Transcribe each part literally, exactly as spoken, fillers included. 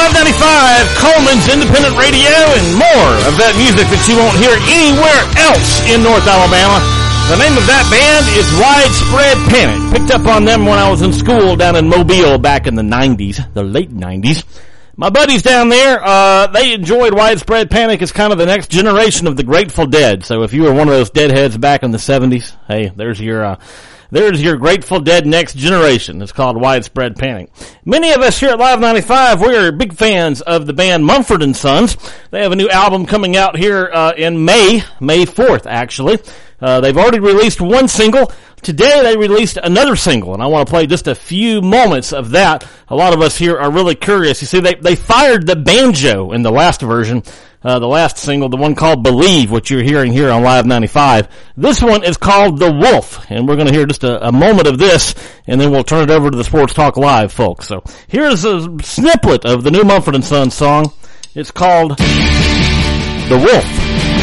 live ninety-five, Coleman's Independent Radio, and more of that music that you won't hear anywhere else in North Alabama. The name of that band is Widespread Panic. Picked up on them when I was in school down in Mobile back in the nineties, the late nineties. My buddies down there, uh, they enjoyed Widespread Panic as kind of the next generation of the Grateful Dead. So if you were one of those deadheads back in the seventies, hey, there's your, uh, there's your Grateful Dead next generation. It's called Widespread Panic. Many of us here at Live ninety-five, we are big fans of the band Mumford and Sons. They have a new album coming out here, uh, in May, May fourth, actually. Uh, they've already released one single. Today they released another single, and I want to play just a few moments of that. A lot of us here are really curious. You see, they, they fired the banjo in the last version, uh, the last single, the one called Believe, which you're hearing here on Live ninety-five. This one is called The Wolf, and we're going to hear just a, a moment of this, and then we'll turn it over to the Sports Talk Live folks. So here's a snippet of the new Mumford and Sons song. It's called The Wolf.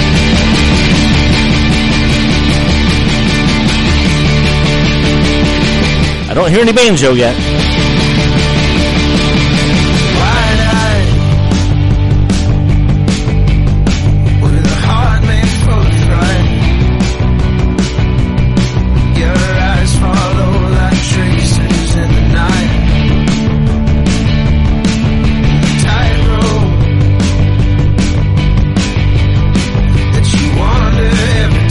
I don't hear any banjo yet. Wide-eyed, with a heart made full of fright. Your eyes follow like tracers in the night. Tightrope that you wander every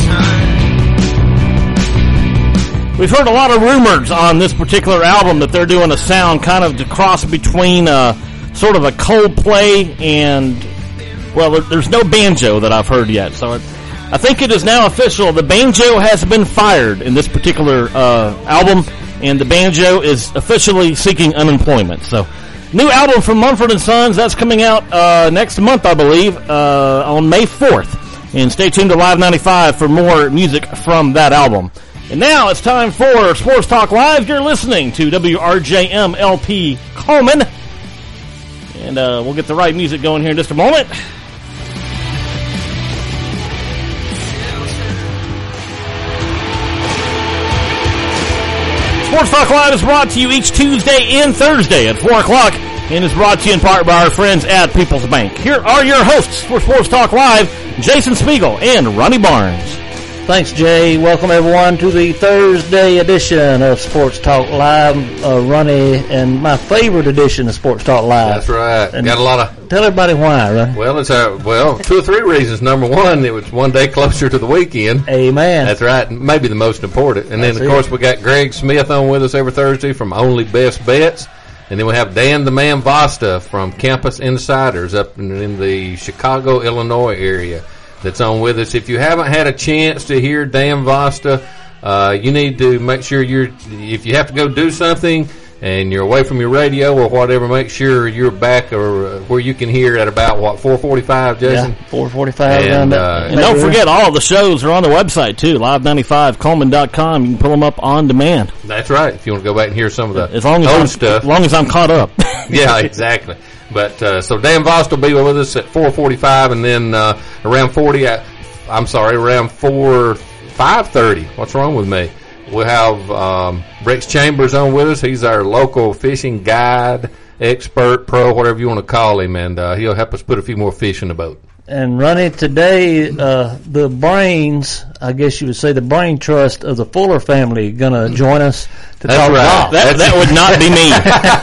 time. We've heard a lot of rumors on this particular album that they're doing a sound kind of to cross between uh, sort of a Coldplay and, well, there's no banjo that I've heard yet. So it, I think it is now official. The banjo has been fired in this particular uh, album, and the banjo is officially seeking unemployment. So new album from Mumford and Sons, that's coming out uh, next month, I believe, uh, on May fourth. And stay tuned to Live ninety-five for more music from that album. And now it's time for Sports Talk Live. You're listening to W R J M L P Coleman. And uh, we'll get the right music going here in just a moment. Sports Talk Live is brought to you each Tuesday and Thursday at four o'clock. And is brought to you in part by our friends at People's Bank. Here are your hosts for Sports Talk Live, Jason Spiegel and Ronnie Barnes. Thanks, Jay. Welcome, everyone, to the Thursday edition of Sports Talk Live. Uh, Ronnie, and my favorite edition of Sports Talk Live. That's right. And got a lot of. Tell everybody why, Ronnie. Well, it's a, well, two or three reasons. Number one, it was one day closer to the weekend. Amen. That's right. Maybe the most important. And That's then, of it. course, we got Greg Smith on with us every Thursday from Only Best Bets. And then we have Dan the Man Vasta from Campus Insiders up in, in the Chicago, Illinois area. That's on with us. If you haven't had a chance to hear Dan Vasta, uh, you need to make sure you're, if you have to go do something and you're away from your radio or whatever, make sure you're back or uh, where you can hear at about, what, four forty-five, Jason? Yeah, four forty-five. And, around uh, that. And don't forget, all the shows are on the website, too, live ninety-five coleman dot com. You can pull them up on demand. That's right. If you want to go back and hear some of the As long as, old I'm, stuff. as long as I'm caught up. Yeah, exactly. But uh, so Dan Vost will be with us at four forty-five, and then uh, around forty. Uh, I'm sorry, around four five thirty. What's wrong with me? We'll have um, Rex Chambers on with us. He's our local fishing guide, expert, pro, whatever you want to call him, and uh, he'll help us put a few more fish in the boat. And Ronnie, today, uh, the brains, I guess you would say the brain trust of the Fuller family going to join us to That's talk right. golf. That, that would not be me.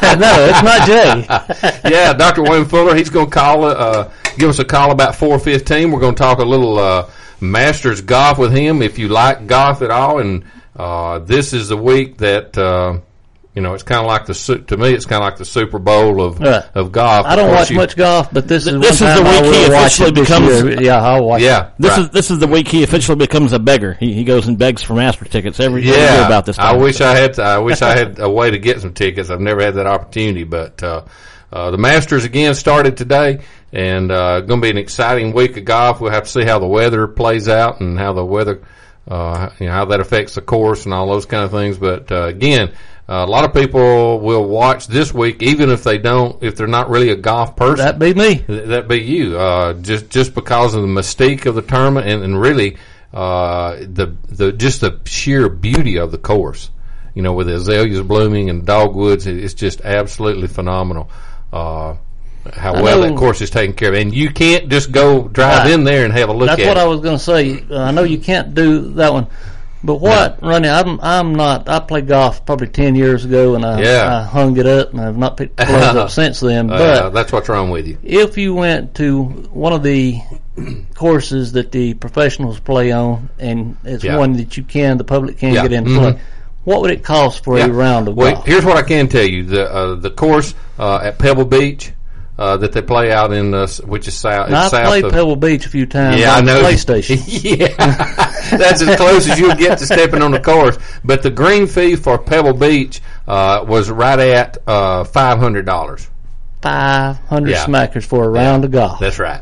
No, it's not Jay. Yeah, Doctor Wayne Fuller, he's going to call, uh, give us a call about four fifteen. We're going to talk a little uh, Masters golf with him if you like golf at all. And uh, this is the week that, uh, you know, it's kind of like the, su- to me, it's kind of like the Super Bowl of Right. of golf. I don't Of course watch you- much golf, but this is one This is time the I week he will watch officially it this becomes- year. Yeah, I'll watch Yeah. it. This right. is this is the week he officially becomes a beggar. He he goes and begs for Master tickets every, every Yeah, year about this I time. wish I had. I wish I had a way to get some tickets. I've never had that opportunity, but uh, uh, the Masters again started today, and uh, going to be an exciting week of golf. We'll have to see how the weather plays out and how the weather, uh, you know, how that affects the course and all those kind of things. But uh, again, uh, a lot of people will watch this week, even if they don't, if they're not really a golf person. That'd be me. Th- That'd be you, uh, just just because of the mystique of the tournament, and, and really uh, the the just the sheer beauty of the course. You know, with the azaleas blooming and dogwoods, it, it's just absolutely phenomenal. Uh, how I well know- that course is taken care of. And you can't just go drive Right. in there and have a look That's at what it. I was going to say. Uh, I know you can't do that one, but what, Ronnie? I'm I'm not. I played golf probably ten years ago, and I, Yeah. I hung it up, and I've not picked the clubs up since then. Uh, But that's what's wrong with you. if you went to one of the courses that the professionals play on, and it's Yeah. one that you can, the public can Yeah. get in and Mhm. play, what would it cost for Yeah. a round of Well, golf? here's what I can tell you: the uh, the course uh, at Pebble Beach uh, that they play out in, uh, s- which is south. Now, it's I've south played of, Pebble Beach a few times Yeah, I on know. the PlayStation. yeah, that's as close as you'll get to stepping on the course. But the green fee for Pebble Beach uh, was right at uh, five hundred dollars. Five hundred Yeah. smackers for a round of golf. That's right.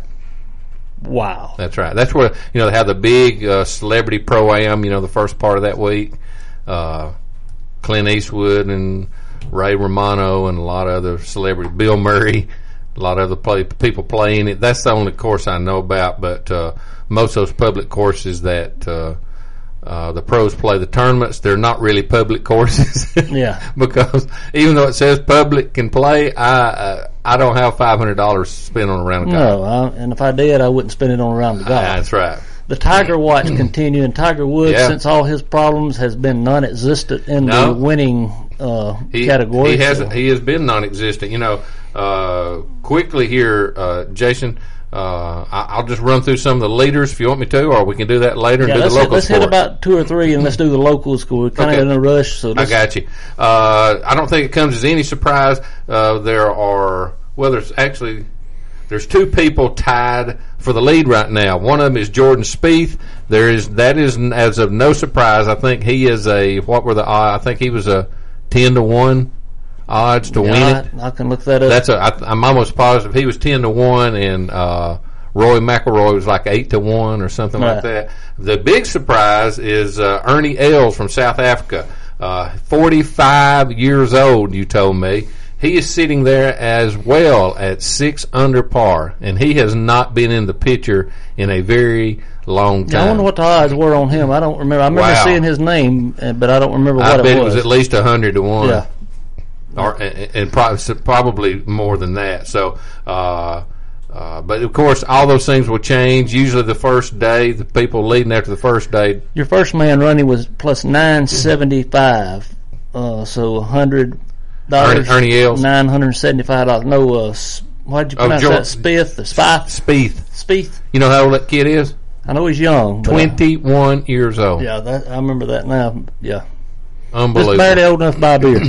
Wow. That's right. That's where you know they have the big uh, celebrity pro-am. You know, the first part of that week, uh, Clint Eastwood and Ray Romano and a lot of other celebrities. Bill Murray, a lot of other play, people playing it. That's the only course I know about. But uh, most of those public courses that uh, uh, the pros play the tournaments, they're not really public courses. Yeah. Because even though it says public can play, I uh, I don't have five hundred dollars spent on a round of golf. No, I, and if I did, I wouldn't spend it on a round of golf. That's right. The Tiger Watch continue, and Tiger Woods, Yeah. since all his problems, has been non-existent in No. the winning uh, He, category. He has so- he has been non-existent. You know, uh, quickly here, uh, Jason. Uh, I, I'll just run through some of the leaders if you want me to, or we can do that later and yeah, do let's, the hit, local let's hit score. about two or three, and let's do the local score. We're kind Okay. of in a rush, so I let's, got you. Uh, I don't think it comes as any surprise. Uh, there are well, there's actually there's two people tied for the lead right now. One of them is Jordan Spieth. There is that is as of no surprise. I think he is a what were the odds? I think he was a ten to one odds to win yeah, it. I, I can look that up. That's a. I, I'm almost positive he was ten to one, and uh, Roy McIlroy was like eight to one or something like Right. that. The big surprise is uh, Ernie Els from South Africa, uh, forty-five years old. You told me he is sitting there as well at six under par, and he has not been in the picture in a very long time. Yeah, I wonder what the odds were on him. I don't remember. I remember Wow. seeing his name, uh, but I don't remember I what bet it it was. was at least a hundred to one. Yeah. Or, and, and prob- probably more than that. So, uh, uh, but of course, all those things will change. Usually, the first day, the people leading after the first day. Your first man running was plus nine seventy five, uh, so a hundred dollars. Ernie- Ernie Els. Nine hundred seventy five dollars. No, uh, s- what did you Oh, pronounce George- that? Spieth, the Spieth, Spieth. Spieth. You know how old that kid is? I know he's young. but, uh, Twenty-one years old. Yeah, that, I remember that now. Yeah, just Unbelievable. barely old enough to buy a beer.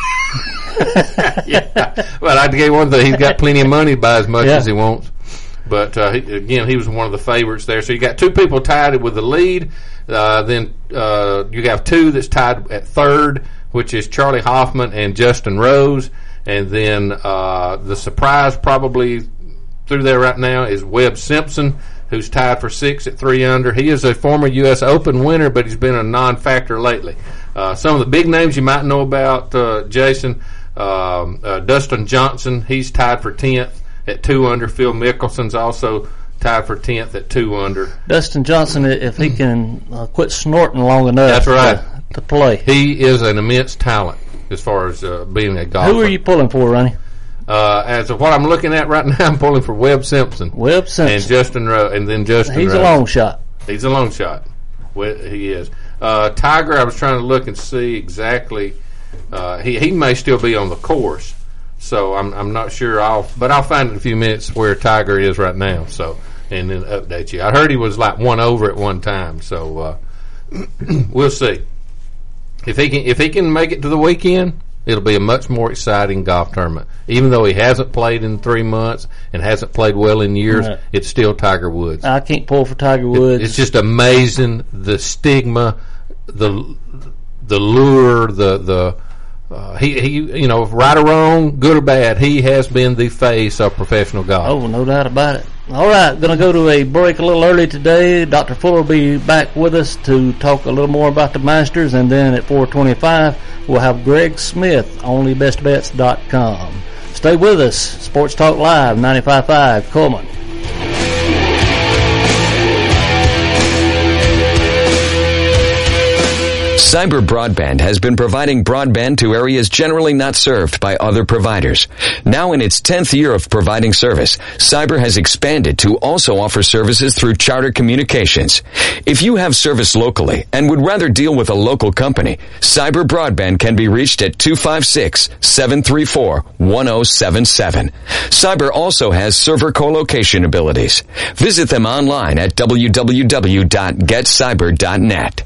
yeah. Well, I gave one thing. He's got plenty of money to buy as much Yeah. as he wants. But uh, he, again, he was one of the favorites there. So you got two people tied with the lead. Uh, then uh, you have two that's tied at third, which is Charlie Hoffman and Justin Rose. And then uh, the surprise probably through there right now is Webb Simpson, who's tied for six at three under. He is a former U S Open winner, but he's been a non-factor lately. Uh, some of the big names you might know about, uh, Jason, um, uh, Dustin Johnson, he's tied for tenth at two under. Phil Mickelson's also tied for tenth at two under. Dustin Johnson, if he can uh, quit snorting long enough That's right. to, to play. He is an immense talent as far as uh, being a golfer. Who are you pulling for, Ronnie? Uh, as of what I'm looking at right now, I'm pulling for Webb Simpson. Webb And Simpson. Justin Ro- and then Justin He's Rose. a long shot. He's a long shot. Well, he is. Uh, Tiger, I was trying to look and see exactly. Uh, he he may still be on the course, so I'm I'm not sure. I'll but I'll find in a few minutes where Tiger is right now. So and then update you. I heard he was like one over at one time. So uh, we'll see if he can if he can make it to the weekend. It'll be a much more exciting golf tournament. Even though he hasn't played in three months and hasn't played well in years, Right. it's still Tiger Woods. I can't pull for Tiger Woods. It's just amazing the stigma, the the lure, the the uh, he he you know right or wrong, good or bad, he has been the face of professional golf. Oh, no doubt about it. All right, going to go to a break a little early today. Doctor Fuller will be back with us to talk a little more about the Masters, and then at four twenty-five, we'll have Greg Smith, only best bets dot com. Stay with us. Sports Talk Live, ninety-five point five, Coleman. Cyber Broadband has been providing broadband to areas generally not served by other providers. Now in its tenth year of providing service, Cyber has expanded to also offer services through Charter Communications. If you have service locally and would rather deal with a local company, Cyber Broadband can be reached at two five six, seven three four, one zero seven seven. Cyber also has server co-location abilities. Visit them online at w w w dot get cyber dot net.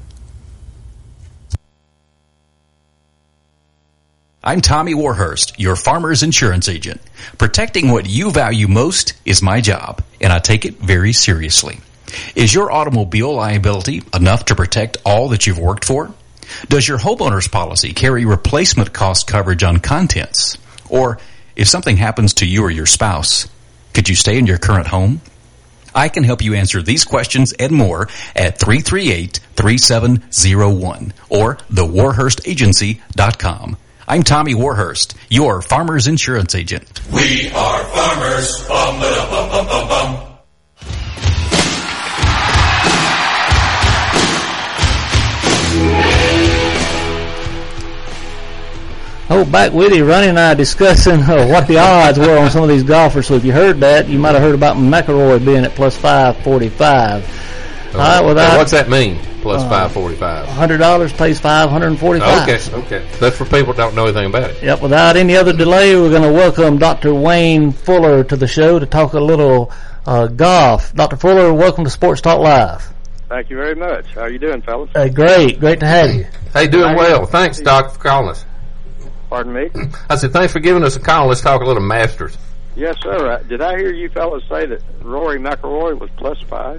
I'm Tommy Warhurst, your farmer's insurance agent. Protecting what you value most is my job, and I take it very seriously. Is your automobile liability enough to protect all that you've worked for? Does your homeowner's policy carry replacement cost coverage on contents? Or if something happens to you or your spouse, could you stay in your current home? I can help you answer these questions and more at three three eight, three seven zero one or the warhurst agency dot com. I'm Tommy Warhurst, your farmer's insurance agent. We are farmers. Bum, ba, bum, bum, bum, bum. Oh, back with you, Ronnie and I discussing uh, what the odds were on some of these golfers. So if you heard that, you might have heard about McIlroy being at plus five forty-five. Oh, All right, well, that, what's that mean? Plus uh, five forty-five. one hundred dollars pays five hundred forty-five. Okay, okay. That's for people who don't know anything about it. Yep, without any other delay, we're going to welcome Doctor Wayne Fuller to the show to talk a little uh, golf. Doctor Fuller, welcome to Sports Talk Live. Thank you very much. How are you doing, fellas? Uh, great, great to have you. Hey, doing well. Thanks, Doc, for calling us. Pardon me? I said, thanks for giving us a call. Let's talk a little Masters. Yes, sir. Uh, did I hear you fellas say that Rory McIlroy was plus five?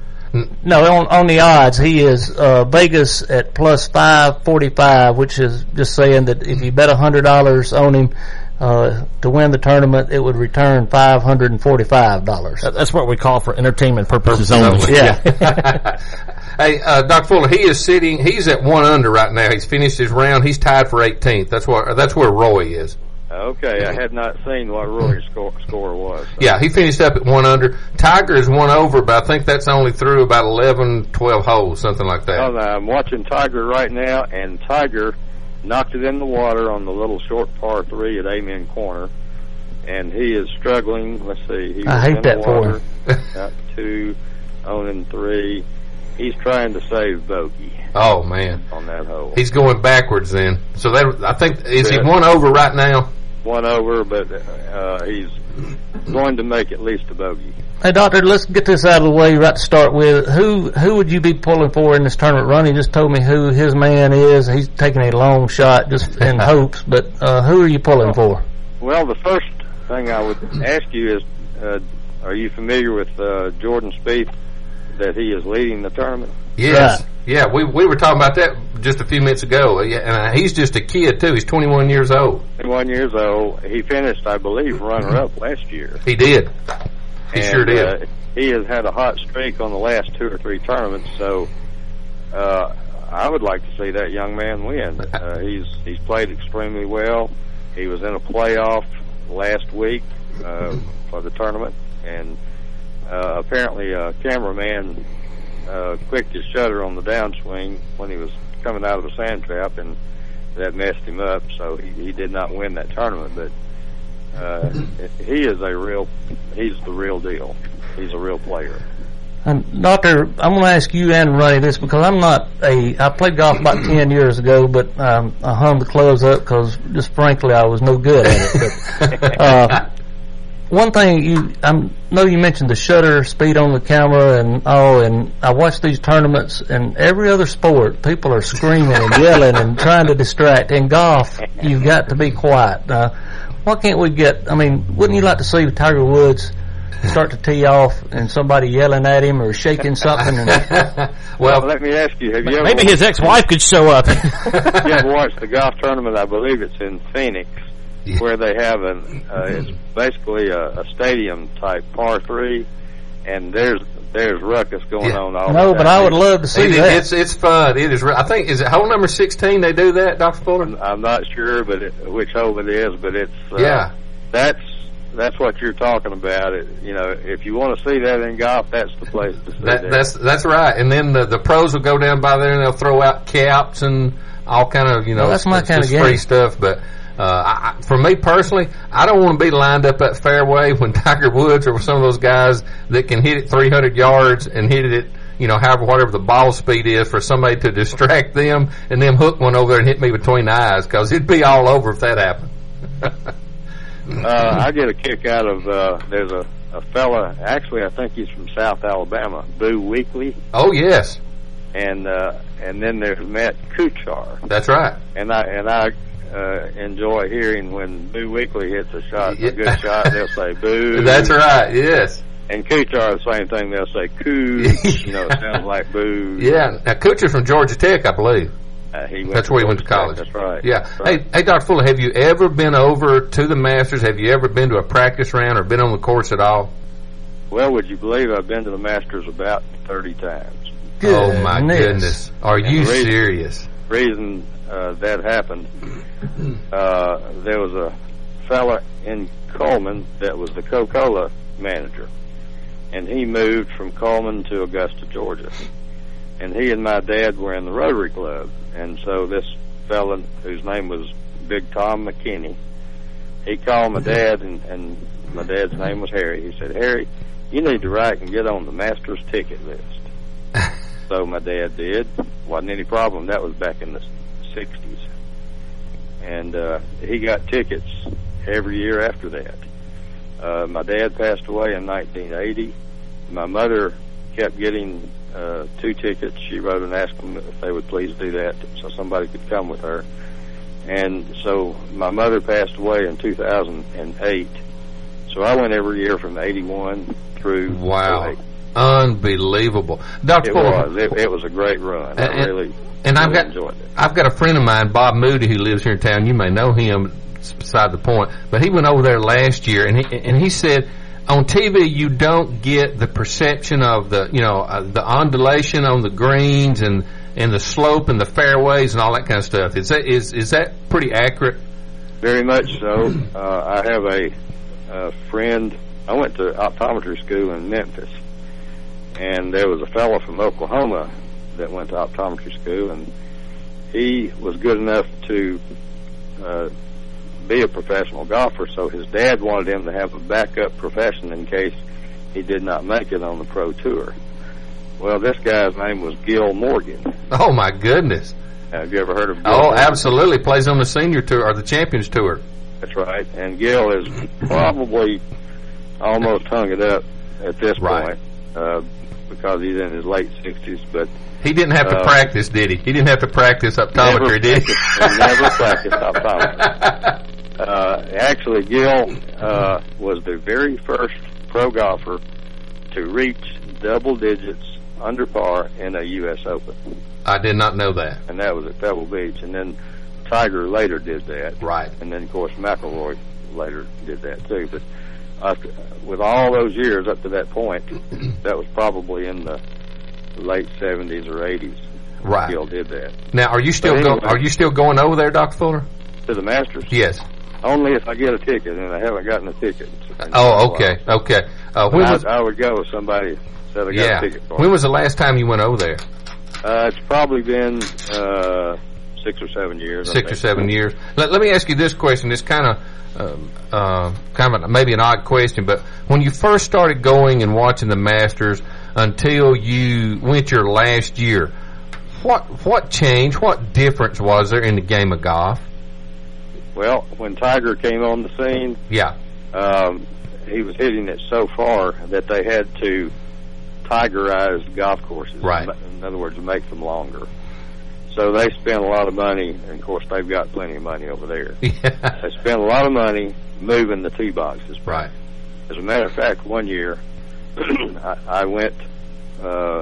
No, on, on the odds, he is uh, Vegas at plus five forty-five, which is just saying that if you bet one hundred dollars on him uh, to win the tournament, it would return five hundred forty-five dollars. That's what we call for entertainment purposes only. Yeah. Hey, uh, Doctor Fuller, he is sitting, he's at one under right now. He's finished his round. He's tied for eighteenth. That's what, that's where Roy is. Okay, I had not seen what Rory's score, score was. So. Yeah, he finished up at one under. Tiger is one over, but I think that's only through about eleven, twelve holes, something like that. Oh, no, I'm watching Tiger right now, and Tiger knocked it in the water on the little short par three at Amen Corner, and he is struggling. Let's see. He I hate that for him. Got two, owning three. He's trying to save bogey. Oh, man. On that hole. He's going backwards then. So that, I think, is he one over right now? One over, but uh, he's going to make at least a bogey. Hey, Doctor, let's get this out of the way right to start with. Who who would you be pulling for in this tournament run? He just told me who his man is. He's taking a long shot just in hopes, but uh, who are you pulling for? Well, the first thing I would ask you is, uh, are you familiar with uh, Jordan Spieth, that he is leading the tournament? Yes. Right. Yeah, we we were talking about that just a few minutes ago. Yeah, and uh, he's just a kid, too. He's twenty-one years old. twenty-one years old. He finished, I believe, runner-up last year. He did. He and, sure did. Uh, he has had a hot streak on the last two or three tournaments, so uh, I would like to see that young man win. Uh, he's he's played extremely well. He was in a playoff last week uh, for the tournament, and uh, apparently a cameraman uh, clicked his shutter on the downswing when he was coming out of a sand trap, and that messed him up, so he, he did not win that tournament. But uh, he is a real, he's the real deal. He's a real player. And Doctor, I'm going to ask you and Ronnie this because I'm not a. I played golf about ten years ago, but um, I hung the clubs up because, just frankly, I was no good at it. But, uh, one thing you, I know you mentioned the shutter speed on the camera and oh, and I watch these tournaments, and every other sport, people are screaming and yelling and trying to distract. In golf, you've got to be quiet. Uh, why can't we get? I mean, wouldn't you like to see Tiger Woods start to tee off and somebody yelling at him or shaking something? And well, let me ask you: Have you ever maybe his ex-wife could show up? You ever watched the golf tournament? I believe it's in Phoenix, yeah. Where they have an uh, it's basically a, a stadium type par three, and there's there's ruckus going yeah. on all. No, the but I would love to see it, that. It's it's fun. It is. I think is it hole number sixteen. They do that, Doctor Fuller. I'm not sure, but it, which hole it is, but it's uh, yeah. That's that's what you're talking about. It, you know, if you want to see that in golf, that's the place to see that. that. That's that's right. And then the the pros will go down by there and they'll throw out caps and all kind of you know well, that's my kind of free game. stuff. But uh, I, for me personally, I don't want to be lined up at fairway when Tiger Woods or some of those guys that can hit it three hundred yards and hit it. You know, however, whatever the ball speed is for somebody to distract them and them hook one over there and hit me between the eyes, because it'd be all over if that happened. uh, I get a kick out of, uh, there's a, a fella, actually I think he's from South Alabama, Boo Weekley. Oh, yes. And, uh, and then there's Matt Kuchar. That's right. And I, and I, uh, enjoy hearing when Boo Weekley hits a shot, a good shot, they'll say boo. That's right, yes. And Kuchar, the same thing. They'll say "coo," you know, it sounds like "boo." Yeah. Now Kuchar's from Georgia Tech, I believe. Uh, he went That's to where he went to Georgia college. Tech, That's right. Yeah. That's right. Hey, hey, Doctor Fuller, have you ever been over to the Masters? Have you ever been to a practice round or been on the course at all? Well, would you believe I've been to the Masters about thirty times? Oh my goodness! Are and you the reason, serious? Reason uh, that happened, uh, there was a fella in Coleman that was the Coca-Cola manager. And he moved from Coleman to Augusta, Georgia. And he and my dad were in the Rotary Club. And so this fella, whose name was Big Tom McKinney, he called my dad, and, and my dad's name was Harry. He said, Harry, you need to write and get on the Masters ticket list. So my dad did. Wasn't any problem. That was back in the sixties. And uh, he got tickets every year after that. Uh, my dad passed away in nineteen eighty. My mother kept getting uh, two tickets. She wrote and asked them if they would please do that so somebody could come with her. And so my mother passed away in two thousand eight. So I went every year from eighty-one through Wow. oh eight. Unbelievable. Doctor It Fuller, was. It, it was a great run. And- I really, and I've really got enjoyed it. I've got a friend of mine, Bob Moody, who lives here in town. You may know him. It's beside the point. But he went over there last year, and he and he said, on T V you don't get the perception of the you know uh, the undulation on the greens and and the slope and the fairways and all that kind of stuff. Is that is is that pretty accurate? Very much so. Uh, I have a, a friend. I went to optometry school in Memphis, and there was a fellow from Oklahoma that went to optometry school, and he was good enough to uh, be a professional golfer, so his dad wanted him to have a backup profession in case he did not make it on the pro tour. Well, this guy's name was Gil Morgan. Oh my goodness! Have you ever heard of Gil Oh, Morgan? absolutely. Plays on the senior tour or the Champions Tour. That's right. And Gil is probably almost hung it up at this Right. point uh, because he's in his late sixties. But He didn't have to Uh, practice, did he? He didn't have to practice optometry, never did he? practiced, never practiced optometry. Uh, actually, Gil uh, was the very first pro golfer to reach double digits under par in a U S Open, I did not know that. and that was at Pebble Beach. And then Tiger later did that. Right. And then, of course, McIlroy later did that, too. But after, with all those years up to that point, that was probably in the late seventies or eighties. Right. Gil did that. Now, are you still But go, anyway. Are you still going over there, Doctor Fuller? To the Masters? Yes. Only if I get a ticket, and I haven't gotten a ticket. in Oh, a okay, while. okay. Uh, But when I, was I would go if somebody said I got yeah? a ticket for When me. was the last time you went over there? Uh, it's probably been uh, six or seven years. I Six or think. seven years. Let, let me ask you this question. It's kind of um, uh, kind of maybe an odd question, but when you first started going and watching the Masters until you went your last year, what what changed? What difference was there in the game of golf? Well, when Tiger came on the scene, Yeah. um, he was hitting it so far that they had to Tigerize golf courses. Right. In other words, make them longer. So they spent a lot of money, and of course they've got plenty of money over there. Yeah. They spent a lot of money moving the tee boxes. Right. As a matter of fact, one year I, I went uh,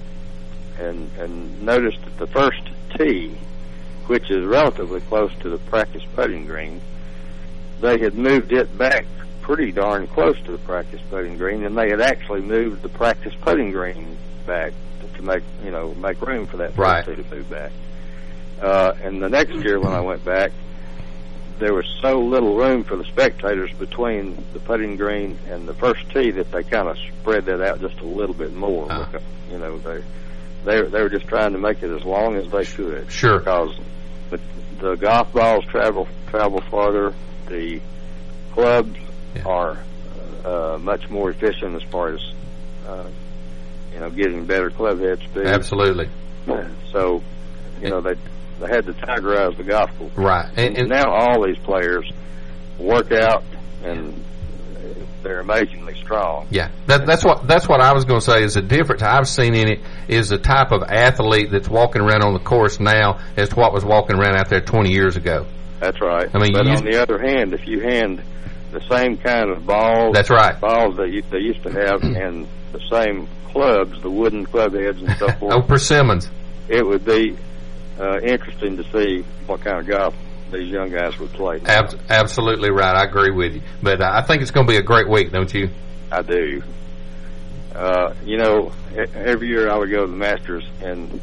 and and noticed that the first tee, which is relatively close to the practice putting green, they had moved it back pretty darn close to the practice putting green, and they had actually moved the practice putting green back to, to make you know make room for that first Right. tee to move back. Uh, and the next year when I went back, there was so little room for the spectators between the putting green and the first tee that they kind of spread that out just a little bit more. Uh. Because, you know, they they they were just trying to make it as long as they could. Sure. Because the, the golf balls travel travel farther. The clubs Yeah. are uh, much more efficient as far as uh, you know, getting better club head speed. Absolutely. So, you know, they they had to tigerize the golf course. Right. And, and now all these players work out, and they're amazingly strong. Yeah, that, that's what that's what I was going to say. Is the difference I've seen in it is the type of athlete that's walking around on the course now as to what was walking around out there twenty years ago. That's right. I mean, but you, on the other hand, if you hand the same kind of balls, that's right, balls that you, they used to have, and the same clubs, the wooden club heads and so forth. Oh, persimmons. It would be uh, interesting to see what kind of golf these young guys would play. Ab- absolutely right. I agree with you. But uh, I think it's going to be a great week, don't you? I do. Uh, you know, every year I would go to the Masters, and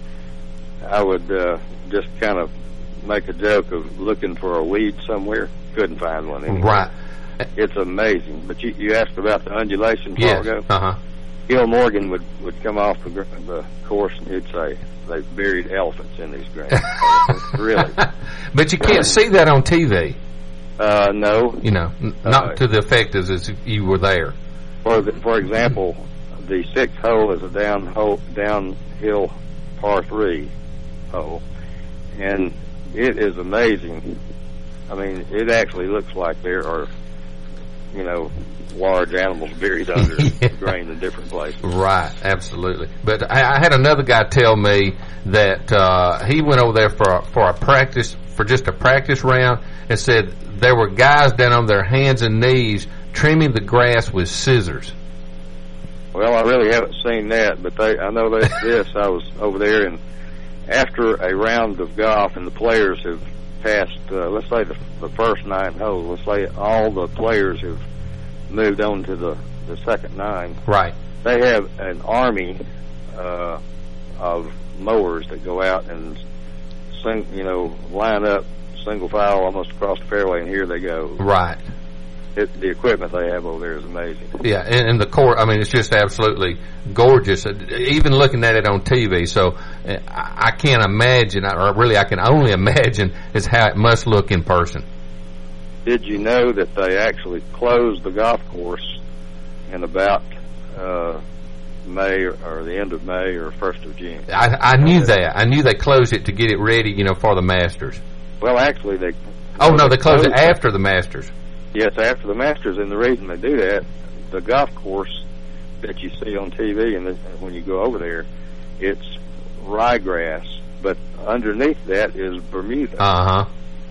I would uh, just kind of make a joke of looking for a weed somewhere. Couldn't find one anywhere. Right. It's amazing. But you, you asked about the undulations a while Yes. ago. Uh-huh. Gil Morgan would, would come off the, gr- the course, and he'd say, they've buried elephants in these greens. Really. But you can't see that on T V. Uh, no. You know, n- not Uh, to the effect as if you were there. For the, for example, the sixth hole is a down hole, downhill par three hole, and it is amazing. I mean, it actually looks like there are, you know, large animals buried under Yeah. the grain in different places. Right, absolutely. But I, I had another guy tell me that uh, he went over there for a, for a practice, for just a practice round, and said there were guys down on their hands and knees trimming the grass with scissors. Well, I really haven't seen that, but they, I know that this. I was over there, and after a round of golf, and the players have passed, uh, let's say the, the first nine holes, let's say all the players have moved on to the, the second nine. Right. They have an army uh, of mowers that go out and, sing, you know, line up single file almost across the fairway, and here they go. Right. It, the equipment they have over there is amazing. Yeah, and, and the court, I mean, it's just absolutely gorgeous, even looking at it on T V. So uh, I, I can't imagine, or really I can only imagine, is how it must look in person. Did you know that they actually closed the golf course in about uh, May or, or the end of May or first of June? I, I knew that. I knew they closed it to get it ready, you know, for the Masters. Well, actually, they... Oh, no, they closed it closed after the Masters. Yes, after the Masters, and the reason they do that, the golf course that you see on T V, and the, when you go over there, it's ryegrass, but underneath that is Bermuda. Uh-huh.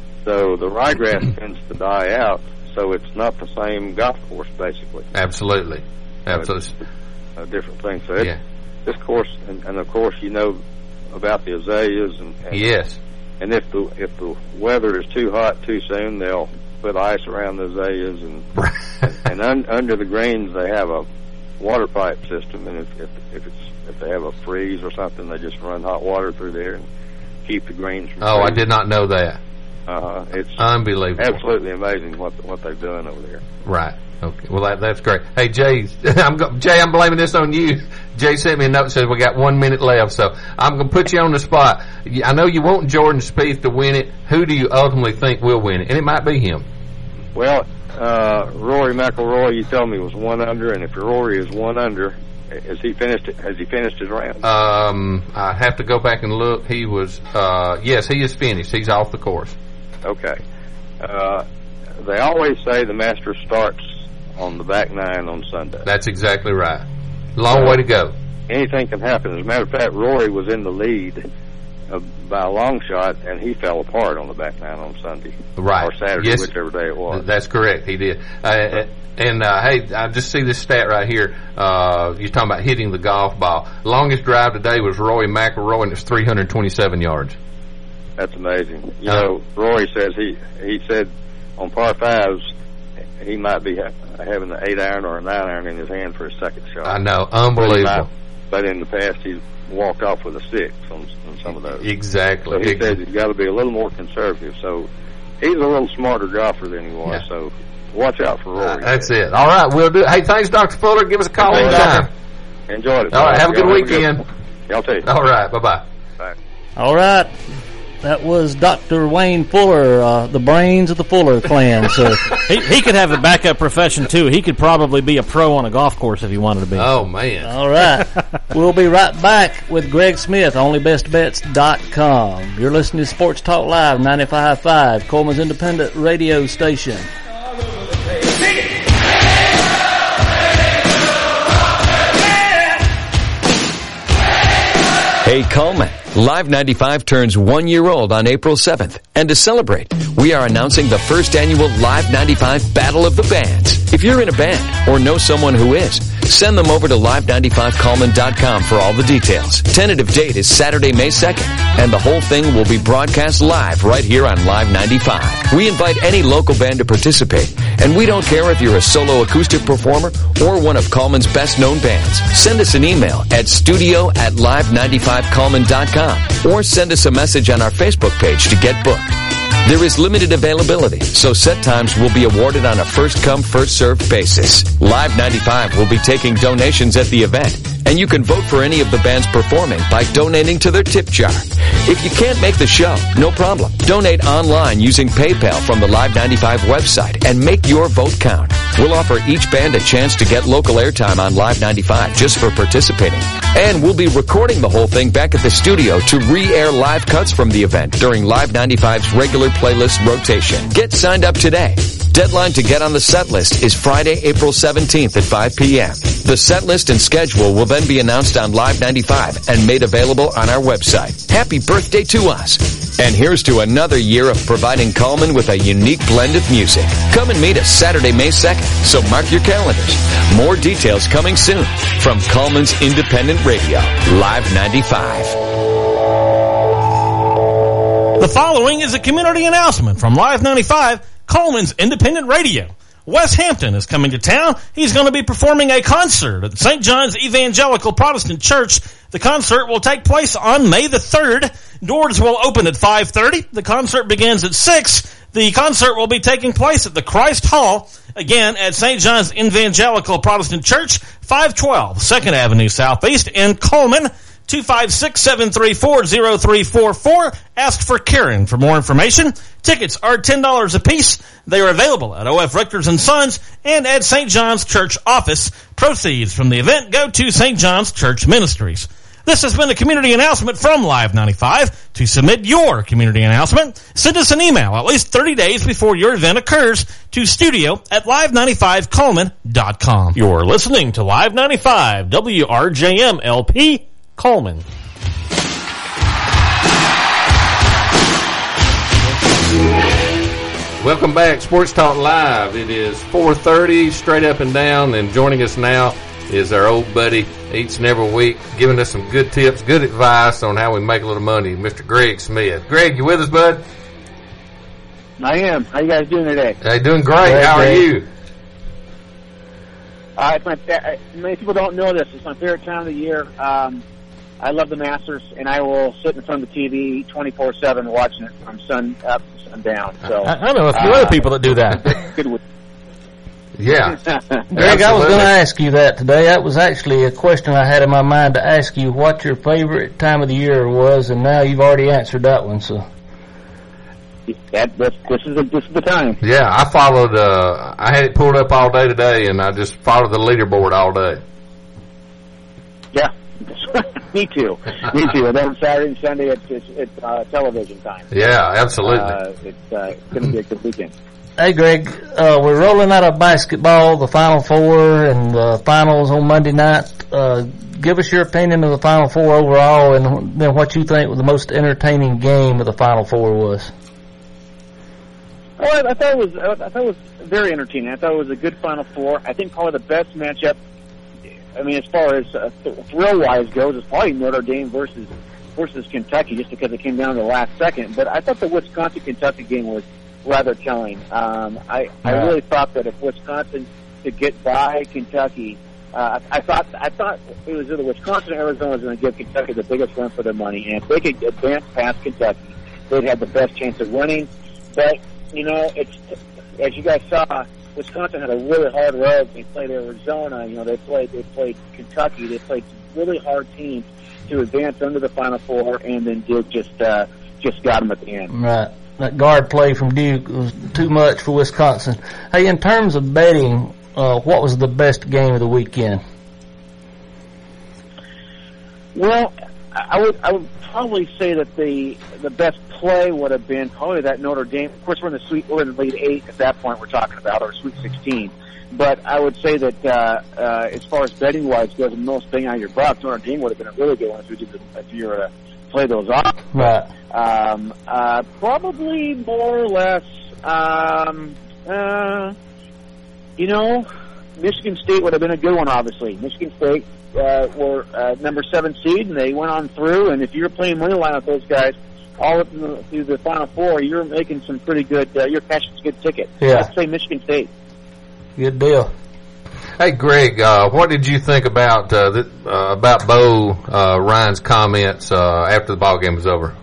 So the ryegrass tends to die out, so it's not the same golf course, basically. Absolutely. Absolutely. It's a different thing. So it, Yeah. this course, and, and of course, you know about the azaleas, and, and Yes. and if the if the weather is too hot too soon, they'll put ice around the azaleas, and and un, under the greens they have a water pipe system, and if, if if it's if they have a freeze or something, they just run hot water through there and keep the greens from Oh, I freezing. did not know that. Uh, it's Unbelievable. absolutely amazing what what they've done over there. Right. Okay. Well, that, that's great. Hey, Jay, I'm go- Jay, I'm blaming this on you. Jay sent me a note that says we got one minute left, so I'm going to put you on the spot. I know you want Jordan Spieth to win it. Who do you ultimately think will win it? And it might be him. Well, uh, Rory McIlroy, you told me was one under, and if Rory is one under, has he finished? Has he finished his round? Um, I have to go back and look. He was, uh, yes, he is finished. He's off the course. Okay. Uh, they always say the Masters starts on the back nine on Sunday. That's exactly right. Long way to go. Anything can happen. As a matter of fact, Rory was in the lead uh, by a long shot, and he fell apart on the back nine on Sunday. Right. Or Saturday, Yes. whichever day it was. That's correct. He did. Uh, and, uh, hey, I just see this stat right here. Uh, you're talking about hitting the golf ball. Longest drive today was Rory McIlroy, and it's three hundred twenty-seven yards. That's amazing. You Uh, know, Rory says he he said on par fives he might be ha- having an eight iron or a nine iron in his hand for his second shot. I know. But, he Unbelievable. might- but in the past he's walked off with a six on, on some of those. Exactly. So he Ex- says he's got to be a little more conservative. So he's a little smarter golfer than he was, yeah. so watch out for Rory. Uh, that's it. All right, we'll do it. Hey, thanks, Doctor Fuller. Give us a call anytime. Enjoyed it. All right, have a good Y'all weekend. Good. Y'all too. All right, bye-bye. Bye. All right. That was Doctor Wayne Fuller, uh, the brains of the Fuller clan. So he, he could have a backup profession, too. He could probably be a pro on a golf course if he wanted to be. Oh, man. All right. We'll be right back with Greg Smith, only best bets dot com. You're listening to Sports Talk Live, ninety-five point five, Coleman's independent radio station. Hey, Coleman. Live ninety-five turns one year old on April seventh. And to celebrate, we are announcing the first annual Live ninety-five Battle of the Bands. If you're in a band or know someone who is, send them over to live ninety-five coleman dot com for all the details. Tentative date is Saturday, May second, and the whole thing will be broadcast live right here on Live ninety-five. We invite any local band to participate, and we don't care if you're a solo acoustic performer or one of Coleman's best-known bands. Send us an email at studio at live ninety-five coleman dot com or send us a message on our Facebook page to get booked. There is limited availability, so set times will be awarded on a first-come, first-served basis. Live ninety-five will be taking donations at the event, and you can vote for any of the bands performing by donating to their tip jar. If you can't make the show, no problem. Donate online using PayPal from the Live ninety-five website and make your vote count. We'll offer each band a chance to get local airtime on Live ninety-five just for participating. And we'll be recording the whole thing back at the studio to re-air live cuts from the event during Live ninety-five's regular playlist rotation. Get signed up today. Deadline to get on the set list is Friday, April seventeenth at five p.m. The set list and schedule will then be announced on Live ninety-five and made available on our website. Happy birthday to us. And here's to another year of providing Coleman with a unique blend of music. Come and meet us Saturday, May second, so mark your calendars. More details coming soon from Coleman's Independent Radio, Live ninety-five. The following is a community announcement from Live ninety-five, Coleman's Independent Radio. Wes Hampton is coming to town. He's going to be performing a concert at Saint John's Evangelical Protestant Church. The concert will take place on May the third. Doors will open at five thirty. The concert begins at six. The concert will be taking place at the Christ Hall, again at Saint John's Evangelical Protestant Church, five twelve second Avenue Southeast in Coleman. two five six, seven three four, zero three four four. Ask for Karen for more information. Tickets are ten dollars a piece. They are available at O F Richters and Sons and at Saint John's Church office. Proceeds from the event go to Saint John's Church Ministries. This has been a community announcement from Live ninety-five. To submit your community announcement, send us an email at least thirty days before your event occurs to studio at live ninety-five coleman dot com. You're listening to Live ninety-five, W R J M L P, Coleman. Welcome back, Sports Talk Live. It is four thirty, straight up and down, and joining us now is our old buddy each and every week, giving us some good tips, good advice on how we make a little money, Mister Greg Smith. Greg, you with us, bud? I am. How you guys doing today? Hey, doing great. Great how are you? Uh, it's my, uh, many people don't know this. It's my favorite time of the year. Um, I love the Masters, and I will sit in front of the T V twenty-four seven watching it from sun up to sundown. So I, I know a few uh, other people that do that. Good. Yeah. Greg, I was going to ask you that today. That was actually a question I had in my mind to ask you what your favorite time of the year was, and now you've already answered that one. So that, this, this is the, this is the time. Yeah, I followed. Uh, I had it pulled up all day today, and I just followed the leaderboard all day. Yeah, me too. Me too. And then Saturday and Sunday, it's it's, it's uh, television time. Yeah, absolutely. Uh, it's uh, it's going to be a good weekend. Hey, Greg, uh, we're rolling out of basketball, the Final Four, and the finals on Monday night. Uh, give us your opinion of the Final Four overall, and then what you think the most entertaining game of the Final Four was. Oh, I, I thought it was. I thought it was very entertaining. I thought it was a good Final Four. I think probably the best matchup. I mean, as far as uh, thrill-wise goes, is probably Notre Dame versus versus Kentucky, just because it came down to the last second. But I thought the Wisconsin-Kentucky game was rather telling. Um, I, I really thought that if Wisconsin could get by Kentucky, uh, I thought I thought it was either Wisconsin or Arizona was going to give Kentucky the biggest run for their money, and if they could advance past Kentucky, they'd have the best chance of winning. But you know, it's as you guys saw, Wisconsin had a really hard road. They played Arizona. You know, they played they played Kentucky. They played really hard teams to advance under the Final Four, and then Duke just uh, just got them at the end. Right. That guard play from Duke was too much for Wisconsin. Hey, in terms of betting, uh, what was the best game of the weekend? Well, I would I would probably say that the the best play would have been probably that Notre Dame. Of course, we're in the sweet we're in the lead eight at that point. We're talking about or Sweet sixteen. But I would say that uh, uh, as far as betting wise goes, the most bang out of your bucks, Notre Dame would have been a really good one if you did the, if you were to play those off. Right. Um, uh, probably more or less. Um, uh, you know, Michigan State would have been a good one. Obviously, Michigan State uh, were uh, number seven seed, and they went on through. And if you're playing money line with those guys all up the, through the Final Four, you're making some pretty good. Uh, you're cashing a good ticket. Yeah. I'd say Michigan State. Good deal. Hey, Greg, uh, what did you think about uh, the, uh, about Bo uh, Ryan's comments uh, after the ball game was over?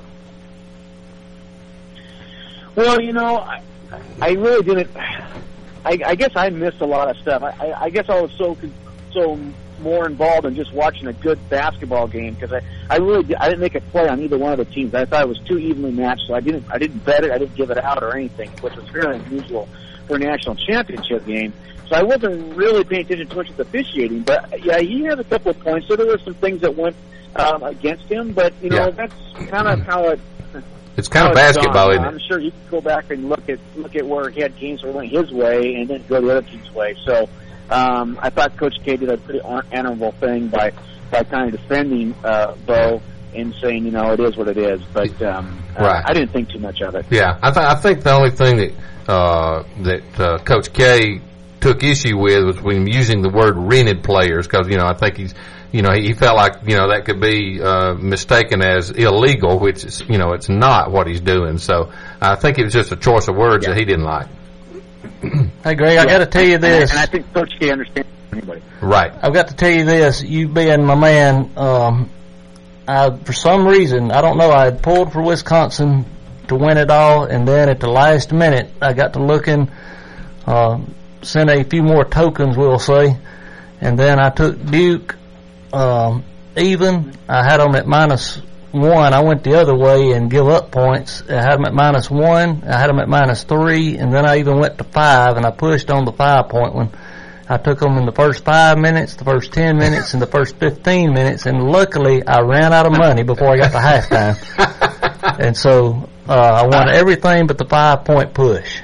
Well, you know, I, I really didn't. I, I guess I missed a lot of stuff. I, I, I guess I was so so more involved in just watching a good basketball game because I, I really did, I didn't make a play on either one of the teams. I thought it was too evenly matched, so I didn't I didn't bet it. I didn't give it out or anything, which was very unusual for a national championship game. So I wasn't really paying attention too much to the officiating. But yeah, he had a couple of points. So there were some things that went um, against him. But you know, yeah. that's kind of how it. It's kind of basketball, isn't it? I'm sure you can go back and look at look at where he had games that went his way and then go the other team's way. So um, I thought Coach K did a pretty honorable thing by by kind of defending uh, Bo and saying, you know, it is what it is. But um, right. uh, I didn't think too much of it. Yeah, I, th- I think the only thing that uh, that uh, Coach K took issue with was when using the word rented players because, you know, I think he's. You know, he felt like, you know, that could be uh, mistaken as illegal, which is, you know, it's not what he's doing. So I think it was just a choice of words yeah. that he didn't like. Hey, Greg, I got to tell you this. And I think Coach K understands anybody. Right. I've got to tell you this. You being my man, um, I, for some reason, I don't know, I had pulled for Wisconsin to win it all, and then at the last minute, I got to looking, uh, sent a few more tokens, we'll say, and then I took Duke. Um, even I had them at minus one. I went the other way and give up points. I had them at minus one. I had them at minus three, and then I even went to five, and I pushed on the five point one. I took them in the first five minutes, the first ten minutes, and the first fifteen minutes, and luckily I ran out of money before I got to halftime. And so uh, I won everything but the five point push.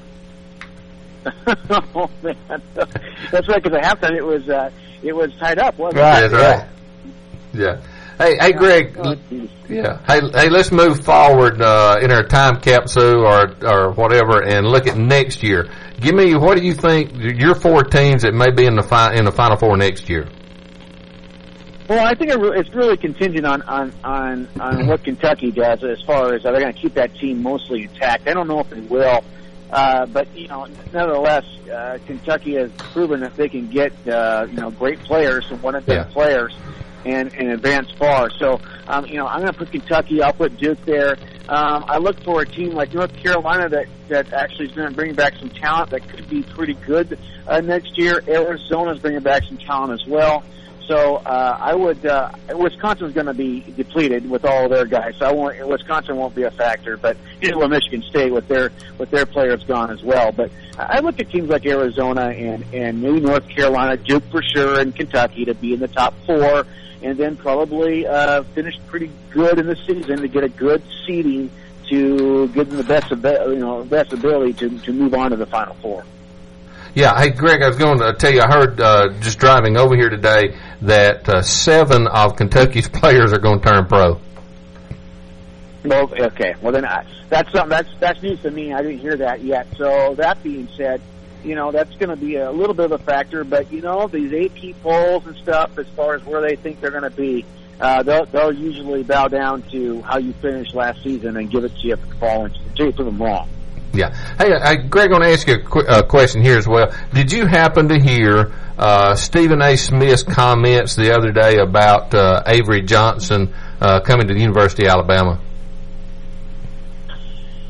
Oh man, that's right. Because at halftime it was. Uh, It was tied up, wasn't right, it? That's right. Yeah. Hey, hey, Greg. Oh, yeah. Hey, hey. Let's move forward uh, in our time capsule or or whatever, and look at next year. Give me what do you think your four teams that may be in the fi- in the Final Four next year? Well, I think it re- it's really contingent on on on, on what Kentucky does as far as are they going to keep that team mostly intact. I don't know if they will. Uh, but, you know, nevertheless, uh, Kentucky has proven that they can get, uh, you know, great players and one of their yeah. players and, and advance far. So, um, you know, I'm going to put Kentucky. I'll put Duke there. Um, I look for a team like North Carolina that, that actually is going to bring back some talent that could be pretty good uh, next year. Arizona's bringing back some talent as well. So uh, I would. Uh, Wisconsin's going to be depleted with all their guys. So I won't, Wisconsin won't be a factor. But you know, Michigan State with their with their players gone as well. But I look at teams like Arizona and and maybe North Carolina, Duke for sure, and Kentucky to be in the top four, and then probably uh, finish pretty good in the season to get a good seeding to give them the best you know best ability to to move on to the Final Four. Yeah, hey, Greg, I was going to tell you, I heard uh, just driving over here today that uh, seven of Kentucky's players are going to turn pro. Well, okay. Well, then I, that's something that's that's news to me. I didn't hear that yet. So that being said, you know that's going to be a little bit of a factor. But you know these A P polls and stuff, as far as where they think they're going to be, uh, they'll they'll usually bow down to how you finished last season and give it to you for the following to prove them wrong. Yeah. Hey, I, Greg, I want to ask you a qu- uh, question here as well. Did you happen to hear uh, Stephen A. Smith's comments the other day about uh, Avery Johnson uh, coming to the University of Alabama?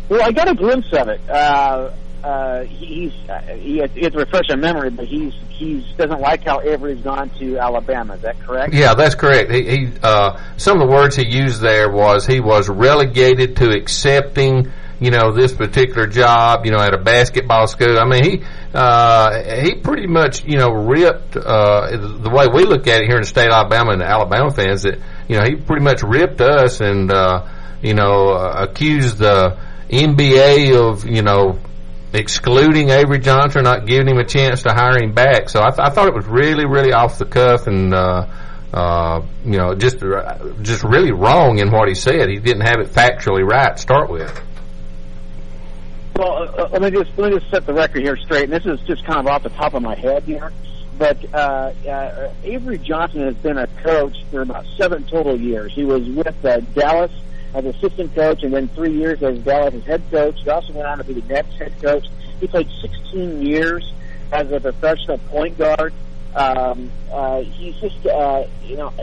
Well, I got a glimpse of it. Uh, uh, he, he's uh, he has, he has to refresh my memory, but he's he's doesn't like how Avery's gone to Alabama. Is that correct? Yeah, that's correct. He, he uh, some of the words he used there was he was relegated to accepting, you know, this particular job, you know, at a basketball school. I mean, he uh, he pretty much, you know, ripped uh, the way we look at it here in the state of Alabama and the Alabama fans. That, you know, he pretty much ripped us and uh, you know uh, accused the N B A of, you know, excluding Avery Johnson, not giving him a chance to hire him back. So I, th- I thought it was really, really off the cuff and, uh, uh, you know, just just really wrong in what he said. He didn't have it factually right to start with. Well, uh, let me just let me just set the record here straight. And this is just kind of off the top of my head here, but uh, uh, Avery Johnson has been a coach for about seven total years. He was with uh, Dallas as assistant coach, and then three years as Dallas' head coach. He also went on to be the Nets head coach. He played sixteen years as a professional point guard. Um, uh, he's just, uh, you know,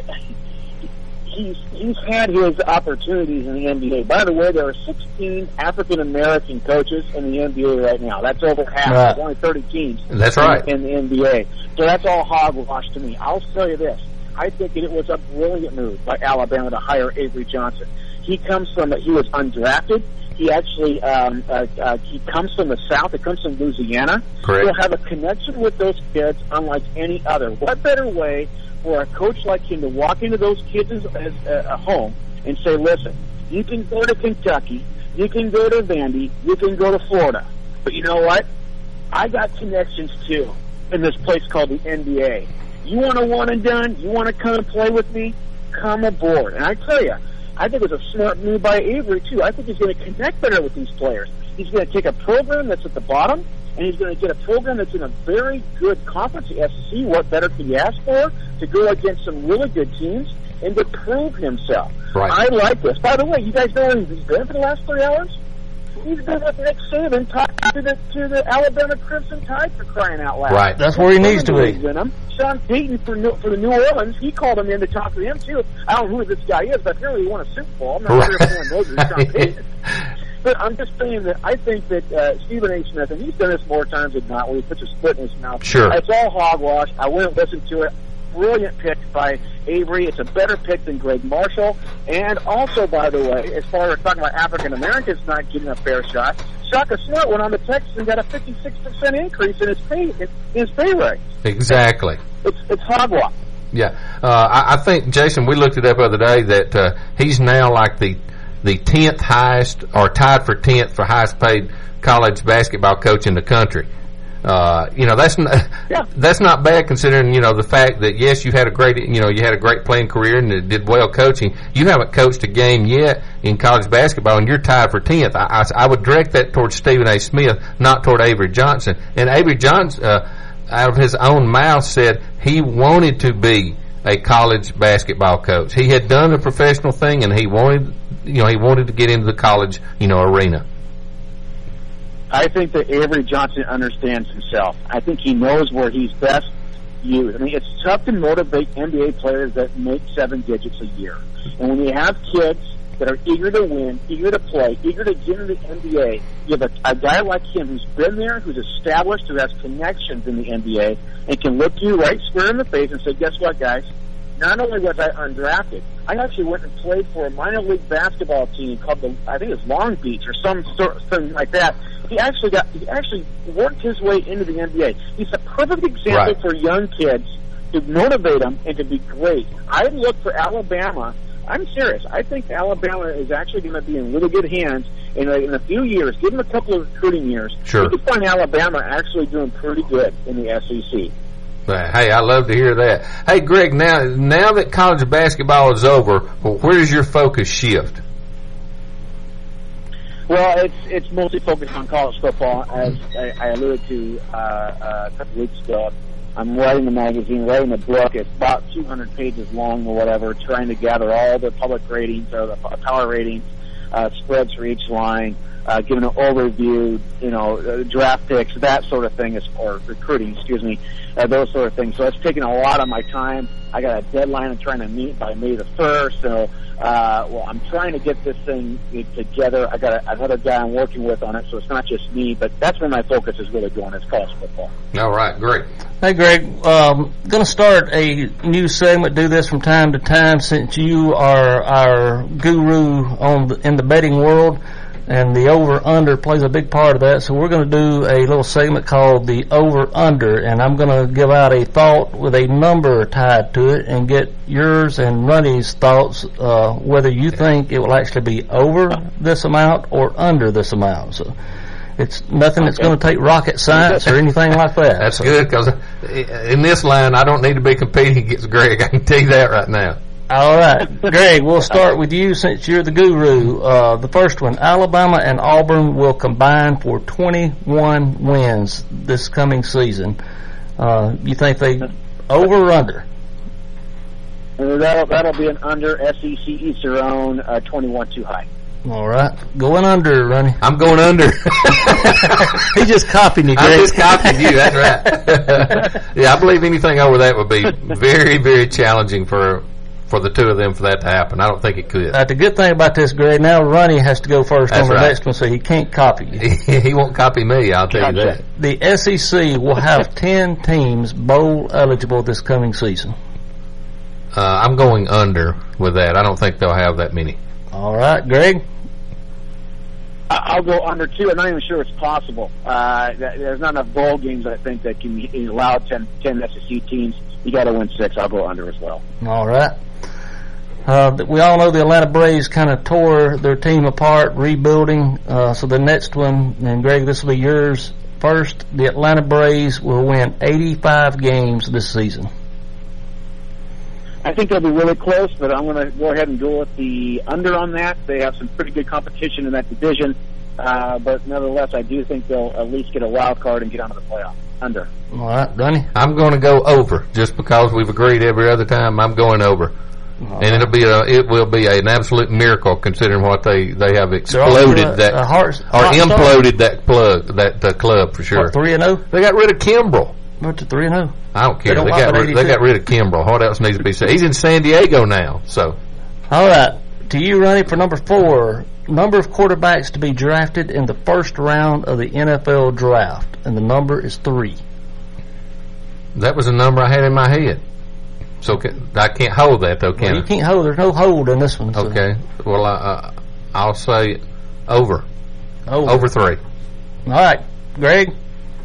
he's he's had his opportunities in the N B A. By the way, there are sixteen African American coaches in the N B A right now. That's over half. Right. There's only thirty teams. That's right. in, in the N B A. So that's all hogwash to me. I'll tell you this: I think it was a brilliant move by Alabama to hire Avery Johnson. He comes from, he was undrafted. He actually, um, uh, uh, he comes from the South. He comes from Louisiana. Correct. He'll have a connection with those kids unlike any other. What better way for a coach like him to walk into those kids as, as uh, a home and say, listen, you can go to Kentucky, you can go to Vandy, you can go to Florida. But you know what? I got connections too in this place called the N B A. You want a one and done? You want to come and play with me? Come aboard. And I tell you, I think it was a smart move by Avery, too. I think he's going to connect better with these players. He's going to take a program that's at the bottom, and he's going to get a program that's in a very good conference, the S E C. What better could you ask for? To go against some really good teams and to prove himself. Right. I like this. By the way, you guys know where he's been for the last three hours? He's been with Nick Saban talking to the, to the Alabama Crimson Tide, for crying out loud. Right. That's where he needs to be. Sean Payton for New, for the New Orleans, he called him in to talk to him too. I don't know who this guy is, but apparently he won a Super Bowl. I'm not Right. sure if anyone knows who Sean Payton. But I'm just saying that I think that uh, Stephen A. Smith, and he's done this more times than not, where he puts his foot in his mouth. Sure. It's all hogwash. I went and listened to it. Brilliant pick by Avery. It's a better pick than Greg Marshall. And also, by the way, as far as talking about African Americans not getting a fair shot, Shaka Smart went on the Texas and got a fifty-six percent increase in his pay in his pay rate. Exactly. It's it's hogwash. Yeah. Uh, I, I think, Jason, we looked it up the other day that uh, he's now like the the tenth highest, or tied for tenth for highest paid college basketball coach in the country. Uh, you know, that's not, yeah. that's not bad considering, you know, the fact that, yes, you had a great, you know, you had a great playing career and did well coaching. You haven't coached a game yet in college basketball and you're tied for tenth. I, I, I would direct that towards Stephen A. Smith, not toward Avery Johnson. And Avery Johnson, uh, out of his own mouth said he wanted to be a college basketball coach. He had done the professional thing and he wanted, you know, he wanted to get into the college, you know, arena. I think that Avery Johnson understands himself. I think he knows where he's best used. I mean, it's tough to motivate N B A players that make seven digits a year. And when you have kids that are eager to win, eager to play, eager to get into the N B A, you have a, a guy like him who's been there, who's established, who has connections in the N B A, and can look you right square in the face and say, guess what, guys? Not only was I undrafted, I actually went and played for a minor league basketball team called the, I think it's Long Beach or some sort of thing like that. He actually got, he actually worked his way into the N B A. He's a perfect example Right. for young kids to motivate them and to be great. I look for Alabama. I'm serious. I think Alabama is actually going to be in really good hands in a, in a few years. Give them a couple of recruiting years. Sure. You can find Alabama actually doing pretty good in the S E C. Hey, I love to hear that. Hey, Greg, now now that college basketball is over, well, where does your focus shift? Well, it's it's mostly focused on college football, as I, I alluded to uh, uh, a couple weeks ago. I'm writing a magazine, writing a book. It's about two hundred pages long or whatever, trying to gather all the public ratings or the power ratings, uh, spreads for each line, uh, giving an overview, you know, uh, draft picks, that sort of thing, is, or recruiting, excuse me, uh, those sort of things. So it's taking a lot of my time. I got a deadline I'm trying to meet by May the first, so uh, well, I'm trying to get this thing together. I got a, another guy I'm working with on it, so it's not just me, but that's where my focus is really going, is college football. All right, great. Hey, Greg, um, going to start a new segment, do this from time to time, since you are our guru on the, in the betting world, and the over-under plays a big part of that. So we're going to do a little segment called the over-under, and I'm going to give out a thought with a number tied to it and get yours and Ronnie's thoughts, uh, whether you think it will actually be over this amount or under this amount. So it's nothing that's going to take rocket science or anything like that. That's so. good, because in this line, I don't need to be competing against Greg. I can tell you that right now. All right, Greg, we'll start with you since you're the guru. Uh, the first one, Alabama and Auburn will combine for twenty-one wins this coming season. Uh, you think they over or under? Uh, that'll, that'll be an under. S E C each their own, uh, twenty-one too high. All right, going under, Ronnie. I'm going under. He just copied you, Greg. I just copied you, that's right. Yeah, I believe anything over that would be very, very challenging for for the two of them for that to happen. I don't think it could. Uh, the good thing about this, Greg, now Ronnie has to go first That's on the right. next one, so he can't copy you. He won't copy me, I'll tell you that. The S E C will have ten teams bowl eligible this coming season. Uh, I'm going under with that. I don't think they'll have that many. All right, Greg? I'll go under two. I'm not even sure it's possible. Uh, there's not enough bowl games, I think, that can allow ten, ten S E C teams. You got to win six. I'll go under as well. All right. Uh, we all know the Atlanta Braves kind of tore their team apart, rebuilding. Uh, so the next one, and Greg, this will be yours first. The Atlanta Braves will win eighty-five games this season. I think they'll be really close, but I'm going to go ahead and go with the under on that. They have some pretty good competition in that division, uh, but nevertheless, I do think they'll at least get a wild card and get onto the playoff. Under. All right, Ronnie? I'm going to go over, just because we've agreed every other time. I'm going over. All and right. it'll be a, it will be an absolute miracle considering what they, they have exploded a, that a heart, or heart imploded that plug that uh, club for sure. What, three and zero. They got rid of Kimbrell. Went to three and zero. I don't care. They They, don't got like rid, they got rid of Kimbrell. What else needs to be said? He's in San Diego now. So, all right, to you, Ronnie, for number four. Number of quarterbacks to be drafted in the first round of the N F L draft, and the number is three. that was a number I had in my head. So can, I can't hold that though, can Well, I? you can't hold. There's no hold in this one. So. Okay. Well, I, uh, I'll say over. Over. Over three. All right, Greg.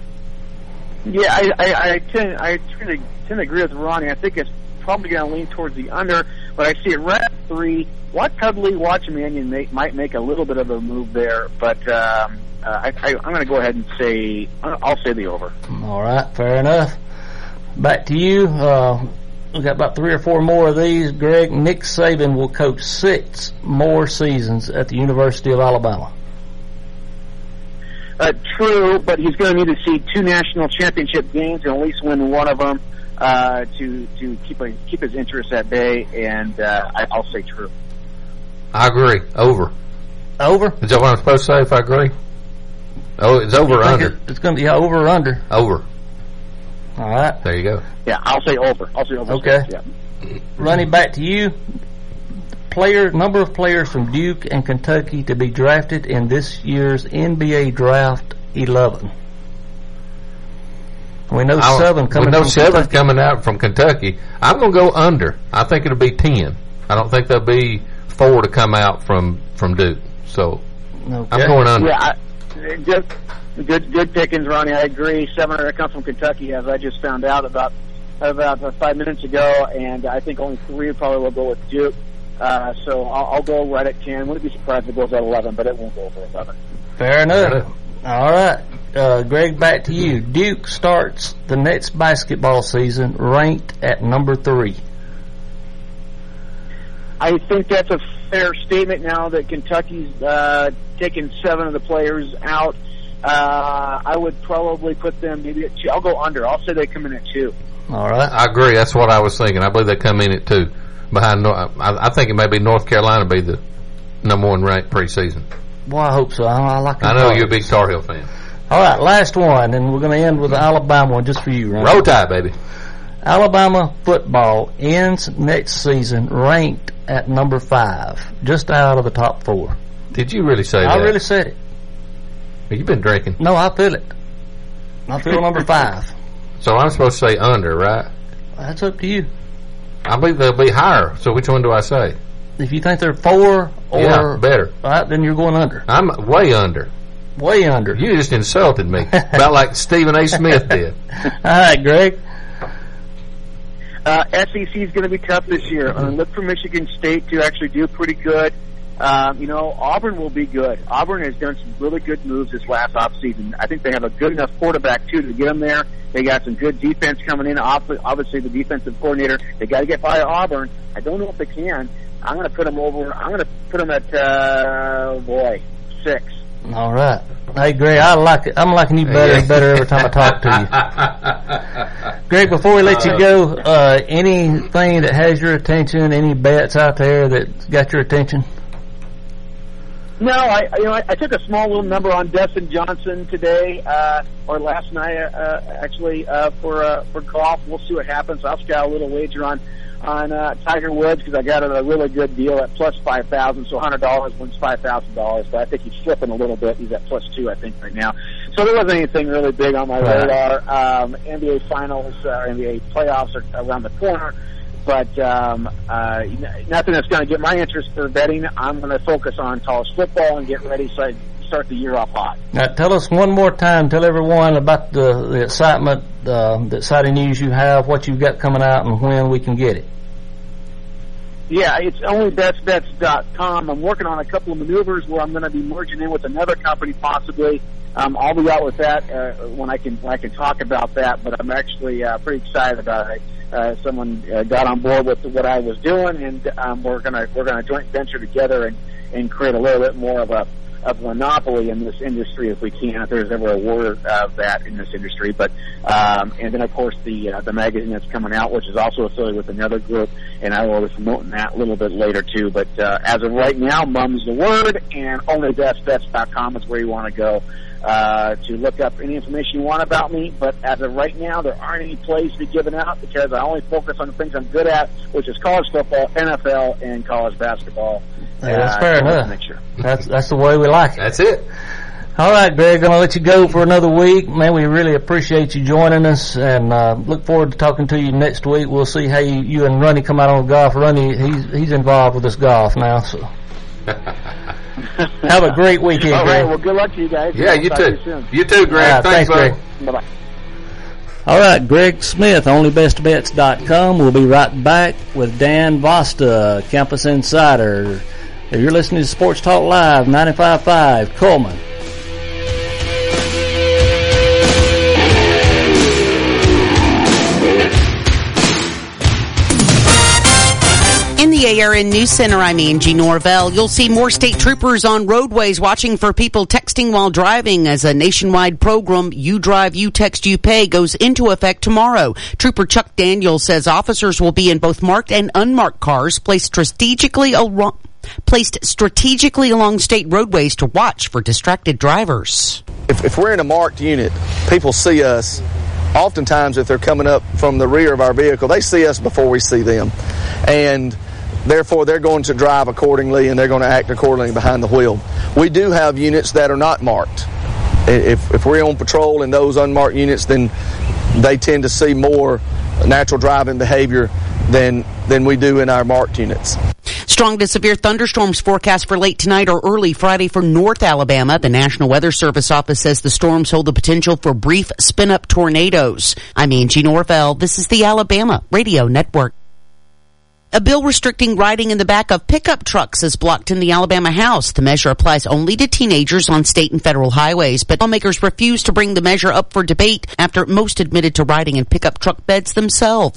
Yeah, I, I, I tend I tend to, tend to agree with Ronnie. I think it's probably going to lean towards the under, but I see it right at three. What Cuddly Watchmanian make, might make a little bit of a move there, but um, uh, I, I, I'm going to go ahead and say I'll say the over. All right, fair enough. Back to you. Uh, we've got about three or four more of these. Greg, Nick Saban will coach six more seasons at the University of Alabama. Uh, true, but he's going to need to see two national championship games and at least win one of them uh, to to keep a, keep his interest at bay. And uh, I, I'll say true. I agree. Over. Over? Is that what I'm supposed to say if I agree? Oh, it's over or I think under? it- It's going to be yeah, over or under. Over. All right. There you go. Yeah, I'll say over. I'll say over. Okay. Six, yeah. Running back to you. Player number of players from Duke and Kentucky to be drafted in this year's N B A draft eleven. We know I'll- seven coming we know from seven Kentucky. coming out from Kentucky. I'm going to go under. I think it'll be ten. I don't think there'll be four to come out from, from Duke. So Okay. I'm going under. Yeah, I, just good good pickings, Ronnie. I agree. Seven are going to come from Kentucky, as I just found out about about uh, five minutes ago, and I think only three probably will go with Duke. Uh, so I'll, I'll go right at ten. Wouldn't be surprised if it goes at eleven, but it won't go over eleven. Fair enough. Fair enough. All right. Uh, Greg, back to you. Duke starts the next basketball season ranked at number three. I think that's a fair statement now that Kentucky's uh, taken seven of the players out. Uh, I would probably put them maybe at two. I'll go under. I'll say they come in at two. All right. I agree. That's what I was thinking. I believe they come in at two. Behind, Nor- I, I think it may be North Carolina be the number one ranked preseason. Well, I hope so. I, I like. I know Tars. you're a big Tar Heel fan. All right, last one, and we're going to end with the Alabama one just for you, Ron. Roll Tide, baby. Alabama football ends next season ranked at number five, just out of the top four. Did you really say I that? I really said it. You've been drinking. No, I feel it. I feel number five. So I'm supposed to say under, right? That's up to you. I believe they'll be higher. So which one do I say? If you think they're four or yeah, better, all right, then you're going under. I'm way under. Way under. You just insulted me, about like Stephen A. Smith did. All right, Greg. Uh, S E C is going to be tough this year. Uh, look for Michigan State to actually do pretty good. Um, you know, Auburn will be good. Auburn has done some really good moves this last offseason. I think they have a good enough quarterback, too, to get them there. They got some good defense coming in. Obviously, the defensive coordinator, they got to get by Auburn. I don't know if they can. I'm going to put them over. I'm going to put them at, uh, oh boy, six. All right. Hey, Greg, I like it. I'm liking you better and better every time I talk to you. Greg, before we let you go, uh, anything that has your attention, any bets out there that got your attention? No, I you know I, I took a small little number on Dustin Johnson today uh, or last night uh, actually uh, for uh, for golf. We'll see what happens. I'll scout a little wager on on uh, Tiger Woods because I got a really good deal at plus five thousand. So one hundred dollars wins five thousand dollars. But I think he's slipping a little bit. He's at plus two, I think, right now. So there wasn't anything really big on my right. radar. Um, N B A Finals, uh, N B A playoffs are around the corner. But um, uh, nothing that's going to get my interest for betting. I'm going to focus on college football and get ready so I start the year off hot. Now, tell us one more time, tell everyone about the, the excitement, uh, the exciting news you have, what you've got coming out, and when we can get it. Yeah, it's only best bets dot com. I'm working on a couple of maneuvers where I'm going to be merging in with another company possibly. Um, I'll be out with that uh, when I can when I can talk about that, but I'm actually uh, pretty excited about it. Uh, someone uh, got on board with what I was doing, and um, we're gonna we're gonna joint venture together and, and create a little bit more of a of a monopoly in this industry if we can, if there's ever a word of that in this industry. But um, and then of course the uh, the magazine that's coming out, which is also affiliated with another group, and I will be promoting that a little bit later too. But uh, as of right now, Mum's the word, and only best bets dot com is where you want to go. Uh, to look up any information you want about me, but as of right now, there aren't any plays to be given out because I only focus on the things I'm good at, which is college football, N F L, and college basketball. Hey, that's uh, fair enough. Sure. That's that's the way we like it. That's it. All right, Greg, going to let you go for another week. Man, we really appreciate you joining us, and uh, look forward to talking to you next week. We'll see how you, you and Runny come out on golf. Runny, he's he's involved with this golf now, so. Have a great weekend, All Greg. right, well, good luck to you guys. Yeah, you too. You, you too, Greg. Right, thanks, thanks, Greg. Bye-bye. All right, Greg Smith, only best bets dot com. We'll be right back with Dan Vosta, Campus Insider. If you're listening to Sports Talk Live, ninety-five point five, Coleman. In the A R N News Center, I'm Angie Norvell. You'll see more state troopers on roadways watching for people texting while driving as a nationwide program, You Drive, You Text, You Pay, goes into effect tomorrow. Trooper Chuck Daniels says officers will be in both marked and unmarked cars placed strategically along, placed strategically along state roadways to watch for distracted drivers. If, if we're in a marked unit, people see us. Oftentimes, if they're coming up from the rear of our vehicle, they see us before we see them. And therefore, they're going to drive accordingly and they're going to act accordingly behind the wheel. We do have units that are not marked. If, if we're on patrol in those unmarked units, then they tend to see more natural driving behavior than than we do in our marked units. Strong to severe thunderstorms forecast for late tonight or early Friday for North Alabama. The National Weather Service office says the storms hold the potential for brief spin-up tornadoes. I'm Angie Norvell. This is the Alabama Radio Network. A bill restricting riding in the back of pickup trucks is blocked in the Alabama House. The measure applies only to teenagers on state and federal highways, but lawmakers refused to bring the measure up for debate after most admitted to riding in pickup truck beds themselves.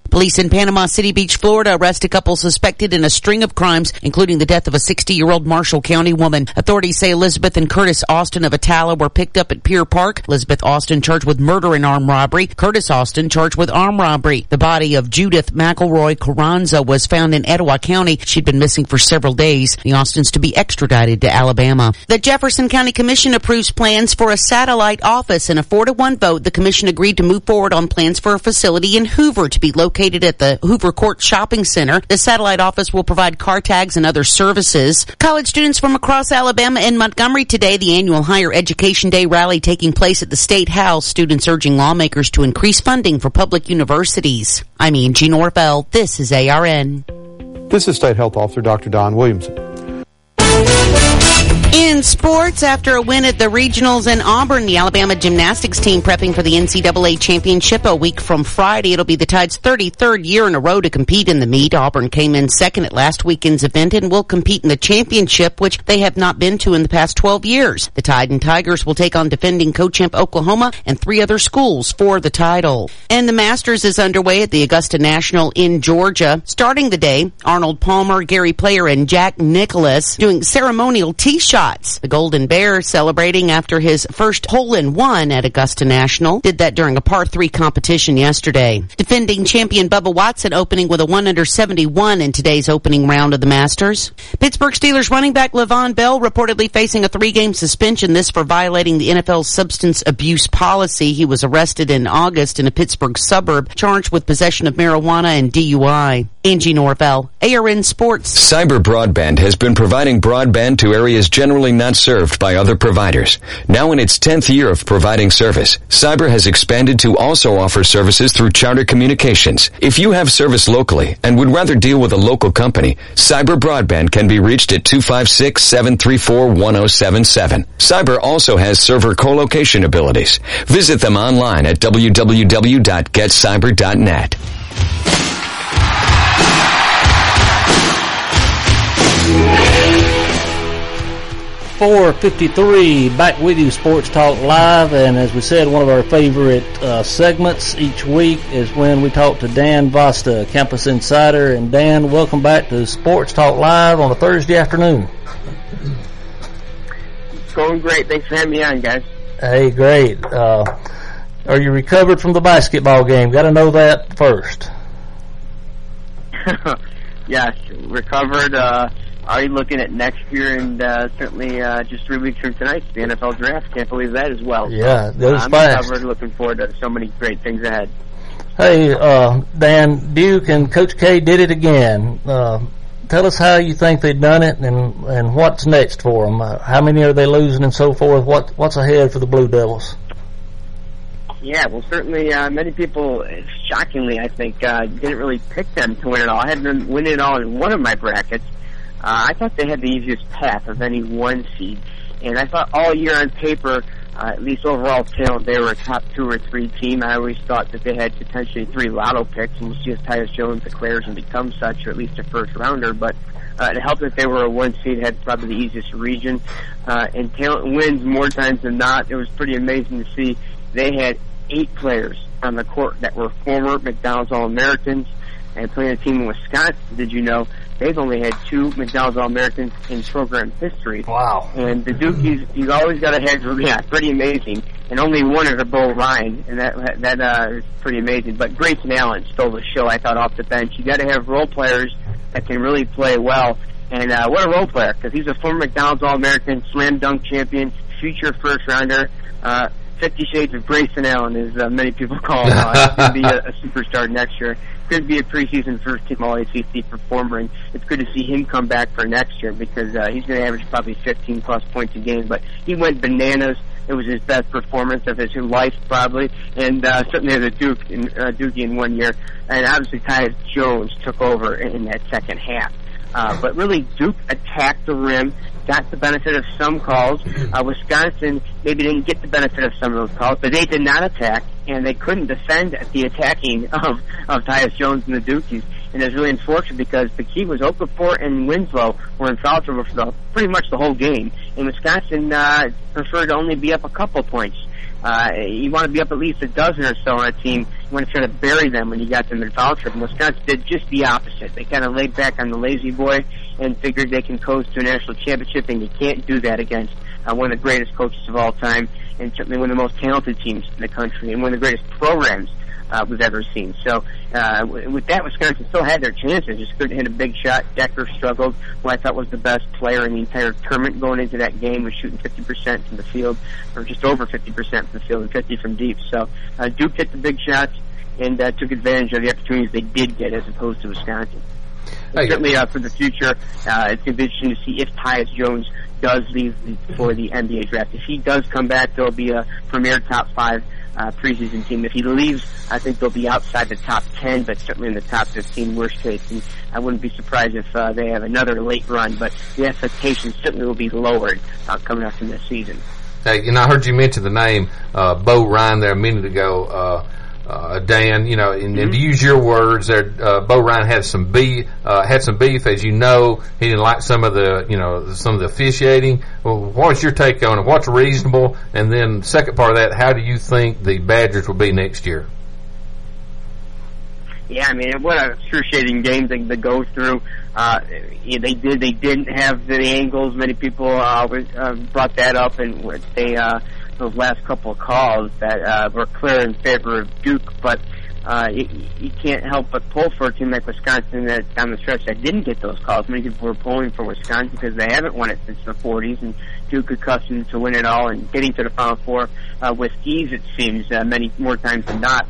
Police in Panama City Beach, Florida arrest a couple suspected in a string of crimes, including the death of a sixty-year-old Marshall County woman. Authorities say Elizabeth and Curtis Austin of Atala were picked up at Pier Park. Elizabeth Austin charged with murder and armed robbery. Curtis Austin charged with armed robbery. The body of Judith McElroy Carranza was found in Etowah County. She'd been missing for several days. The Austins to be extradited to Alabama. The Jefferson County Commission approves plans for a satellite office. In a four to one vote, the commission agreed to move forward on plans for a facility in Hoover to be located at the Hoover Court Shopping Center. The satellite office will provide car tags and other services. College students from across Alabama and Montgomery today, the annual Higher Education Day rally taking place at the State House. Students urging lawmakers to increase funding for public universities. I'm Angie Norvell. This is A R N. This is State Health Officer Doctor Don Williamson. In sports, after a win at the regionals in Auburn, the Alabama gymnastics team prepping for the N C double A championship a week from Friday. It'll be the Tide's thirty-third year in a row to compete in the meet. Auburn came in second at last weekend's event and will compete in the championship, which they have not been to in the past twelve years. The Tide and Tigers will take on defending co-champ Oklahoma and three other schools for the title. And the Masters is underway at the Augusta National in Georgia. Starting the day, Arnold Palmer, Gary Player, and Jack Nicklaus doing ceremonial tee shots. The Golden Bear celebrating after his first hole-in-one at Augusta National. Did that during a par three competition yesterday. Defending champion Bubba Watson opening with a one under seventy-one in today's opening round of the Masters. Pittsburgh Steelers running back Le'Veon Bell reportedly facing a three-game suspension, this for violating the N F L's substance abuse policy. He was arrested in August in a Pittsburgh suburb, charged with possession of marijuana and D U I. Angie Norvell, A R N Sports. Cyber Broadband has been providing broadband to areas generally not served by other providers. Now in its tenth year of providing service, Cyber has expanded to also offer services through Charter Communications. If you have service locally and would rather deal with a local company, Cyber Broadband can be reached at two five six, seven three four, one zero seven seven. Cyber also has server co-location abilities. Visit them online at w w w dot get cyber dot net. four fifty-three, back with you, Sports Talk Live, and as we said, one of our favorite uh, segments each week is when we talk to Dan Vasta, Campus Insider. And Dan, welcome back to Sports Talk Live on a Thursday afternoon. It's going great. Thanks for having me on, guys. Hey, great. Uh, are you recovered from the basketball game? Got to know that first. Yes, recovered. Uh, Already looking at next year, and uh, certainly uh, just three weeks from tonight, the N F L draft. Can't believe that as well. Yeah, it goes uh, I'm fast. recovered, looking forward to so many great things ahead. Hey, uh, Dan, Duke and Coach K did it again. Uh, tell us how you think they've done it, and and what's next for them. Uh, how many are they losing, and so forth. What what's ahead for the Blue Devils? Yeah, well, certainly uh, many people, shockingly, I think, uh, didn't really pick them to win it all. I had them win it all in one of my brackets. Uh, I thought they had the easiest path of any one seed, and I thought all year on paper, uh, at least overall talent, they were a top two or three team. I always thought that they had potentially three lotto picks, and we'll see if Tyus Jones declares and becomes such, or at least a first rounder. But uh, it helped that they were a one seed, had probably the easiest region, uh, and talent wins more times than not. It was pretty amazing to see they had eight players on the court that were former McDonald's All-Americans and playing a team in Wisconsin. Did you know they've only had two McDonald's All-Americans in program history? Wow. And the Dukies, you always got to have, yeah, pretty amazing. And only one is a Bo Ryan, and that that uh, is pretty amazing. But Grayson Allen stole the show, I thought, off the bench. You got to have role players that can really play well. And uh, what a role player, because he's a former McDonald's All-American, slam dunk champion, future first rounder. Uh, Fifty Shades of Grayson Allen, as uh, many people call him. Uh, he's going to be a, a superstar next year. Could be a preseason first-team All A C C performer, and it's good to see him come back for next year because uh, he's going to average probably fifteen-plus points a game. But he went bananas. It was his best performance of his life, probably, and uh, certainly as a Duke in, uh, Dookie in one year. And obviously, Tyus Jones took over in, in that second half. Uh, but really, Duke attacked the rim, got the benefit of some calls. Uh, Wisconsin maybe didn't get the benefit of some of those calls, but they did not attack, and they couldn't defend the attacking of, of Tyus Jones and the Dukies. And it was really unfortunate because the key was Okafor and Winslow were in foul trouble for the, pretty much the whole game. And Wisconsin uh, preferred to only be up a couple points. Uh, you want to be up at least a dozen or so on a team. You want to try to bury them when you got them in foul trouble. Wisconsin did just the opposite. They kind of laid back on the lazy boy and figured they can coast to a national championship, and you can't do that against uh, one of the greatest coaches of all time, and certainly one of the most talented teams in the country, and one of the greatest programs uh, we've ever seen. So uh, with that, Wisconsin still had their chances, just couldn't hit a big shot. Decker struggled, who I thought was the best player in the entire tournament going into that game, was shooting fifty percent from the field, or just over fifty percent from the field, and fifty from deep. So uh, Duke hit the big shots and uh, took advantage of the opportunities they did get as opposed to Wisconsin. Certainly uh, for the future, uh, it's going to be interesting to see if Tyus Jones does leave for the N B A draft. If he does come back, there'll be a premier top five uh, preseason team. If he leaves, I think they'll be outside the top ten, but certainly in the top fifteen, worst case. And I wouldn't be surprised if uh, they have another late run, but the expectations certainly will be lowered uh, coming up from this season. Hey, you know, I heard you mention the name uh, Bo Ryan there a minute ago. Uh, Uh, Dan, you know, and, mm-hmm. and to use your words, there, uh, Bo Ryan had some beef. Uh, had some beef, as you know. He didn't like some of the, you know, some of the officiating. Well, what's your take on it? What's reasonable? And then, second part of that, how do you think the Badgers will be next year? Yeah, I mean, what a excruciating game to, to go through. Uh, yeah, they did. They didn't have the angles. Many people uh, uh, brought that up, and they. Uh, those last couple of calls that uh, were clear in favor of Duke, but uh, you, you can't help but pull for a team like Wisconsin that down the stretch that didn't get those calls. Many people were pulling for Wisconsin because they haven't won it since the forties, and Duke accustomed to win it all and getting to the Final Four uh, with ease, it seems, uh, many more times than not.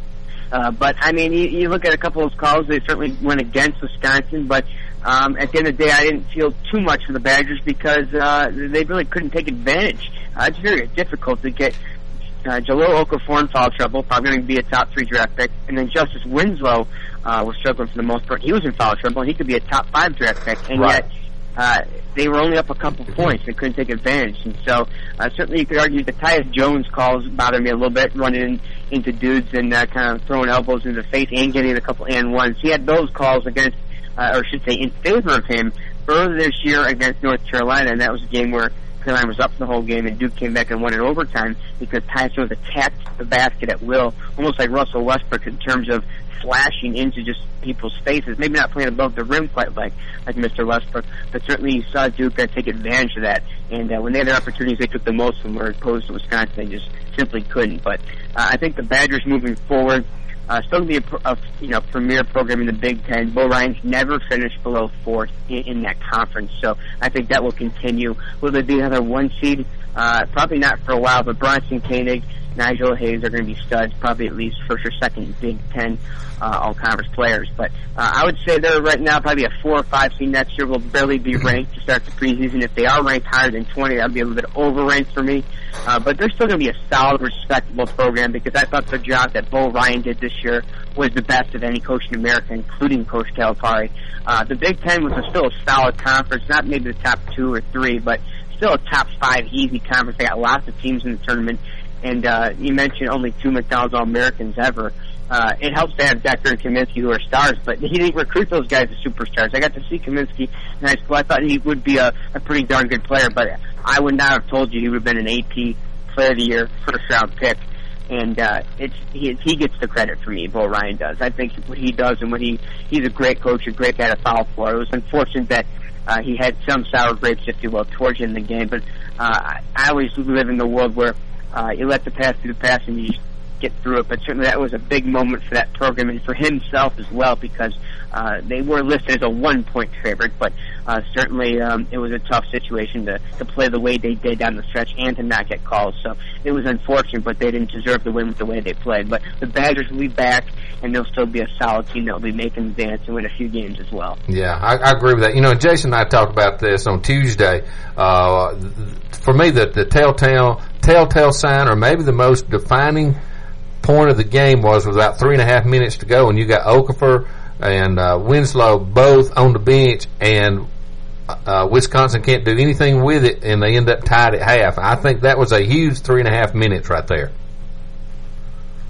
Uh, but, I mean, you, you look at a couple of those calls, they certainly went against Wisconsin, but um, at the end of the day, I didn't feel too much for the Badgers because uh, they really couldn't take advantage. Uh, it's very difficult to get uh, Jahlil Okafor in foul trouble, probably going to be a top three draft pick, and then Justice Winslow uh, was struggling for the most part. He was in foul trouble, and he could be a top five draft pick, and right. yet uh, they were only up a couple points. They couldn't take advantage, and so uh, certainly you could argue the Tyus Jones calls bother me a little bit, running in, into dudes and uh, kind of throwing elbows in the face and getting a couple and ones. He had those calls against, uh, or I should say, in favor of him earlier this year against North Carolina, and that was a game where Carolina was up the whole game, and Duke came back and won in overtime because Tyus Jones attacked the basket at will, almost like Russell Westbrook in terms of slashing into just people's faces. Maybe not playing above the rim quite like like Mister Westbrook, but certainly you saw Duke uh, take advantage of that. And uh, when they had their opportunities, they took the most of them, where opposed to Wisconsin, they just simply couldn't. But uh, I think the Badgers moving forward, Uh, still going to be a, a you know premier program in the Big Ten. Bo Ryan's never finished below fourth in, in that conference, so I think that will continue. Will there be another one seed? Uh, probably not for a while, but Bronson Koenig, Nigel Hayes are going to be studs, probably at least first or second Big Ten uh, all-conference players. But uh, I would say they're right now probably a four or five seed next year. Will barely be ranked to start the preseason. If they are ranked higher than twenty, that would be a little bit over-ranked for me. Uh, but they're still going to be a solid, respectable program because I thought the job that Bo Ryan did this year was the best of any coach in America, including Coach Calipari. Uh, the Big Ten was a, still a solid conference, not maybe the top two or three, but still a top five easy conference. They got lots of teams in the tournament. And uh, you mentioned only two McDonald's All-Americans ever. Uh, it helps to have Decker and Kaminsky, who are stars, but he didn't recruit those guys as superstars. I got to see Kaminsky in high school. I thought he would be a, a pretty darn good player, but I would not have told you he would have been an A P Player of the Year, first-round pick. And uh, it's he, he gets the credit for me, Bo Ryan does. I think what he does and what he he's a great coach, a great guy to foul for. It was unfortunate that uh, he had some sour grapes, if you will, towards the end of the game, but uh, I always live in the world where Uh, you let the pass do the pass and you get through it. But certainly that was a big moment for that program and for himself as well because uh, they were listed as a one-point favorite. But uh, certainly um, it was a tough situation to, to play the way they did down the stretch and to not get calls. So it was unfortunate, but they didn't deserve to win with the way they played. But the Badgers will be back, and they'll still be a solid team that will be making the dance and win a few games as well. Yeah, I, I agree with that. You know, Jason and I talked about this on Tuesday. Uh, for me, the, the telltale telltale sign, or maybe the most defining point of the game, was with about three and a half minutes to go, and you got Okafor and uh, Winslow both on the bench, and uh, Wisconsin can't do anything with it, and they end up tied at half. I think that was a huge three and a half minutes right there.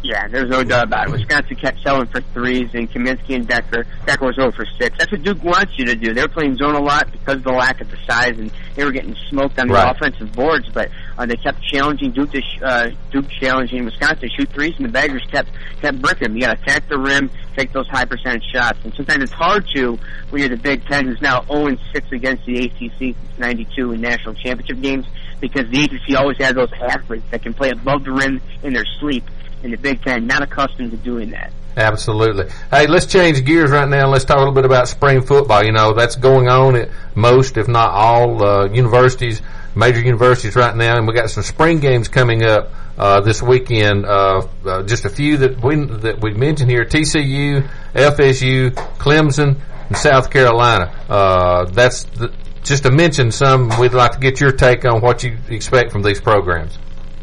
Yeah, there's no doubt about it. Wisconsin kept selling for threes, and Kaminsky and Decker. Decker was over for six. That's what Duke wants you to do. They were playing zone a lot because of the lack of the size, and they were getting smoked on the Right. offensive boards. But uh, they kept challenging Duke. To sh- uh, Duke challenging Wisconsin to shoot threes, and the Badgers kept kept bricking them. You got to attack the rim, take those high percentage shots, and sometimes it's hard to when you're the Big Ten, who's now zero and six against the A C C since ninety-two in national championship games, because the A C C always has those athletes that can play above the rim in their sleep. In the Big Ten, not accustomed to doing that. Absolutely. Hey, let's change gears right now and let's talk a little bit about spring football. You know, that's going on at most, if not all, uh, universities, major universities right now, and we got some spring games coming up uh, this weekend. Uh, uh, just a few that we that we mentioned here: T C U, F S U, Clemson, and South Carolina. Uh, that's the, just to mention some. We'd like to get your take on what you expect from these programs.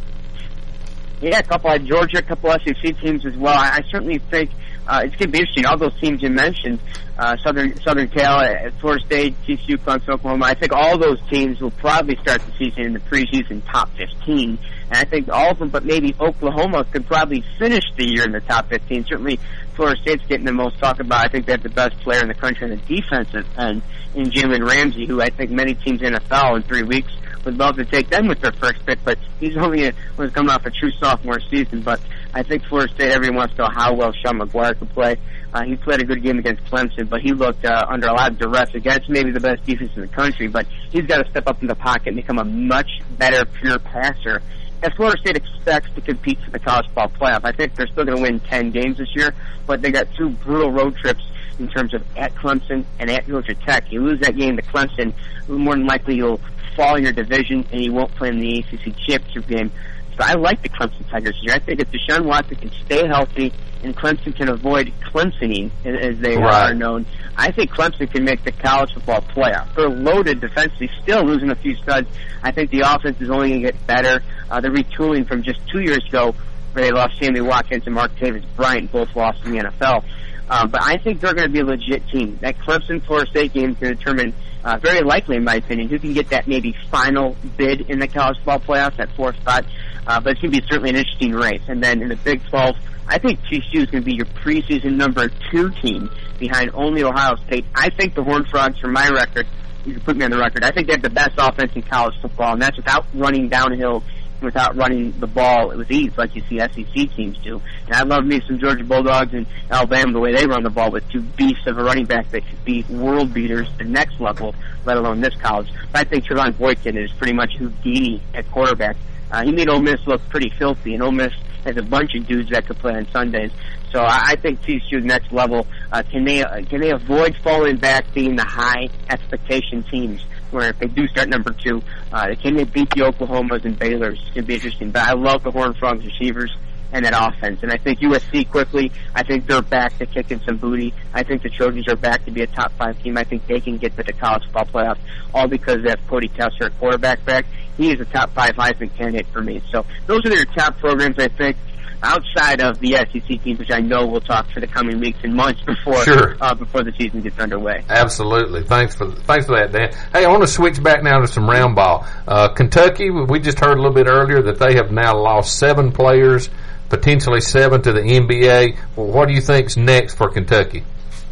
Yeah, a couple of Georgia, a couple of S E C teams as well. I, I certainly think uh, it's going to be interesting. All those teams you mentioned, uh, Southern Southern Cal, uh, Florida State, T C U, Clemson, Oklahoma. I think all those teams will probably start the season in the preseason top fifteen. And I think all of them, but maybe Oklahoma could probably finish the year in the top fifteen. Certainly, Florida State's getting the most talk about. I think they have the best player in the country on the defensive end in Jalen Ramsey, who I think many teams in the N F L in three weeks would love to take them with their first pick, but he's only a, was coming off a true sophomore season. But I think Florida State, everyone wants to know how well Sean McGuire could play. Uh, he played a good game against Clemson, but he looked uh, under a lot of duress against maybe the best defense in the country. But he's got to step up in the pocket and become a much better pure passer. As Florida State expects to compete for the college football playoff, I think they're still going to win ten games this year, but they got two brutal road trips in terms of at Clemson and at Georgia Tech. You lose that game to Clemson, more than likely you'll fall in your division and you won't play in the A C C championship game. So I like the Clemson Tigers here. I think if Deshaun Watson can stay healthy and Clemson can avoid Clemsoning, as they Right. are known, I think Clemson can make the college football playoff. They're loaded defensively, still losing a few studs. I think the offense is only going to get better. Uh, they're retooling from just two years ago where they lost Sammy Watkins and Martavis Bryant, both lost in the N F L. Um, but I think they're going to be a legit team. That Clemson-Florida State game is going to determine, uh, very likely in my opinion, who can get that maybe final bid in the college football playoffs, that fourth spot. Uh, but it's going to be certainly an interesting race. And then in the Big twelve, I think T C U is going to be your preseason number two team behind only Ohio State. I think the Horned Frogs, for my record, you can put me on the record, I think they have the best offense in college football, and that's without running downhill, without running the ball with ease like you see S E C teams do. And I love me some Georgia Bulldogs and Alabama, the way they run the ball with two beasts of a running back that could be world beaters at the next level, let alone this college. But I think Trevon Boykin is pretty much Houdini at quarterback. Uh, he made Ole Miss look pretty filthy, and Ole Miss has a bunch of dudes that could play on Sundays. So I, I think T C U next level. Uh, can they uh, can they avoid falling back, being the high expectation teams? Where if they do start number two, uh, can they beat the Oklahomas and Baylors? It's going to be interesting. But I love the Horned Frogs receivers and that offense. And I think U S C quickly, I think they're back to kicking some booty. I think the Trojans are back to be a top five team. I think they can get to the college football playoffs, all because they have Cody Kessler at quarterback back. He is a top five Heisman candidate for me. So those are their top programs, I think, outside of the S E C teams, which I know we'll talk for the coming weeks and months before Sure. uh, before the season gets underway. Absolutely. Thanks for thanks for that, Dan. Hey, I want to switch back now to some round ball. Uh, Kentucky, we just heard a little bit earlier that they have now lost seven players, potentially seven to the N B A. Well, what do you think's next for Kentucky?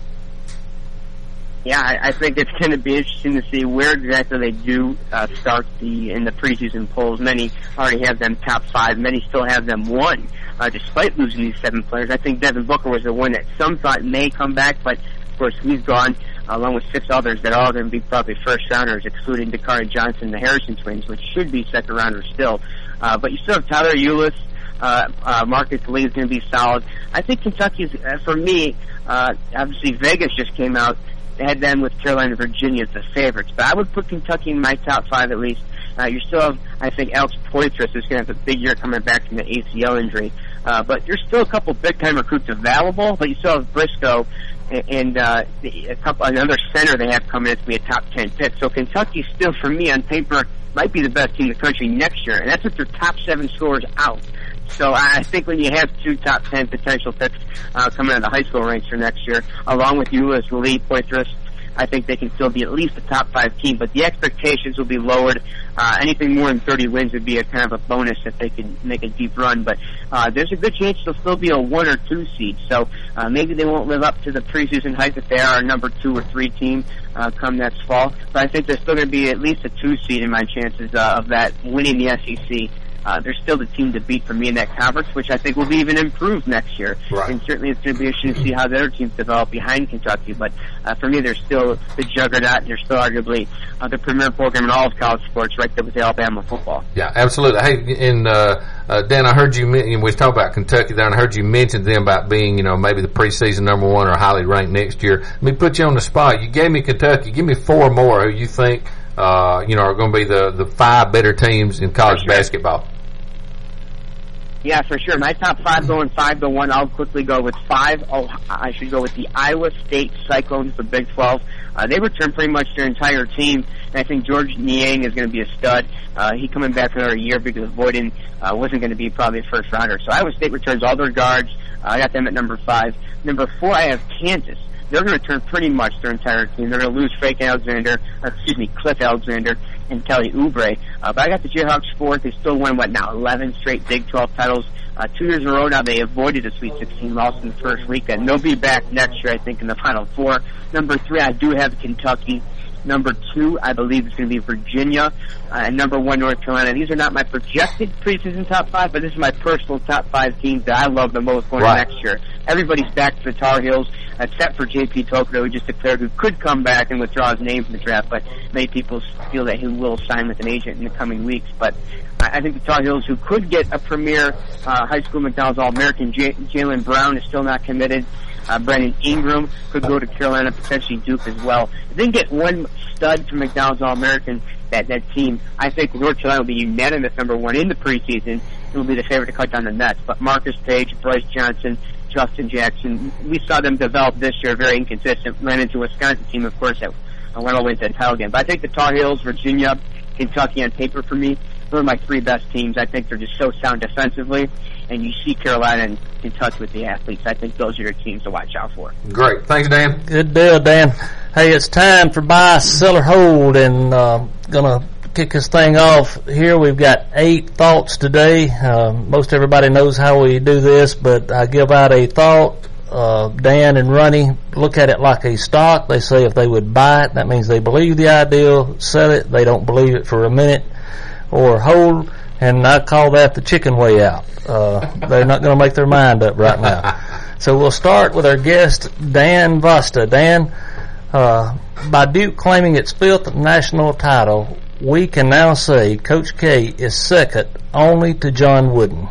Yeah, I, I think it's going to be interesting to see where exactly they do uh, start the in the preseason polls. Many already have them top five. Many still have them one, uh, despite losing these seven players. I think Devin Booker was the one that some thought may come back, but of course he's gone, along with six others that are all going to be probably first rounders, excluding Dakari Johnson, the Harrison twins, which should be second rounders still. Uh, but you still have Tyler Ulis. Uh, uh, Marcus Lee is going to be solid. I think Kentucky's, uh, for me, uh, obviously Vegas just came out. They had them with Carolina and Virginia as the favorites. But I would put Kentucky in my top five at least. Uh, you still have, I think, Alex Poitras, who's going to have a big year coming back from the A C L injury. Uh, but there's still a couple big-time recruits available, but you still have Briscoe and, and uh, a couple, another center they have coming in to be a top ten pick. So Kentucky still, for me, on paper, might be the best team in the country next year, and that's with their top seven scorers out. So I think when you have two top ten potential picks uh, coming out of the high school ranks for next year, along with Ulis, Lee, Poitras, I think they can still be at least a top five team, but the expectations will be lowered. Uh, anything more than thirty wins would be a kind of a bonus if they can make a deep run, but uh, there's a good chance they'll still be a one or two seed, so uh, maybe they won't live up to the preseason hype if they are a number two or three team uh, come next fall, but I think they're still going to be at least a two seed in my chances uh, of that winning the S E C. Uh, they're still the team to beat for me in that conference, which I think will be even improved next year. Right. And certainly it's going to be interesting to see how the other teams develop behind Kentucky. But uh, for me, they're still the juggernaut, and they're still arguably uh, the premier program in all of college sports, right there with Alabama football. Yeah, absolutely. Hey, and uh, uh, Dan, I heard you, we was talking about Kentucky there, and I heard you mention them about being, you know, maybe the preseason number one or highly ranked next year. Let me put you on the spot. You gave me Kentucky. Give me four more who you think, uh, you know, are going to be the, the five better teams in college sure. basketball. Yeah, for sure. My top five going five to one. I'll quickly go with five. Oh, I should go with the Iowa State Cyclones, the Big twelve. Uh, they returned pretty much their entire team, and I think George Niang is going to be a stud. Uh, he coming back for another year because Boyden uh, wasn't going to be probably a first rounder. So Iowa State returns all their guards. Uh, I got them at number five. Number four, I have Kansas. They're going to return pretty much their entire team. They're going to lose Frank Alexander, or excuse me, Cliff Alexander, and Kelly Oubre. Uh, but I got the Jayhawks fourth. They still won, what now, eleven straight Big twelve titles. Uh, two years in a row now, they avoided a Sweet sixteen loss in the first weekend. They'll be back next year, I think, in the Final Four. Number three, I do have Kentucky. Number two, I believe it's going to be Virginia. Uh, and number one, North Carolina. These are not my projected preseason top five, but this is my personal top five teams that I love the most going right. next year. Everybody's back to the Tar Heels, except for J P Tokoto, who just declared who could come back and withdraw his name from the draft, but many people feel that he will sign with an agent in the coming weeks. But I think the Tar Heels, who could get a premier uh, high school McDonald's All-American, J- Jalen Brown is still not committed. Uh, Brandon Ingram could go to Carolina, potentially Duke as well. If they can get one stud from McDonald's All-American, that, that team, I think North Carolina will be unanimous number one in the preseason. It will be the favorite to cut down the Nets. But Marcus Page, Bryce Johnson, Justin Jackson, we saw them develop this year, very inconsistent. Ran into a Wisconsin team, of course, that went all the way to the title game. But I think the Tar Heels, Virginia, Kentucky on paper for me, those are my three best teams. I think they're just so sound defensively. And you see Carolina and Kentucky with the athletes. I think those are your teams to watch out for. Great. Thanks, Dan. Good deal, Dan. Hey, it's time for buy, sell, or hold, and uh, going to kick this thing off here. We've got eight thoughts today. Uh, most everybody knows how we do this, but I give out a thought. Uh, Dan and Ronnie look at it like a stock. They say if they would buy it, that means they believe the idea. Sell it, they don't believe it for a minute. Or hold, and I call that the chicken way out. Uh, they're not going to make their mind up right now. So we'll start with our guest, Dan Vasta. Dan, uh, by Duke claiming its fifth national title, we can now say Coach K is second only to John Wooden.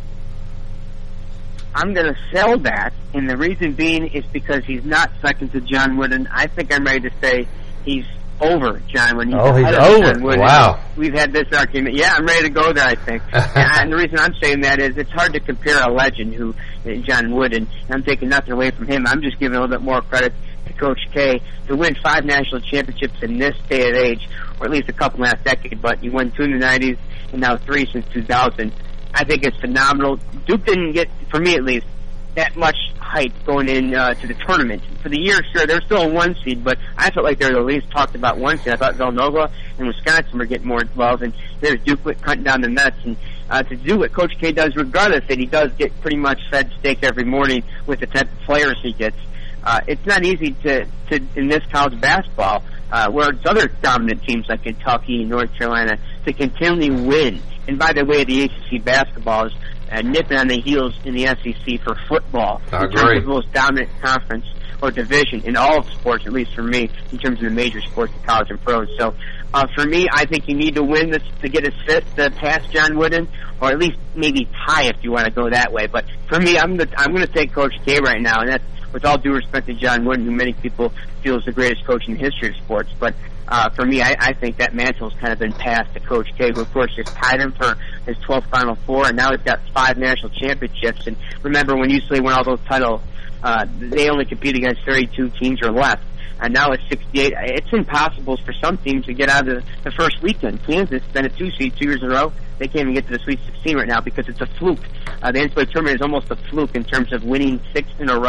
I'm going to sell that, and the reason being is because he's not second to John Wooden. I think I'm ready to say he's over John Wooden. He's oh, he's over. John Wooden. Wow. We've had this argument. Yeah, I'm ready to go there, I think. And the reason I'm saying that is it's hard to compare a legend who John Wooden. I'm taking nothing away from him. I'm just giving a little bit more credit to Coach K to win five national championships in this day and age, or at least a couple last decade, but he won two in the nineties and now three since two thousand. I think it's phenomenal. Duke didn't get, for me at least, that much hype going in uh, to the tournament. For the year, sure, they're still a one seed, but I felt like they were the least talked about one seed. I thought Villanova and Wisconsin were getting more love, and there's Duke cutting down the nets. And uh, to do what Coach K does, regardless that he does get pretty much fed steak every morning with the type of players he gets, uh, it's not easy to, to in this college basketball, uh, where it's other dominant teams like Kentucky and North Carolina, to continually win. And by the way, the A C C basketball is uh, nipping on the heels in the S E C for football. I in agree. terms of the most dominant conference or division in all of sports, at least for me, in terms of the major sports, the college and pros. So uh, for me, I think you need to win this to get a fifth to pass John Wooden, or at least maybe tie if you want to go that way. But for me, I'm the, I'm going to take Coach K right now, and that's with all due respect to John Wooden, who many people feel is the greatest coach in the history of sports. But uh, for me, I, I think that mantle's kind of been passed to Coach K, who of course just tied him for his twelfth Final Four, and now he's got five national championships. And remember, when U C L A won all those titles, uh, they only compete against thirty-two teams or less. And now it's sixty-eight. It's impossible for some teams to get out of the, the first weekend. Kansas has been a two-seed two years in a row. They can't even get to the Sweet sixteen right now because it's a fluke. Uh, the N C double A tournament is almost a fluke in terms of winning six in a row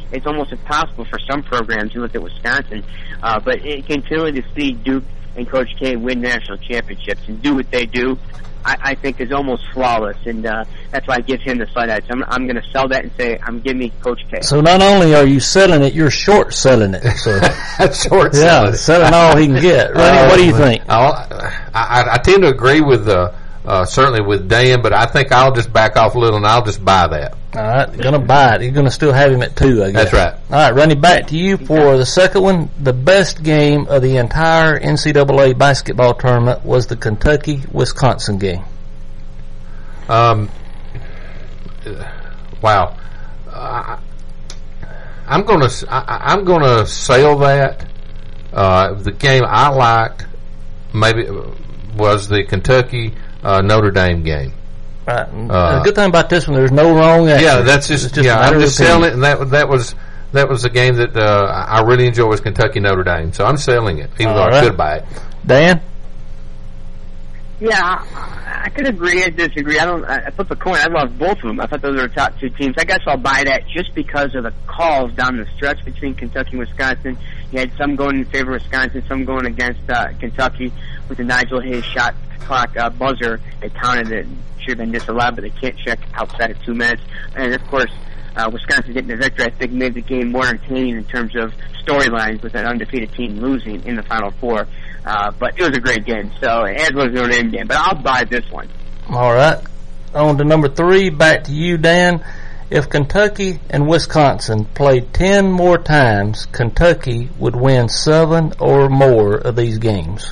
it's almost impossible for some programs. You look at Wisconsin, uh, but it continually to see Duke and Coach K win national championships and do what they do, I, I think is almost flawless, and uh, that's why I give him the slight edge. I'm, I'm going to sell that and say I'm giving me Coach K. So not only are you selling it, you're short selling it. So short yeah, selling it. selling all he can get. Ronnie, Uh, what do you think? I'll, I, I tend to agree with uh, uh, certainly with Dan, but I think I'll just back off a little and I'll just buy that. All right, you're going to buy it. You're going to still have him at two, I guess. That's right. All right, Ronnie, back to you for the second one. The best game of the entire N C double A basketball tournament was the Kentucky-Wisconsin game. Um, wow. Uh, I'm going to I'm going to sell that. Uh, the game I liked maybe was the Kentucky uh, Notre Dame game. Right. Uh, the good thing about this one, there's no wrong answer. Yeah, that's just, just yeah. I'm just opinion. selling it, and that that was that was the game that uh, I really enjoyed was Kentucky Notre Dame. So I'm selling it, even All though right. I should buy it. Dan? Yeah, I, I could agree and disagree. I don't. I, I flip a coin. I love both of them. I thought those were the top two teams. I guess I'll buy that just because of the calls down the stretch between Kentucky and Wisconsin. You had some going in favor of Wisconsin, some going against uh, Kentucky with the Nigel Hayes shot clock uh, buzzer. They counted it. Should have been disallowed, but they can't check outside of two minutes. And of course, uh, Wisconsin getting the victory, I think, made the game more entertaining in terms of storylines with an undefeated team losing in the Final Four. Uh, but it was a great game, so as was the Notre Dame game. But I'll buy this one. All right. On to number three, back to you, Dan. If Kentucky and Wisconsin played ten more times, Kentucky would win seven or more of these games.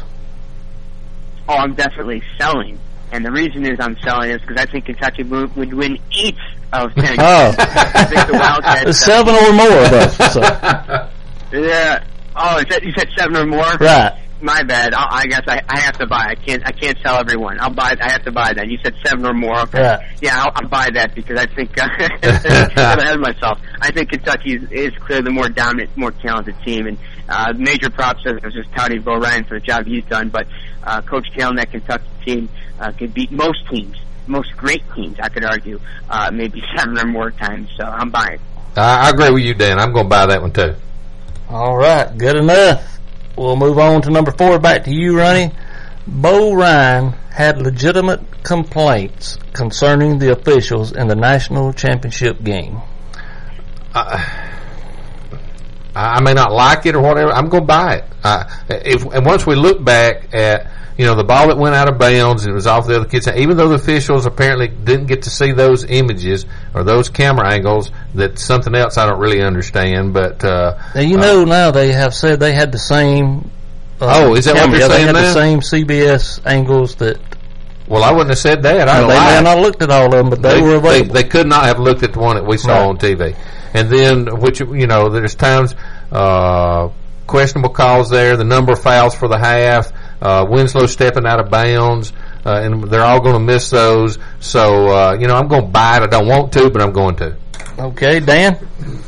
Oh, I'm definitely selling. And the reason is I'm selling is because I think Kentucky would, would win eight of ten. Oh. I think the Wildcats... Seven or more of us. So. Yeah. Oh, is that, you said seven or more? Right. My bad. I'll, I guess I, I have to buy. I can't. I can't sell everyone. I'll buy. I have to buy that. You said seven or more. Okay. Yeah. Yeah. I'll, I'll buy that because I think uh, I'm ahead of myself. I think Kentucky is, is clearly the more dominant, more talented team, and uh, major props to just touting Bo Ryan for the job he's done. But uh, Coach K and that Kentucky team uh, could beat most teams, most great teams. I could argue uh, maybe seven or more times. So I'm buying. I, I agree with you, Dan. I'm going to buy that one too. All right. Good enough. We'll move on to number four. Back to you, Ronnie. Bo Ryan had legitimate complaints concerning the officials in the national championship game. Uh, I may not like it or whatever. I'm going to buy it. Uh, if and once we look back at, you know, the ball that went out of bounds and it was off the other kid's hand, even though the officials apparently didn't get to see those images or those camera angles, that's something else I don't really understand. But uh, now, you know, uh, now they have said they had the same. Uh, oh, is that camera. what you're yeah, saying they had now? the same C B S angles that. Well, I wouldn't have said that. I they may have not looked at all of them, but they, they were available. They, they could not have looked at the one that we saw right. on T V. And then, which, you know, there's times uh, questionable calls there, the number of fouls for the half, uh, Winslow stepping out of bounds, uh, and they're all going to miss those. So, uh, you know, I'm going to buy it. I don't want to, but I'm going to. Okay, Dan?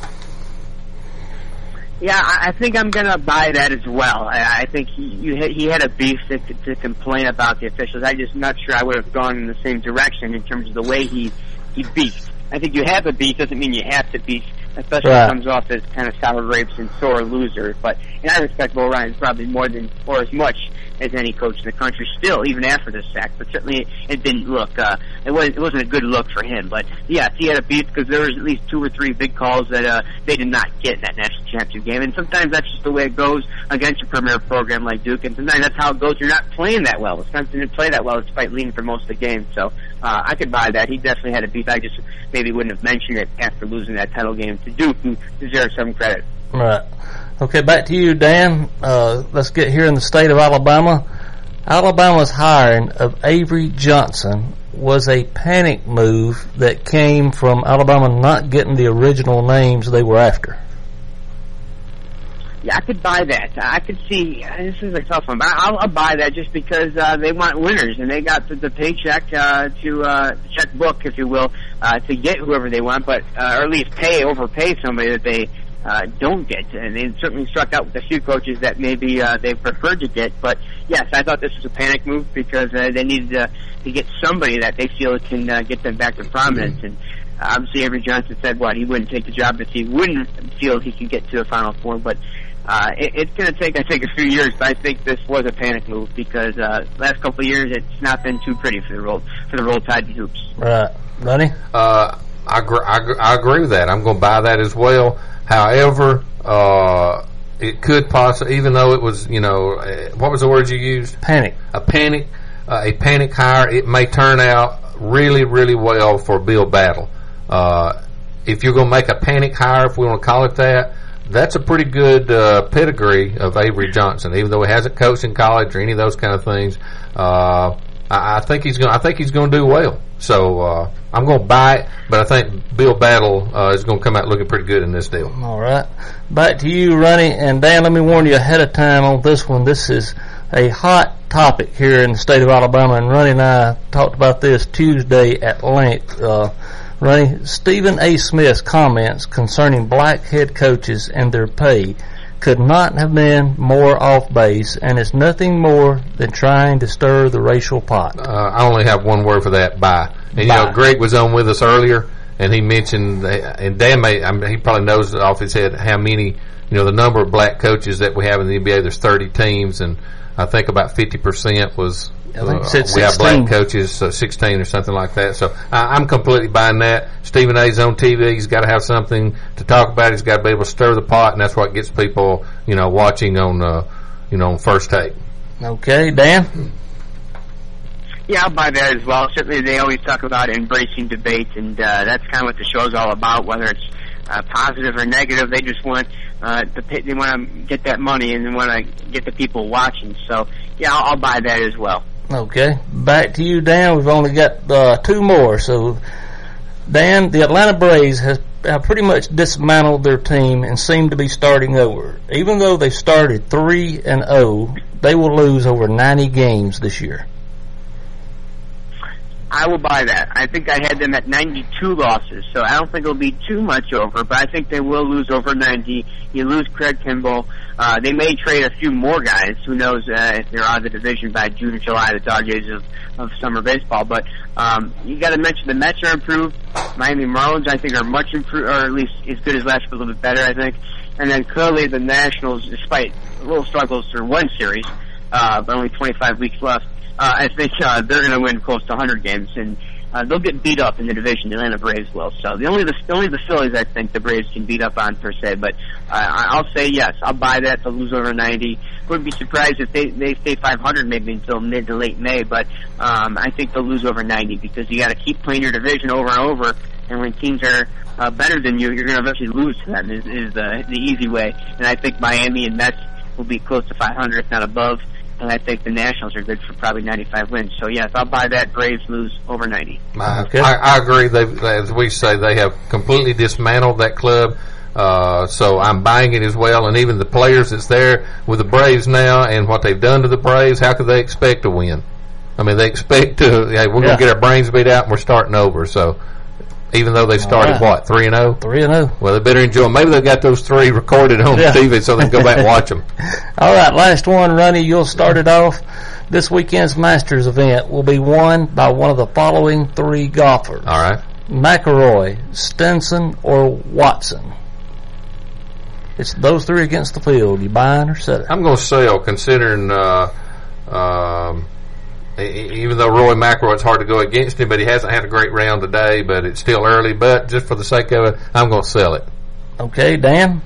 Yeah, I think I'm going to buy that as well. I, I think he you, he had a beef to, to complain about the officials. I'm just not sure I would have gone in the same direction in terms of the way he, he beefed. I think you have a beef doesn't mean you have to beef, especially right. if it comes off as kind of sour grapes and sore loser. But in that respect, Bo Ryan's probably more than or as much as any coach in the country still, even after this sack. But certainly it didn't look, uh, it, was, it wasn't a good look for him. But yes, he had a beef because there was at least two or three big calls that uh, they did not get in that national championship game. And sometimes that's just the way it goes against a premier program like Duke. And sometimes that's how it goes. You're not playing that well. Wisconsin didn't play that well despite leading for most of the game. So uh, I could buy that. He definitely had a beef. I just maybe wouldn't have mentioned it after losing that title game to Duke, who deserves some credit. Right. Okay, back to you, Dan. Uh, let's get here in the state of Alabama. Alabama's hiring of Avery Johnson was a panic move that came from Alabama not getting the original names they were after. Yeah, I could buy that. I could see, this is a tough one, but I'll, I'll buy that just because uh, they want winners, and they got the, the paycheck uh, to, uh, checkbook, if you will, uh, to get whoever they want, but uh, or at least pay, overpay somebody that they uh, don't get. And they certainly struck out with a few coaches that maybe uh, they preferred to get. But, yes, I thought this was a panic move because uh, they needed to, to get somebody that they feel can uh, get them back to prominence. And obviously Avery Johnson said what he wouldn't take the job if he wouldn't feel he could get to a Final Four, but uh, it, it's going to take I think a few years. But I think this was a panic move because uh, last couple of years it's not been too pretty for the roll for the Roll Tide Hoops. Right, Ronnie. Uh, I, gr- I, gr- I agree with that. I'm going to buy that as well. However, uh, it could possibly, even though it was, you know, uh, what was the word you used? Panic. A panic, uh, a panic hire. It may turn out really, really well for Bill Battle. Uh, if you're going to make a panic hire, if we want to call it that, that's a pretty good uh, pedigree of Avery Johnson. Even though he hasn't coached in college or any of those kind of things, uh, I, I think he's going. I think he's going to do well. So uh, I'm going to buy it, but I think Bill Battle uh, is going to come out looking pretty good in this deal. All right, back to you, Ronnie and Dan. Let me warn you ahead of time on this one. This is a hot topic here in the state of Alabama, and Ronnie and I talked about this Tuesday at length. Uh, Ronnie, Stephen A. Smith's comments concerning black head coaches and their pay could not have been more off base, and it's nothing more than trying to stir the racial pot. Uh, I only have one word for that, bye. And, you Bye. know, Greg was on with us earlier, and he mentioned, and Dan may, I mean, he probably knows off his head how many, you know, the number of black coaches that we have in the N B A. There's thirty teams, and I think about fifty percent was, I think uh, it said we have sixteen. black coaches, uh, sixteen or something like that. So I, I'm completely buying that. Stephen A's on T V. He's got to have something to talk about. He's got to be able to stir the pot, and that's what gets people, you know, watching on, uh, you know, on First Take. Okay, Dan? Yeah, I'll buy that as well. Certainly they always talk about embracing debate, and uh, that's kind of what the show's all about, whether it's uh, positive or negative. They just want uh, to pay, they want to get that money, and they want to get the people watching. So, yeah, I'll, I'll buy that as well. Okay, back to you, Dan. We've only got uh, two more. So, Dan, the Atlanta Braves has have pretty much dismantled their team and seem to be starting over. Even though they started three and oh, they will lose over ninety games this year. I will buy that. I think I had them at ninety-two losses, so I don't think it'll be too much over, but I think they will lose over ninety. You lose Craig Kimball. Uh, they may trade a few more guys. Who knows uh, if they're out of the division by June or July, the dog days of, of summer baseball. But um, you got to mention the Mets are improved. Miami Marlins, I think, are much improved, or at least as good as last year, but a little bit better, I think. And then clearly the Nationals, despite little struggles through one series, uh, but only twenty-five weeks left, Uh, I think uh, they're going to win close to one hundred games, and uh, they'll get beat up in the division. The Atlanta Braves will. So the only the only the Phillies I think the Braves can beat up on per se. But uh, I'll say yes, I'll buy that. They'll lose over ninety. Wouldn't be surprised if they they stay five hundred maybe until mid to late May. But um, I think they'll lose over ninety because you got to keep playing your division over and over. And when teams are uh, better than you, you're going to eventually lose to them. Is, is the the easy way. And I think Miami and Mets will be close to five hundred, if not above. And I think the Nationals are good for probably ninety-five wins. So, yes, I'll buy that. Braves lose over ninety. Uh, okay. I, I agree. They've, as we say, they have completely dismantled that club. Uh, so I'm buying it as well. And even the players that's there with the Braves now and what they've done to the Braves, how could they expect to win? I mean, they expect to, hey, we're yeah. going to get our brains beat out and we're starting over. So even though they started, right. what, three and oh? three and oh. Well, they better enjoy them. Maybe they've got those three recorded on yeah. T V so they can go back and watch them. All right, last one, Ronnie. You'll start it off. This weekend's Masters event will be won by one of the following three golfers. All right. McIlroy, Stenson, or Watson. It's those three against the field. You buying or selling? I'm going to sell, considering uh, um, even though Roy McIlroy, it's hard to go against him, but he hasn't had a great round today, but it's still early. But just for the sake of it, I'm going to sell it. Okay, Dan?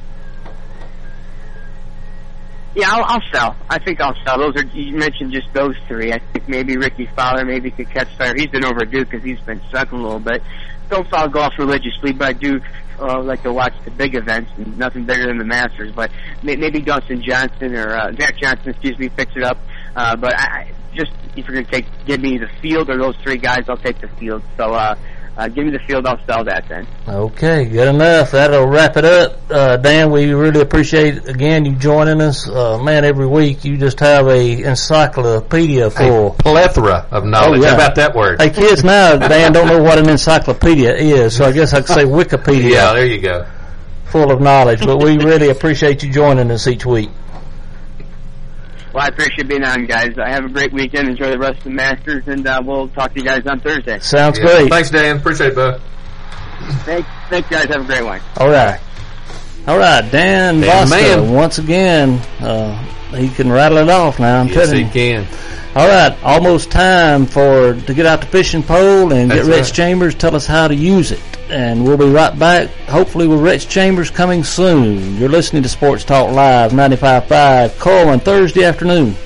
Yeah, I'll, I'll sell. I think I'll sell. Those are, you mentioned just those three. I think maybe Ricky Fowler maybe could catch fire. He's been overdue because he's been sucking a little bit. Don't follow golf religiously, but I do uh, like to watch the big events, and nothing bigger than the Masters. But maybe Dustin Johnson or uh, Jack Johnson, excuse me, picks it up. Uh, but I, just if you're going to take, give me the field or those three guys, I'll take the field. So uh, uh, give me the field, I'll sell that then. Okay, good enough. That'll wrap it up. Uh, Dan, we really appreciate, again, you joining us. Uh, man, every week you just have a encyclopedia full. A plethora of knowledge. Oh, yeah. How about that word? Hey, kids now, Dan, don't know what an encyclopedia is, so I guess I could say Wikipedia. Yeah, there you go. Full of knowledge, but we really appreciate you joining us each week. Well, I appreciate being on, guys. I have a great weekend. Enjoy the rest of the Masters, and uh, we'll talk to you guys on Thursday. Sounds yeah. great. Thanks, Dan. Appreciate it, bud. Thanks, thanks, guys. Have a great one. All right. All right, Dan Dan Vosta, man. once again, uh, he can rattle it off now, I'm Yes, telling he you. can. All right, almost time for to get out the fishing pole and That's get Rex right. Chambers tell us how to use it. And we'll be right back, hopefully with Rex Chambers coming soon. You're listening to Sports Talk Live, ninety-five point five, Coleman, Thursday afternoon.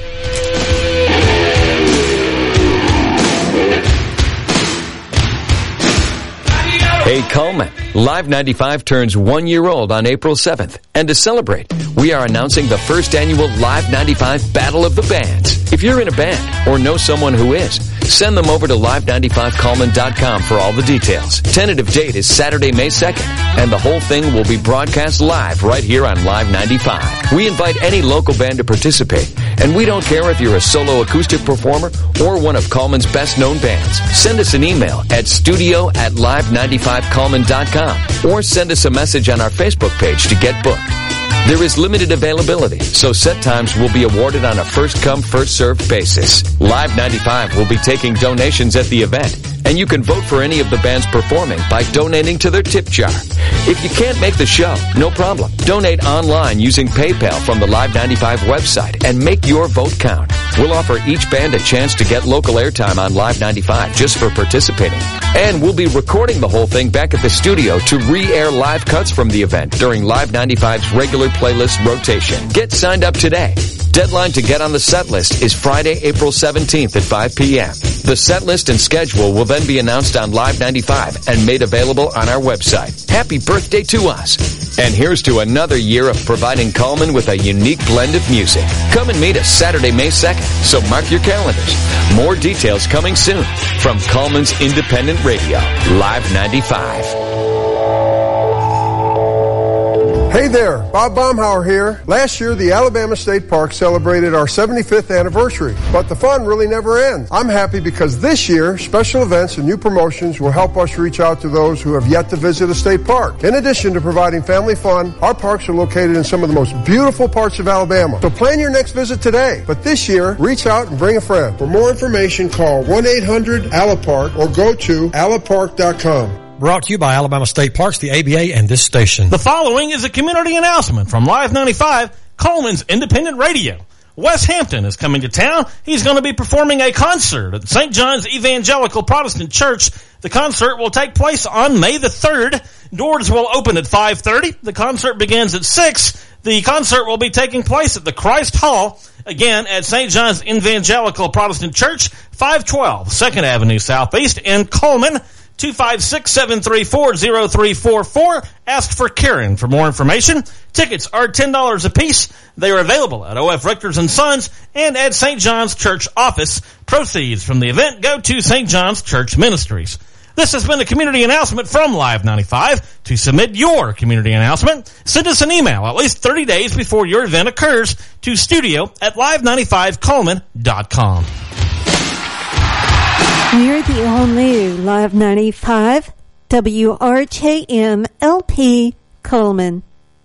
Hey Coleman, Live ninety-five turns one year old on April seventh. And to celebrate, we are announcing the first annual Live ninety-five Battle of the Bands. If you're in a band or know someone who is, send them over to live ninety-five coleman dot com for all the details. Tentative date is Saturday, May second, and the whole thing will be broadcast live right here on Live ninety-five. We invite any local band to participate, and we don't care if you're a solo acoustic performer or one of Coleman's best-known bands. Send us an email at studio at live ninety-five coleman dot com or send us a message on our Facebook page to get booked. There is limited availability, so set times will be awarded on a first-come, first-served basis. Live ninety-five will be taking donations at the event, and you can vote for any of the bands performing by donating to their tip jar. If you can't make the show, no problem. Donate online using PayPal from the Live ninety-five website and make your vote count. We'll offer each band a chance to get local airtime on Live ninety-five just for participating. And we'll be recording the whole thing back at the studio to re-air live cuts from the event during Live ninety-five's regular playlist rotation. Get signed up today. Deadline to get on the set list is Friday, April seventeenth at five p.m. The set list and schedule will then be announced on Live ninety-five and made available on our website. Happy birthday to us. And here's to another year of providing Coleman with a unique blend of music. Come and meet us Saturday, May second, so mark your calendars. More details coming soon from Coleman's Independent Radio, Live ninety-five. Hey there, Bob Baumhauer here. Last year, the Alabama State Park celebrated our seventy-fifth anniversary, but the fun really never ends. I'm happy because this year, special events and new promotions will help us reach out to those who have yet to visit a state park. In addition to providing family fun, our parks are located in some of the most beautiful parts of Alabama. So plan your next visit today. But this year, reach out and bring a friend. For more information, call one eight hundred A L A Park or go to alapark dot com. Brought to you by Alabama State Parks, the A B A, and this station. The following is a community announcement from Live ninety-five, Coleman's Independent Radio. Wes Hampton is coming to town. He's going to be performing a concert at Saint John's Evangelical Protestant Church. The concert will take place on May the third. Doors will open at five thirty. The concert begins at six. The concert will be taking place at the Christ Hall, again at Saint John's Evangelical Protestant Church, five twelve second Avenue Southeast in Coleman. two five six, seven three four, zero three four four. Ask for Karen for more information. Tickets are ten dollars a piece. They are available at O F Rectors and Sons and at Saint John's Church office. Proceeds from the event go to Saint John's Church Ministries. This has been a community announcement from Live ninety-five. To submit your community announcement, send us an email at least thirty days before your event occurs to studio at live ninety-five coleman dot com. We're the all-new Live ninety-five, W R K M L P, Coleman.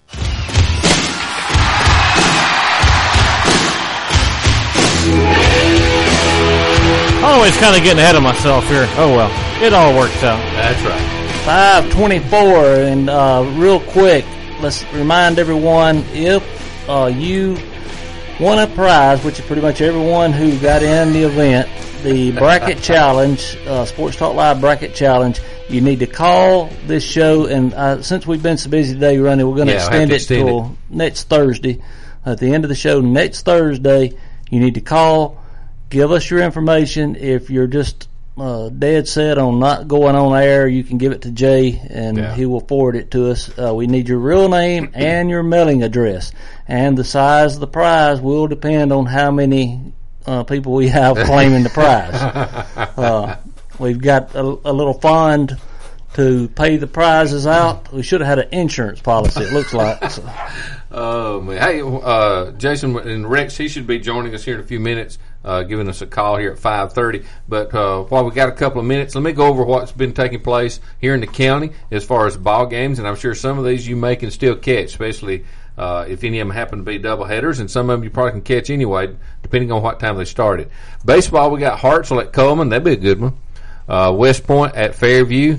Always kind of getting ahead of myself here. Oh, well, it all works out. That's right. five twenty-four, and uh, real quick, let's remind everyone, if uh, you won a prize, which is pretty much everyone who got in the event, the bracket challenge, uh, Sports Talk Live bracket challenge, you need to call this show, and uh, since we've been so busy today running, we're going to Yeah, extend to it extend till it. next Thursday. At the end of the show next Thursday, you need to call, give us your information. If you're just uh, dead set on not going on air, you can give it to Jay, and Yeah. he will forward it to us. Uh, we need your real name and your mailing address. And the size of the prize will depend on how many uh, people we have claiming the prize. Uh, we've got a, a little fund to pay the prizes out. We should have had an insurance policy, it looks like. So. Oh, man. Hey, uh, Jason and Rex, he should be joining us here in a few minutes, uh, giving us a call here at five thirty. But uh, while we got a couple of minutes, let me go over what's been taking place here in the county as far as ball games, and I'm sure some of these you may can still catch, especially uh, if any of them happen to be double headers, and some of them you probably can catch anyway, depending on what time they started. Baseball, we got Hartsville at Coleman. That'd be a good one. Uh, West Point at Fairview.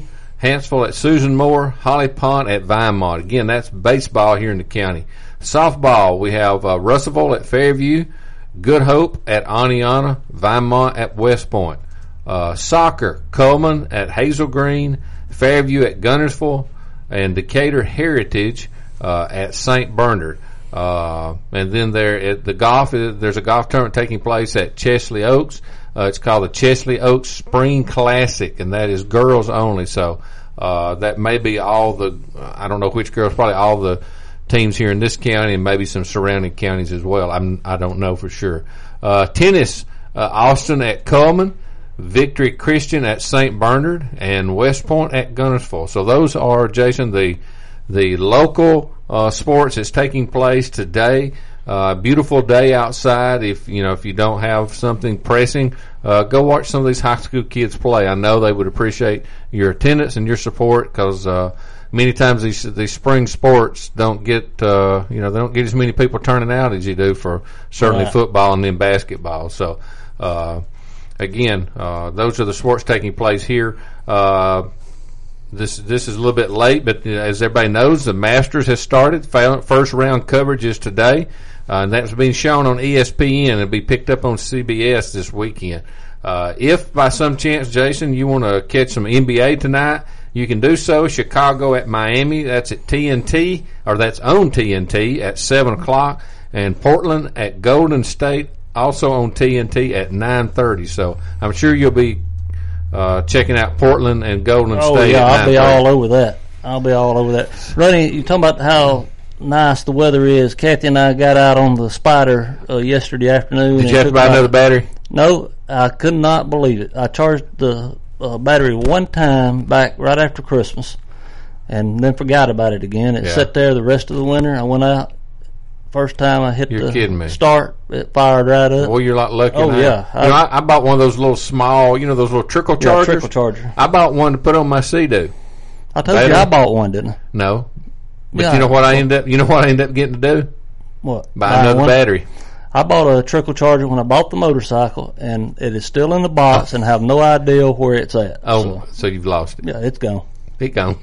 Hansville at Susan Moore, Holly Pond at Vinemont. Again, that's baseball here in the county. Softball, we have uh, Russellville at Fairview, Good Hope at Aniana, Vinemont at West Point. Uh, soccer, Coleman at Hazel Green, Fairview at Gunnersville, and Decatur Heritage uh, at Saint Bernard. Uh, and then there at the golf, there's a golf tournament taking place at Chesley Oaks. Uh, it's called the Chesley Oaks Spring Classic, and that is girls only. So uh, that may be all the, I don't know which girls, probably all the teams here in this county and maybe some surrounding counties as well. I'm, I don't know for sure. Uh, tennis, uh, Austin at Coleman, Victory Christian at Saint Bernard, and West Point at Gunnersville. So those are, Jason, the the local uh, sports that's taking place today. Uh, beautiful day outside. If you know if you don't have something pressing, uh, go watch some of these high school kids play. I know they would appreciate your attendance and your support because uh, many times these these spring sports don't get uh, you know they don't get as many people turning out as you do for certainly Right. football and then basketball. So. Uh, Again, uh, those are the sports taking place here. Uh, this this is a little bit late, but uh, as everybody knows, the Masters has started. First round coverage is today, uh, and that's being shown on E S P N. It'll be picked up on C B S this weekend. Uh, if by some chance, Jason, you want to catch some N B A tonight, you can do so. Chicago at Miami, that's at T N T, or that's on T N T at seven o'clock, and Portland at Golden State, also on T N T at nine thirty. So I'm sure you'll be uh, checking out Portland and Golden Oh, State. yeah, at I'll be nine thirty. all over that. I'll be all over that. Ronnie, you talking about how nice the weather is. Kathy and I got out on the Spider uh, yesterday afternoon. Did and you have took to buy about- another battery? No, I could not believe it. I charged the uh, battery one time back right after Christmas and then forgot about it again. It Yeah. sat there the rest of the winter. I went out. First time I hit You're the kidding me. start, it fired right up. Well, you're like lucky. Oh, now. yeah. You know, I, I bought one of those little small, you know, those little trickle Yeah, chargers. trickle charger. I bought one to put on my Sea-Doo. I told Battery. you I bought one, didn't I? No, but Yeah. you know what I end up? You know what I end up getting to do? What? Buy Buy another one? battery. I bought a trickle charger when I bought the motorcycle, and it is still in the box, and have no idea where it's at. Oh, so, so you've lost it. yeah, it's gone. It gone.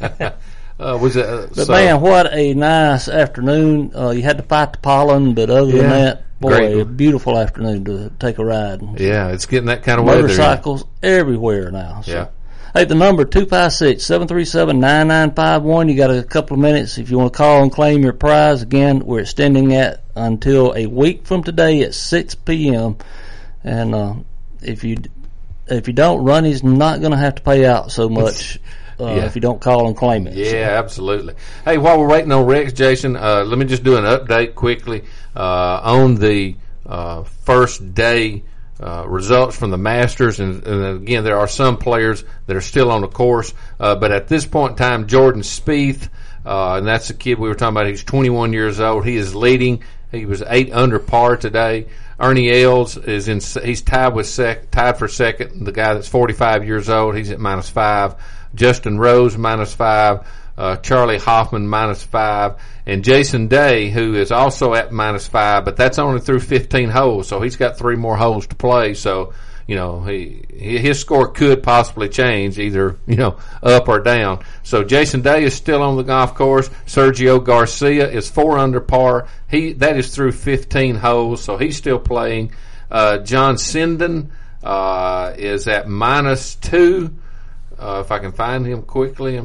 uh, was it? Uh, But so- man, what a nice afternoon! Uh, you had to fight the pollen, but other than Yeah. that, boy, Great. a beautiful afternoon to take a ride. Yeah, it's getting that kind of weather. Motorcycles everywhere now. So. Yeah. Hey, the number two five six, seven three seven, nine nine five one. You got a couple of minutes if you want to call and claim your prize. Again, we're extending that until a week from today at six p.m. And uh, if you if you don't, Ronnie's not going to have to pay out so much uh, Yeah. if you don't call and claim it. Yeah, absolutely. Hey, while we're waiting on Rex, Jason, uh, let me just do an update quickly uh, on the uh, first day uh, results from the Masters. And, and again, there are some players that are still on the course, uh, but at this point in time, Jordan Spieth, uh, and that's the kid we were talking about. He's twenty-one years old. He is leading. He was eight under par today. Ernie Els is in. He's tied with sec, tied for second. The guy that's forty-five years old. He's at minus five. Justin Rose minus five. Uh, Charlie Hoffman minus five, and Jason Day, who is also at minus five, but that's only through fifteen holes, so he's got three more holes to play. So, you know, he, his score could possibly change either, you know, up or down. So Jason Day is still on the golf course. Sergio Garcia is four under par. He that is through fifteen holes, so he's still playing. Uh, John Sinden uh, is at minus two. Uh, if I can find him quickly.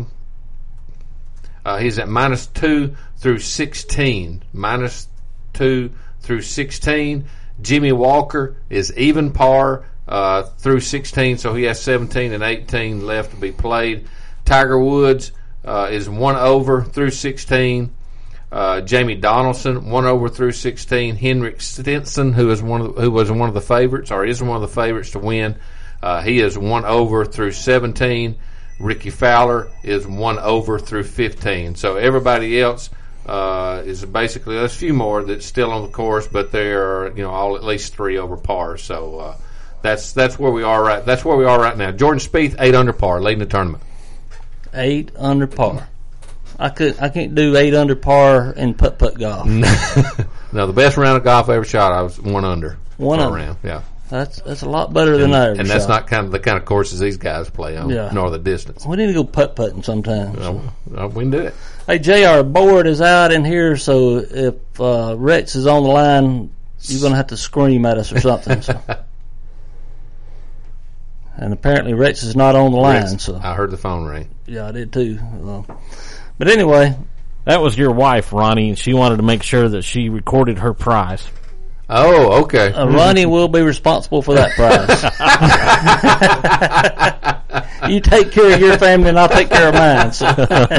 Uh, he's at minus two through sixteen. Minus two through sixteen. Jimmy Walker is even par uh, through sixteen, so he has seventeen and eighteen left to be played. Tiger Woods uh, is one over through sixteen. Uh, Jamie Donaldson one over through sixteen. Henrik Stenson, who is one of the, who was one of the favorites or is one of the favorites to win, uh, he is one over through seventeen. Ricky Fowler is one over through fifteen. So everybody else uh, is basically, there's a few more that's still on the course, but they're, you know, all at least three over par. So uh, that's that's where we are right. That's where we are right now. Jordan Spieth eight under par, leading the tournament. Eight under par. I could I can't do eight under par in putt putt golf. No, the best round of golf I ever shot, I was one under. One per under. round. Yeah. That's that's a lot better than ours. And that's shot. not kind of the kind of courses these guys play on, Yeah. nor the distance. We need to go putt putting sometime. Well, uh, we can do it. Hey, Jay, our board is out in here, so if uh, Rex is on the line, you're going to have to scream at us or something. So. And apparently Rex is not on the line. Rex, So I heard the phone ring. Yeah, I did too. Uh, but anyway. That was your wife, Ronnie, and she wanted to make sure that she recorded her prize. Oh, okay. Uh, Ronnie will be responsible for that prize. You take care of your family and I'll take care of mine. So.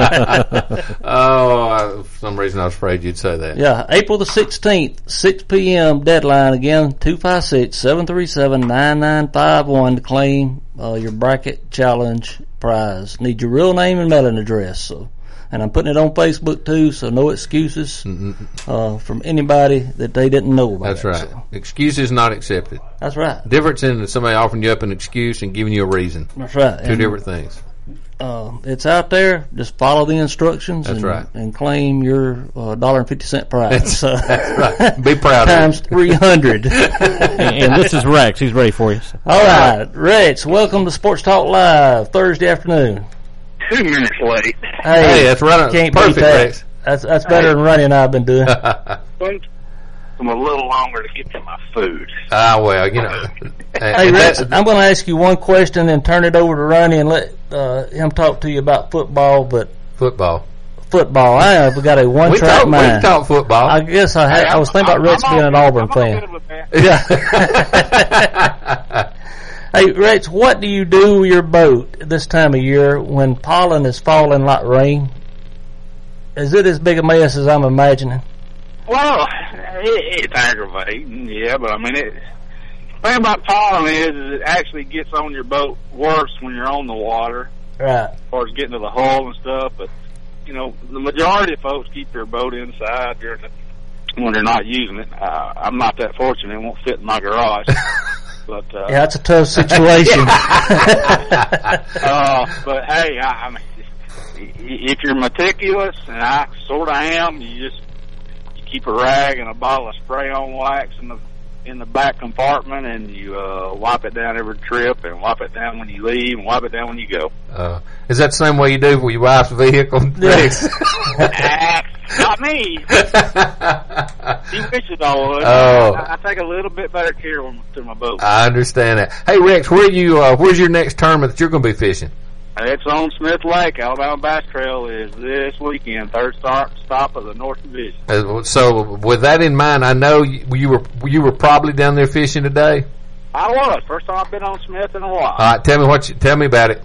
oh, I, for some reason I was afraid you'd say that. Yeah, April the sixteenth, six p.m. deadline again, two five six, seven three seven, nine nine five one to claim uh, your bracket challenge prize. Need your real name and mailing address. So. And I'm putting it on Facebook too, so no excuses uh, from anybody that they didn't know about. That's right. It, so. Excuses not accepted. That's right. Difference in somebody offering you up an excuse and giving you a reason. That's right. Two and, different things. Uh, it's out there. Just follow the instructions. That's and, right. And claim your uh, dollar and fifty cent prize. That's, so. that's right. Be proud Times of it. three hundred. and, and this is Rex. He's ready for you. All right, Rex. Welcome to Sports Talk Live Thursday afternoon. Two minutes late. Hey, hey that's running can't perfect, beat that. Rex. That's that's better hey. than Ronnie and I've been doing. I'm a little longer to get to my food. Ah, well, you know. Hey, Rex, I'm going to ask you one question and turn it over to Ronnie and let uh, him talk to you about football. But football, football. I have got a one track talk, mind. We talk football. I guess I had. Hey, I was thinking I'm, about Rex being an Auburn fan. Yeah. Hey, Rex, what do you do with your boat this time of year when pollen is falling like rain? Is it as big a mess as I'm imagining? Well, it, it's aggravating, yeah, but I mean, it, the thing about pollen is, is it actually gets on your boat worse when you're on the water. Right. As far as getting to the hull and stuff, but, you know, the majority of folks keep their boat inside during the, when they're not using it. Uh, I'm not that fortunate. It won't fit in my garage. But, uh, yeah, that's a tough situation. uh, but hey, I, I mean, if you're meticulous, and I sort of am, you just you keep a rag and a bottle of spray-on wax in the in the back compartment, and you uh, wipe it down every trip, and wipe it down when you leave, and wipe it down when you go. Uh, is that the same way you do with your wife's vehicle? Yes. Not me. She wishes I would. Oh. I, I take a little bit better care of to my boat. I understand that. Hey, Rex, where you? Uh, where's your next tournament that you're going to be fishing? It's on Smith Lake. Alabama Bass Trail is this weekend. Third start stop of the North Division. Uh, so, with that in mind, I know you, you were you were probably down there fishing today. I was. First time I've been on Smith in a while. All right, tell me what you, tell me about it,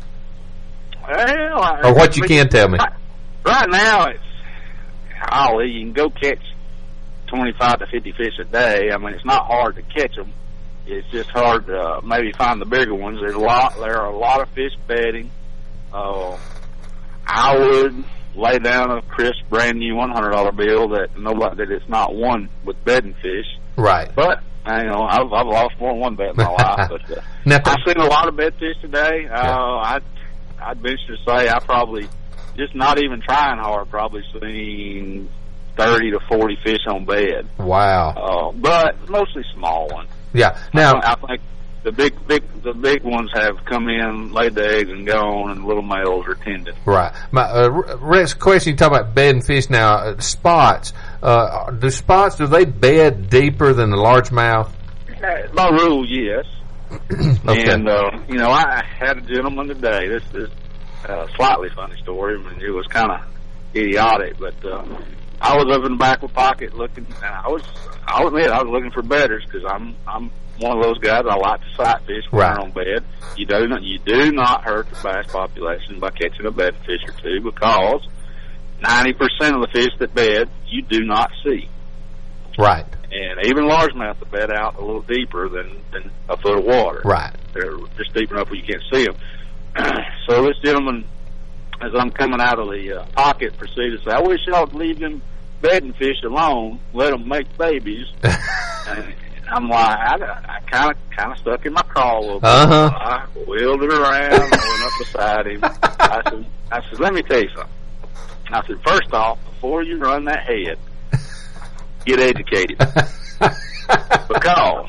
well, or what you can tell me. Right now, it's golly, you can go catch twenty-five to fifty fish a day. I mean, it's not hard to catch them. It's just hard to uh, maybe find the bigger ones. There's a lot. There are a lot of fish bedding. Uh, I would lay down a crisp, brand new one hundred dollar bill that nobody that it's not one with bedding fish. Right. But you know, I've, I've lost more than one bet in my life. But uh, now, I've seen a lot of bed fish today. Uh, yeah. I'd I'd venture to say I probably just not even trying hard. Probably seen thirty to forty fish on bed. Wow. Uh, but mostly small ones. Yeah. Now I, I think the big, big, the big ones have come in, laid the eggs, and gone, and little males are tended. Right. My uh, Rex, question: you talk about bed and fish now. Uh, spots. Uh, do spots? Do they bed deeper than the largemouth? Uh, by rule, yes. Okay. And uh, you know, I had a gentleman today. This is a slightly funny story. I mean, it was kind of idiotic, but uh, I was up in the back of the pocket looking. And I was, I'll admit, I was looking for bedders because I'm, I'm one of those guys. I like to sight fish when right. they're on bed. You do not, you do not hurt the bass population by catching a bed fish or two because ninety percent of the fish that bed you do not see. Right. And even largemouth will bed out a little deeper than, than a foot of water. Right. They're just deep enough where you can't see them. So this gentleman, as I'm coming out of the uh, pocket, proceeded to say, "I wish y'all would leave them bedding fish alone, let them make babies." And I'm like, I kind of kind of stuck in my crawl a little bit. Uh-huh. I wheeled it around, went up beside him. I said, I said, "Let me tell you something." I said, "First off, before you run that head, get educated." Because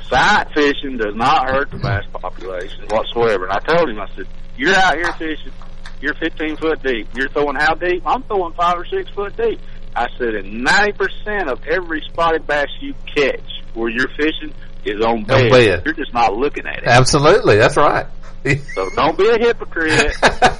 sight fishing does not hurt the bass population whatsoever. And I told him, I said, you're out here fishing, you're fifteen foot deep. You're throwing how deep? I'm throwing five or six foot deep. I said, and ninety percent of every spotted bass you catch where you're fishing is on bed. On bed. You're just not looking at it. Absolutely, that's right. So don't be a hypocrite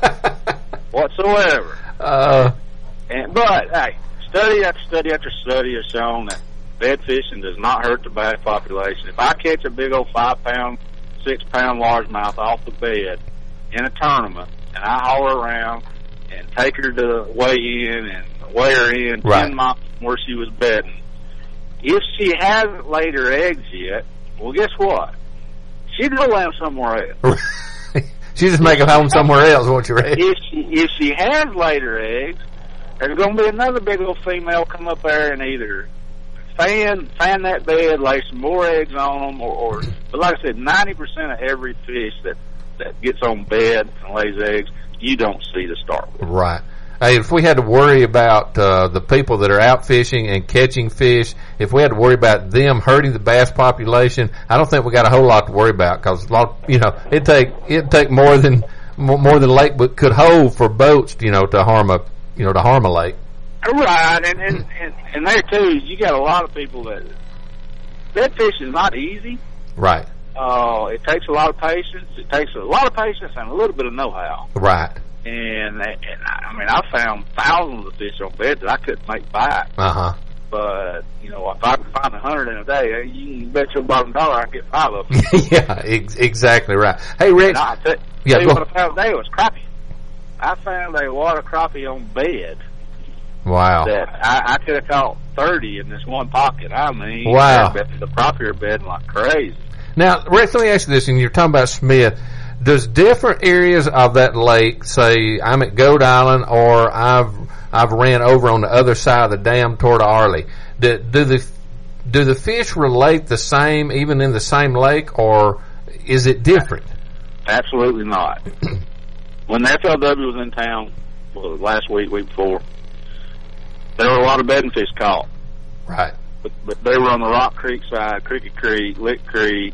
whatsoever. Uh, and but hey, study after study after study has shown that bed fishing does not hurt the bass population. If I catch a big old five pound, six pound largemouth off the bed in a tournament, and I haul her around and take her to weigh in and weigh her in right. ten miles from where she was bedding, if she hasn't laid her eggs yet, well, guess what? She'd go land somewhere else. She's just making home somewhere else, won't you, Ray? If she, if she has laid her eggs, there's going to be another big old female come up there and either fan fan that bed, lay some more eggs on them, or, or but like I said, ninety percent of every fish that, that gets on bed and lays eggs, you don't see to start with. Right. Hey, if we had to worry about uh, the people that are out fishing and catching fish, if we had to worry about them hurting the bass population, I don't think we got a whole lot to worry about, because a lot, you know, it take it take more than more than lake could hold for boats, you know, to harm a you know to harm a lake. Right, and and and, and there too, you got a lot of people that bed fishing is not easy. Right. Uh, it takes a lot of patience. It takes a lot of patience and a little bit of know-how. Right. And, and I mean, I found thousands of fish on bed that I couldn't make bite. Uh huh. But you know, if I can find a hundred in a day, you can bet your bottom dollar I can get five of them. Yeah, ex- exactly right. Hey, Rick. I tell, yeah, tell you go. what I found today was crappie. I found a water crappie on bed. Wow. That I, I could have caught thirty in this one pocket. I mean, wow. The crappie are bedding like crazy. Now, Rick, let me ask you this, and you're talking about Smith. Does different areas of that lake, say I'm at Goat Island or I've I've ran over on the other side of the dam toward Arley, do, do the do the fish relate the same even in the same lake, or is it different? Absolutely not. When the F L W was in town, well, last week, week before, there were a lot of bedding fish caught. Right. But, but they were on the Rock Creek side, Cricket Creek, Lick Creek.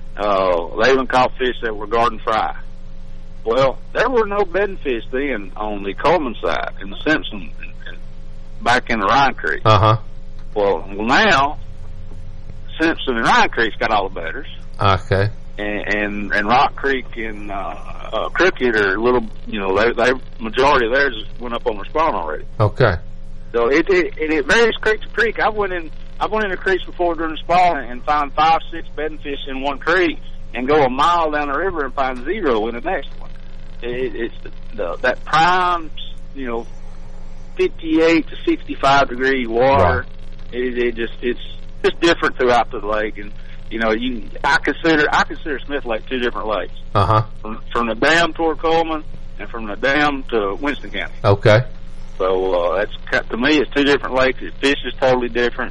Uh, they even caught fish that were garden fry. Well, there were no bedding fish then on the Coleman side in the Simpson and, and back in the Ryan Creek. Uh huh. Well, well, now Simpson and Ryan Creek's got all the bedders. Okay. And and, and Rock Creek and uh, uh, Cricket are a little, you know, they they majority of theirs went up on their spawn already. Okay. So it it, it, it varies creek to creek. I went in. I went into creeks before during the spawn and found five, six bedding fish in one creek, and go a mile down the river and find zero in the next one. It, it's the, the, that prime, you know, fifty-eight to sixty-five degree water. Right. It, it just it's just different throughout the lake, and you know, you I consider I consider Smith Lake two different lakes. Uh huh. From, from the dam toward Coleman and from the dam to Winston County. Okay. So uh, that's to me, it's two different lakes. The fish is totally different.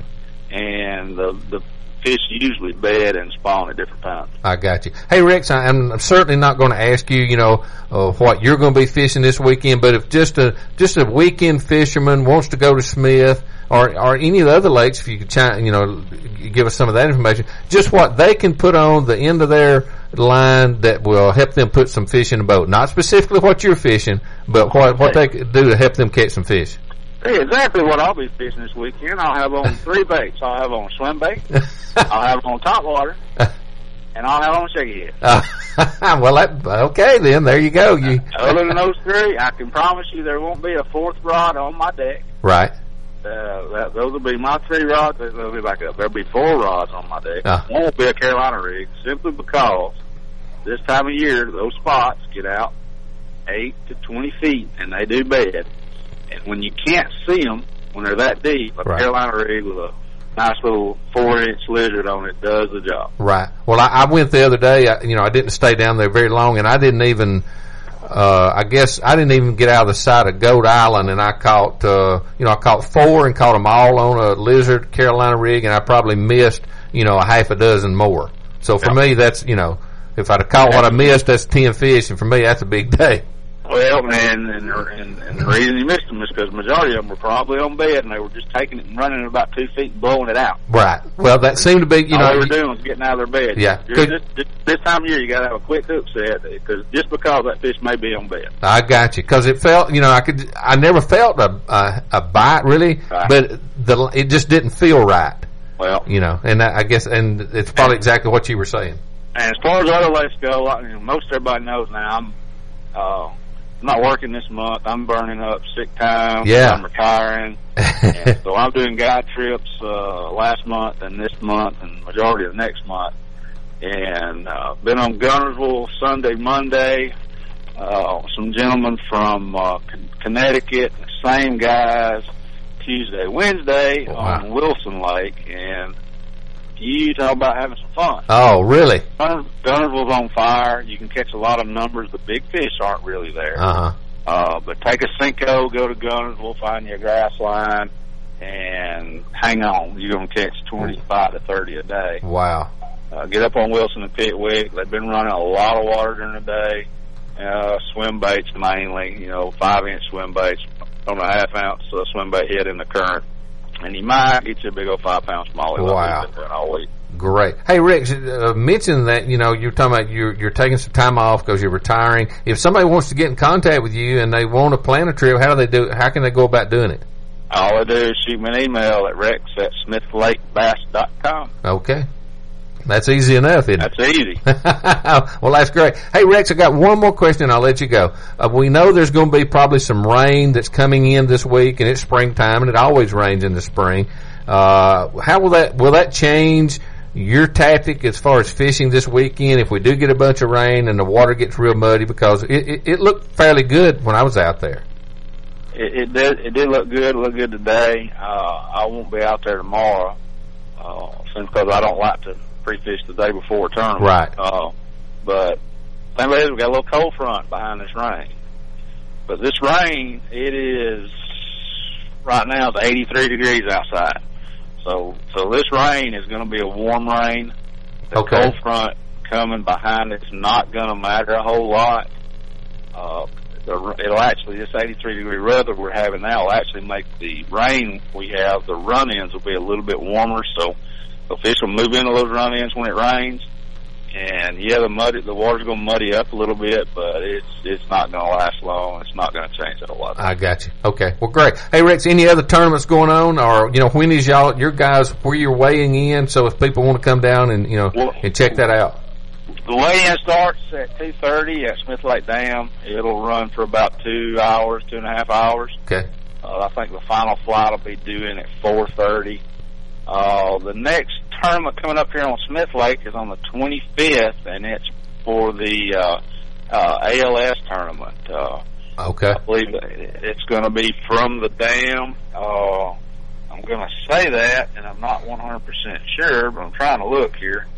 And the the fish usually bed and spawn at different times. I got you. Hey, Rex, I'm certainly not going to ask you, you know, uh, what you're going to be fishing this weekend. But if just a just a weekend fisherman wants to go to Smith or or any of the other lakes, if you could, chime, you know, give us some of that information, just what they can put on the end of their line that will help them put some fish in the boat. Not specifically what you're fishing, but what what they could do to help them catch some fish. Hey, exactly what I'll be fishing this weekend. I'll have on three baits. I'll have on swim bait, I'll have on top water, and I'll have on shaky head. Uh, well, that, okay then. There you go. You other than those three, I can promise you there won't be a fourth rod on my deck. Right. Uh, that, those will be my three rods. They'll be back up. There'll be four rods on my deck. Uh. One will be a Carolina rig, simply because this time of year those spots get out eight to twenty feet, and they do bed. And when you can't see them, when they're that deep, a right. Carolina rig with a nice little four-inch lizard on it does the job. Right. Well, I, I went the other day. I, you know, I didn't stay down there very long, and I didn't even. Uh, I guess I didn't even get out of the side of Goat Island, and I caught. Uh, you know, I caught four and caught them all on a lizard Carolina rig, and I probably missed. You know, a half a dozen more. So for yeah. me, that's you know, if I'd have caught what I missed, that's ten fish, and for me, that's a big day. Well, man, and, and, and the reason you missed them is because the majority of them were probably on bed, and they were just taking it and running it about two feet and blowing it out. Right. Well, that seemed to be, you All know. they were doing was getting out of their bed. Yeah. You're just, just, this time of year, you got to have a quick hook set, because just because that fish may be on bed. I got you. Because it felt, you know, I could, I never felt a, a, a bite, really, Right. but the, it just didn't feel right. Well. You know, and I guess, and it's probably exactly what you were saying. And as far as other lakes go, I mean, most everybody knows now, I'm, uh, I'm not working this month. I'm burning up sick time. Yeah. I'm retiring. And so I'm doing guide trips uh, last month and this month and majority of next month. And uh, been on Gunnersville Sunday, Monday. Uh, some gentlemen from uh, Con- Connecticut, same guys, Tuesday, Wednesday Wow. on Wilson Lake. And you talk about having some fun. Oh, really? Gunner- Gunnersville's on fire. You can catch a lot of numbers. The big fish aren't really there. Uh-huh. Uh, but take a Cinco, go to Gunnersville, find you a grass line, and hang on. You're going to catch twenty-five to thirty a day. Wow. Uh, get up on Wilson and Pickwick. They've been running a lot of water during the day. Uh, swim baits mainly, you know, five-inch swim baits on a half-ounce uh, swim bait head in the current. And you might get you a big old five-pound smallie. Wow. Like we've been doing all week. Great. Hey, Rick, uh, mention that, you know, you're talking about you're, you're taking some time off because you're retiring. If somebody wants to get in contact with you and they want to plan a trip, how do they do? How can they go about doing it? All I do is shoot me an email at rex at smith lake bass dot com. Okay. That's easy enough, isn't it? That's easy. Well, that's great. Hey, Rex, I got one more question. I'll let you go. Uh, we know there's going to be probably some rain that's coming in this week, and it's springtime, and it always rains in the spring. Uh, how will that will that change your tactic as far as fishing this weekend if we do get a bunch of rain and the water gets real muddy? Because it, it, it looked fairly good when I was out there. It, it did. It did look good. It looked good today. Uh, I won't be out there tomorrow, uh, simply because I don't like to pre-fish the day before a tournament. Right. Uh, but thing is, we got a little cold front behind this rain. But this rain, it is right now it's eighty-three degrees outside. So, so this rain is going to be a warm rain. The Okay. cold front coming behind it's not going to matter a whole lot. Uh, the, it'll actually, this eighty-three degree weather we're having now will actually make the rain we have, the run-ins will be a little bit warmer, so the fish will move into those run-ins when it rains. And yeah, the muddy, the water's going to muddy up a little bit, but it's it's not going to last long. It's not going to change it a lot. I got you. Okay. Well, great. Hey, Rex, any other tournaments going on, or you know, when is y'all your guys where you're weighing in? So if people want to come down and you know Well, and check that out. The weigh-in starts at two thirty at Smith Lake Dam. It'll run for about two hours, two and a half hours. Okay. Uh, I think the final flight will be due in at four thirty. Uh, the next tournament coming up here on Smith Lake is on the twenty-fifth, and it's for the uh, uh, A L S tournament. Uh, Okay. I believe it's going to be from the dam. Uh, I'm going to say that, and I'm not one hundred percent sure, but I'm trying to look here.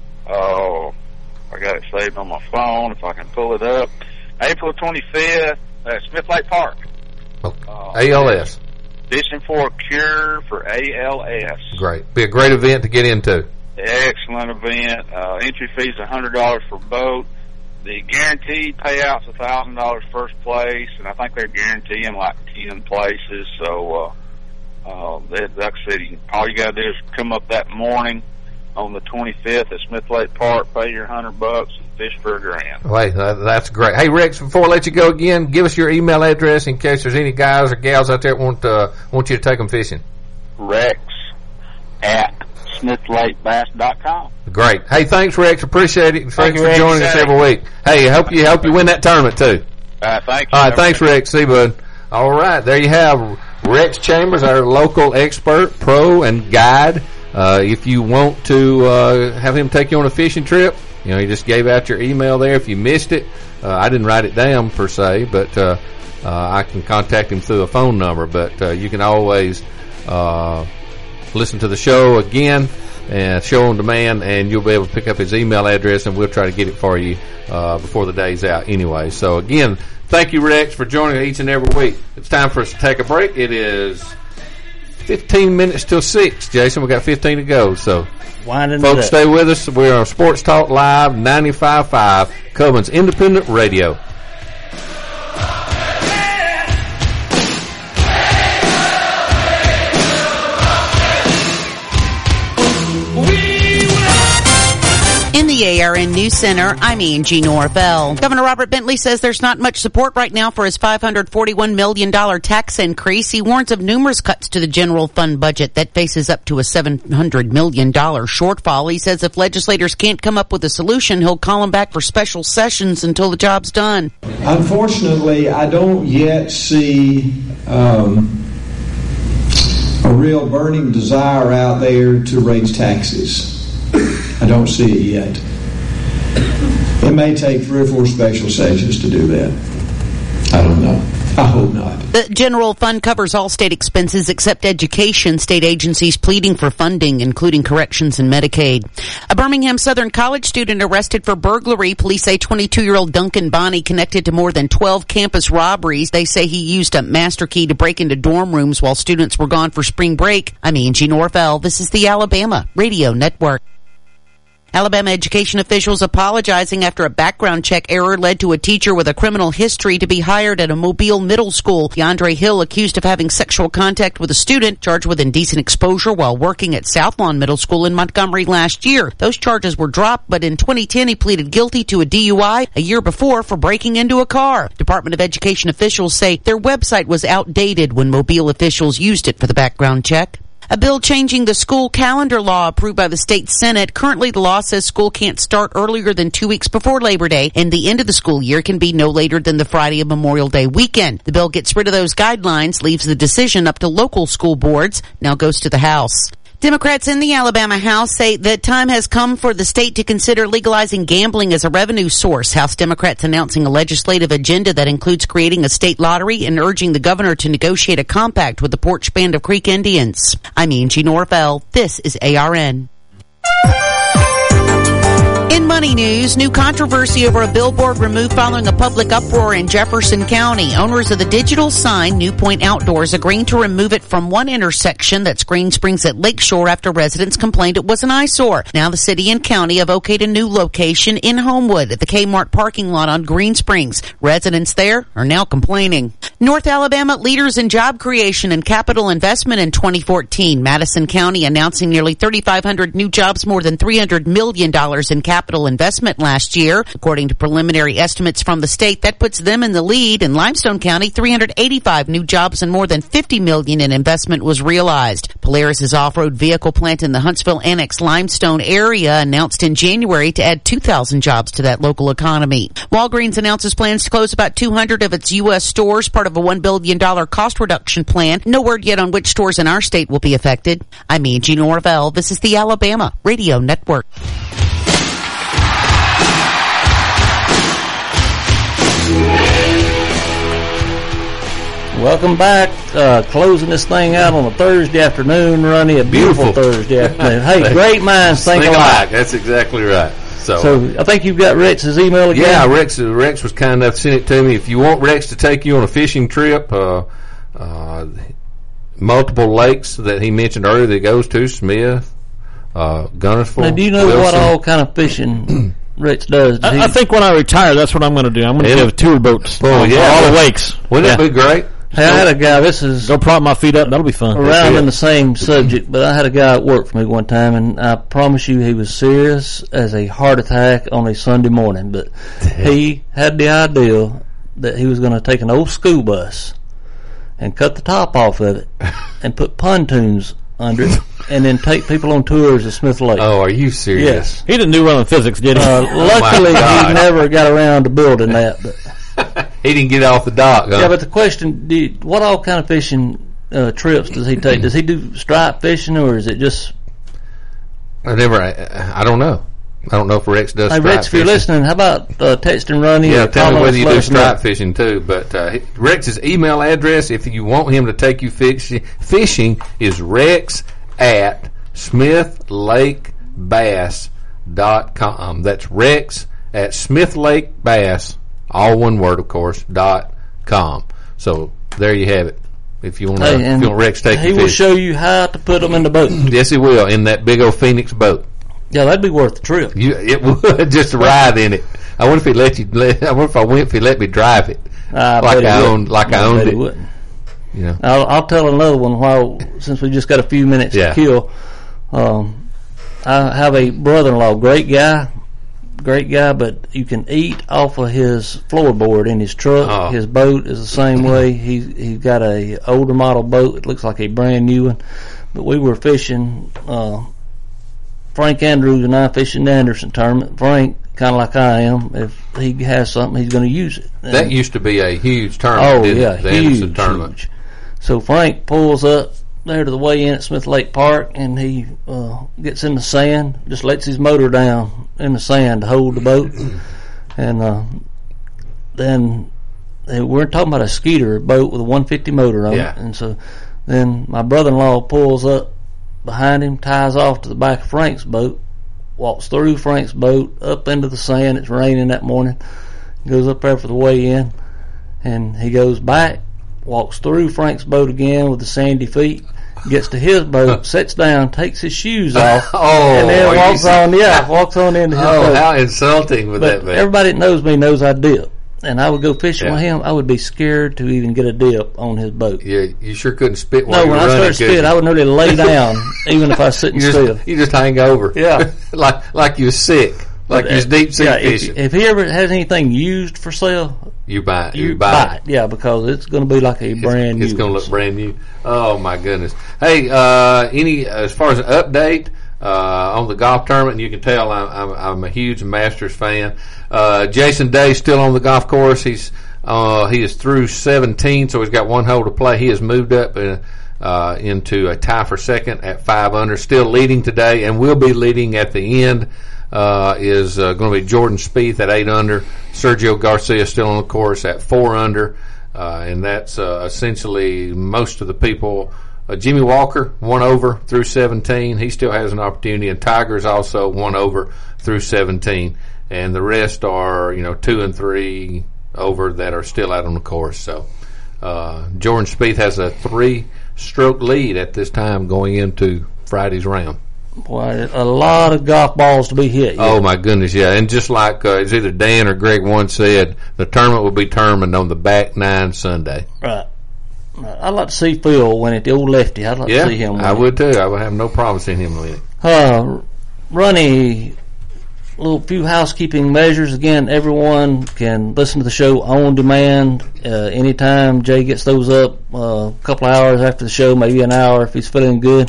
Uh, I got it saved on my phone, if I can pull it up. April twenty-fifth at Smith Lake Park. Uh, A L S. Fishing for a Cure for A L S. Great. Be a great event to get into. Excellent event. Uh, entry fee is one hundred dollars for boat. The guaranteed payout's one thousand dollars first place, and I think they're guaranteeing like ten places. So, uh, uh, they, like I said, you, all you got to do is come up that morning on the twenty-fifth at Smith Lake Park, pay your one hundred bucks, and fish for a grand. Wait, that, that's great. Hey, Rex, before I let you go again, give us your email address in case there's any guys or gals out there that want, uh, want you to take them fishing. Rex at smith lake bass dot com. Great. Hey, thanks, Rex. Appreciate it. Thanks Thank you, for Rex. joining us every week. Hey, help you help you win that tournament too. Uh, thank you. All right, thanks, Rex. See you, bud. All right, there you have Rex Chambers, our local expert, pro, and guide. Uh, if you want to uh, have him take you on a fishing trip, you know, he just gave out your email there. If you missed it, uh, I didn't write it down per se, but uh, uh, I can contact him through a phone number. But uh, you can always uh, listen to the show again and show on demand, and you'll be able to pick up his email address, and we'll try to get it for you uh, before the day's out anyway. So again, thank you, Rex, for joining us each and every week. It's time for us to take a break. It is fifteen minutes till six, Jason. We got fifteen to go. So, Winding folks, it up. stay with us. We're on Sports Talk Live, ninety-five point five, Covens Independent Radio. the A R N News Center, I'm Angie Norvell. Governor Robert Bentley says there's not much support right now for his five hundred forty-one million dollars tax increase. He warns of numerous cuts to the general fund budget that faces up to a seven hundred million dollars shortfall. He says if legislators can't come up with a solution, he'll call them back for special sessions until the job's done. Unfortunately, I don't yet see um, a real burning desire out there to raise taxes. I don't see it yet. It may take three or four special sessions to do that. I don't know. I hope not. The general fund covers all state expenses except education. State agencies pleading for funding, including corrections and Medicaid. A Birmingham Southern College student arrested for burglary. Police say twenty-two-year-old Duncan Bonney connected to more than twelve campus robberies. They say he used a master key to break into dorm rooms while students were gone for spring break. I'm Angie Norvell. This is the Alabama Radio Network. Alabama education officials apologizing after a background check error led to a teacher with a criminal history to be hired at a Mobile middle school. DeAndre Hill, accused of having sexual contact with a student, charged with indecent exposure while working at Southlawn Middle School in Montgomery last year. Those charges were dropped, but in twenty ten he pleaded guilty to a D U I a year before for breaking into a car. Department of Education officials say their website was outdated when Mobile officials used it for the background check. A bill changing the school calendar law approved by the state Senate. Currently, the law says school can't start earlier than two weeks before Labor Day, and the end of the school year can be no later than the Friday of Memorial Day weekend. The bill gets rid of those guidelines, leaves the decision up to local school boards, now goes to the House. Democrats in the Alabama House say the time has come for the state to consider legalizing gambling as a revenue source. House Democrats announcing a legislative agenda that includes creating a state lottery and urging the governor to negotiate a compact with the Porch Band of Creek Indians. I'm Angie Norvell. This is A R N. In money news, new controversy over a billboard removed following a public uproar in Jefferson County. Owners of the digital sign, New Point Outdoors, agreeing to remove it from one intersection, that's Green Springs at Lakeshore, after residents complained it was an eyesore. Now the city and county have okayed a new location in Homewood at the Kmart parking lot on Green Springs. Residents there are now complaining. North Alabama leaders in job creation and capital investment in twenty fourteen. Madison County announcing nearly thirty-five hundred new jobs, more than three hundred million dollars in capital investment last year. According to preliminary estimates from the state, that puts them in the lead. In Limestone County, three hundred eighty-five new jobs and more than fifty million dollars in investment was realized. Polaris's off-road vehicle plant in the Huntsville Annex Limestone area announced in January to add two thousand jobs to that local economy. Walgreens announces plans to close about two hundred of its U S stores, part of a one billion dollars cost reduction plan. No word yet on which stores in our state will be affected. I'm Angie Norvell. This is the Alabama Radio Network. Welcome back. Uh, closing this thing out on a Thursday afternoon, Ronnie. A beautiful, beautiful. Thursday afternoon. Hey, great minds think, think alike. alike. That's exactly right. So, so I think you've got Rex's email again. Yeah, Rex. Rex was kind enough to send it to me. If you want Rex to take you on a fishing trip, uh, uh, multiple lakes that he mentioned earlier that he goes to, Smith, uh, Gunnersville. Now, do you know Wilson. What all kind of fishing Rex does? I, I think when I retire, that's what I'm going to do. I'm going to have tour boats oh, on yeah, all the lakes. Wouldn't yeah. that be great? Hey, I had a guy, this is... Go prop my feet up, that'll be fun. Around in the same subject, but I had a guy at work for me one time, and I promise you he was serious as a heart attack on a Sunday morning, but he had the idea that he was going to take an old school bus and cut the top off of it and put pontoons under it and then take people on tours of Smith Lake. Oh, are you serious? Yes. He didn't do well in physics, did he? Uh, luckily, oh he never got around to building that, but... He didn't get off the dock, huh? Yeah, but the question, do you, what all kind of fishing uh, trips does he take? Does he do stripe fishing, or is it just... I never, I, I don't know. I don't know if Rex does hey, stripe Rex, if you're listening, how about uh, texting Ronnie? Yeah, tell me whether you do stripe fishing, too. But uh, Rex's email address, if you want him to take you fishing, fishing is rex at smith lake bass dot com. That's Rex at smith lake bass, all one word, of course, dot com. So there you have it. If you want to, hey, if you want Rex to take he you will fish. show you how to put them in the boat. Yes, he will, in that big old Phoenix boat. Yeah, that'd be worth the trip. You, it would just to ride in it. I wonder if he let you. Let, I wonder if I went if he let me drive it, I like I owned, like I, I owned it. Wouldn't. You know. I'll, I'll tell another one while since we just got a few minutes yeah. to kill. Um, I have a brother-in-law, great guy. great guy, but you can eat off of his floorboard in his truck. Oh. His boat is the same way. He he's got a older model boat. It looks like a brand new one. But we were fishing. Uh, Frank Andrews and I fishing the Anderson tournament. Frank, kind of like I am, if he has something, he's going to use it. And that used to be a huge tournament. Oh didn't yeah, it? The huge, Anderson tournament. huge. So Frank pulls up there to the weigh-in at Smith Lake Park, and he uh, gets in the sand, just lets his motor down in the sand to hold the boat, and uh, then they, we're talking about a Skeeter boat with a one fifty motor on Yeah. it, and so then my brother-in-law pulls up behind him, ties off to the back of Frank's boat, walks through Frank's boat up into the sand. It's raining that morning. Goes up there for the weigh-in, and he goes back, walks through Frank's boat again with the sandy feet, gets to his boat, sits down, takes his shoes off, Oh, and then are you walks se- on. Yeah, walks on into his Oh, boat. how insulting would But that be? everybody that knows me knows I dip, and I would go fishing Yeah. with him. I would be scared to even get a dip on his boat. Yeah, you sure couldn't spit while No, you when were I running. started could spit, you? I would nearly lay down, even if I was sitting you still. just, you just hang over. Yeah. like like you was sick. Like But, you was uh, deep sea yeah, if, fishing. if he ever has anything used for sale, you buy it. You, you buy, buy it. Yeah, because it's going to be like a brand It's new. going to look brand new. Oh my goodness! Hey, uh, any as far as an update uh, on the golf tournament? You can tell I'm I'm, I'm a huge Masters fan. Uh, Jason Day still on the golf course. He's uh, he is through seventeen, so he's got one hole to play. He has moved up uh, uh, into a tie for second at five under, still leading today, and will be leading at the end. Uh, is uh, going to be Jordan Spieth at eight under. Sergio Garcia still on the course at four under. Uh, and that's uh, essentially most of the people. Uh, Jimmy Walker, one over through seventeen. He still has an opportunity. And Tiger's also one over through seventeen. And the rest are, you know, two and three over that are still out on the course. So uh, Jordan Spieth has a three-stroke lead at this time going into Friday's round. Boy, a lot of golf balls to be hit. Oh my goodness, yeah. And just like uh, it's either Dan or Greg once said, the tournament will be determined on the back nine Sunday. Right. I'd like to see Phil win it, the old lefty. I'd like Yeah, to see him win I it. would too. I would have no problem seeing him win it. Uh, Ronnie, little few housekeeping measures. Again, everyone can listen to the show on demand uh, anytime. Jay gets those up uh, a couple of hours after the show, maybe an hour if he's feeling good.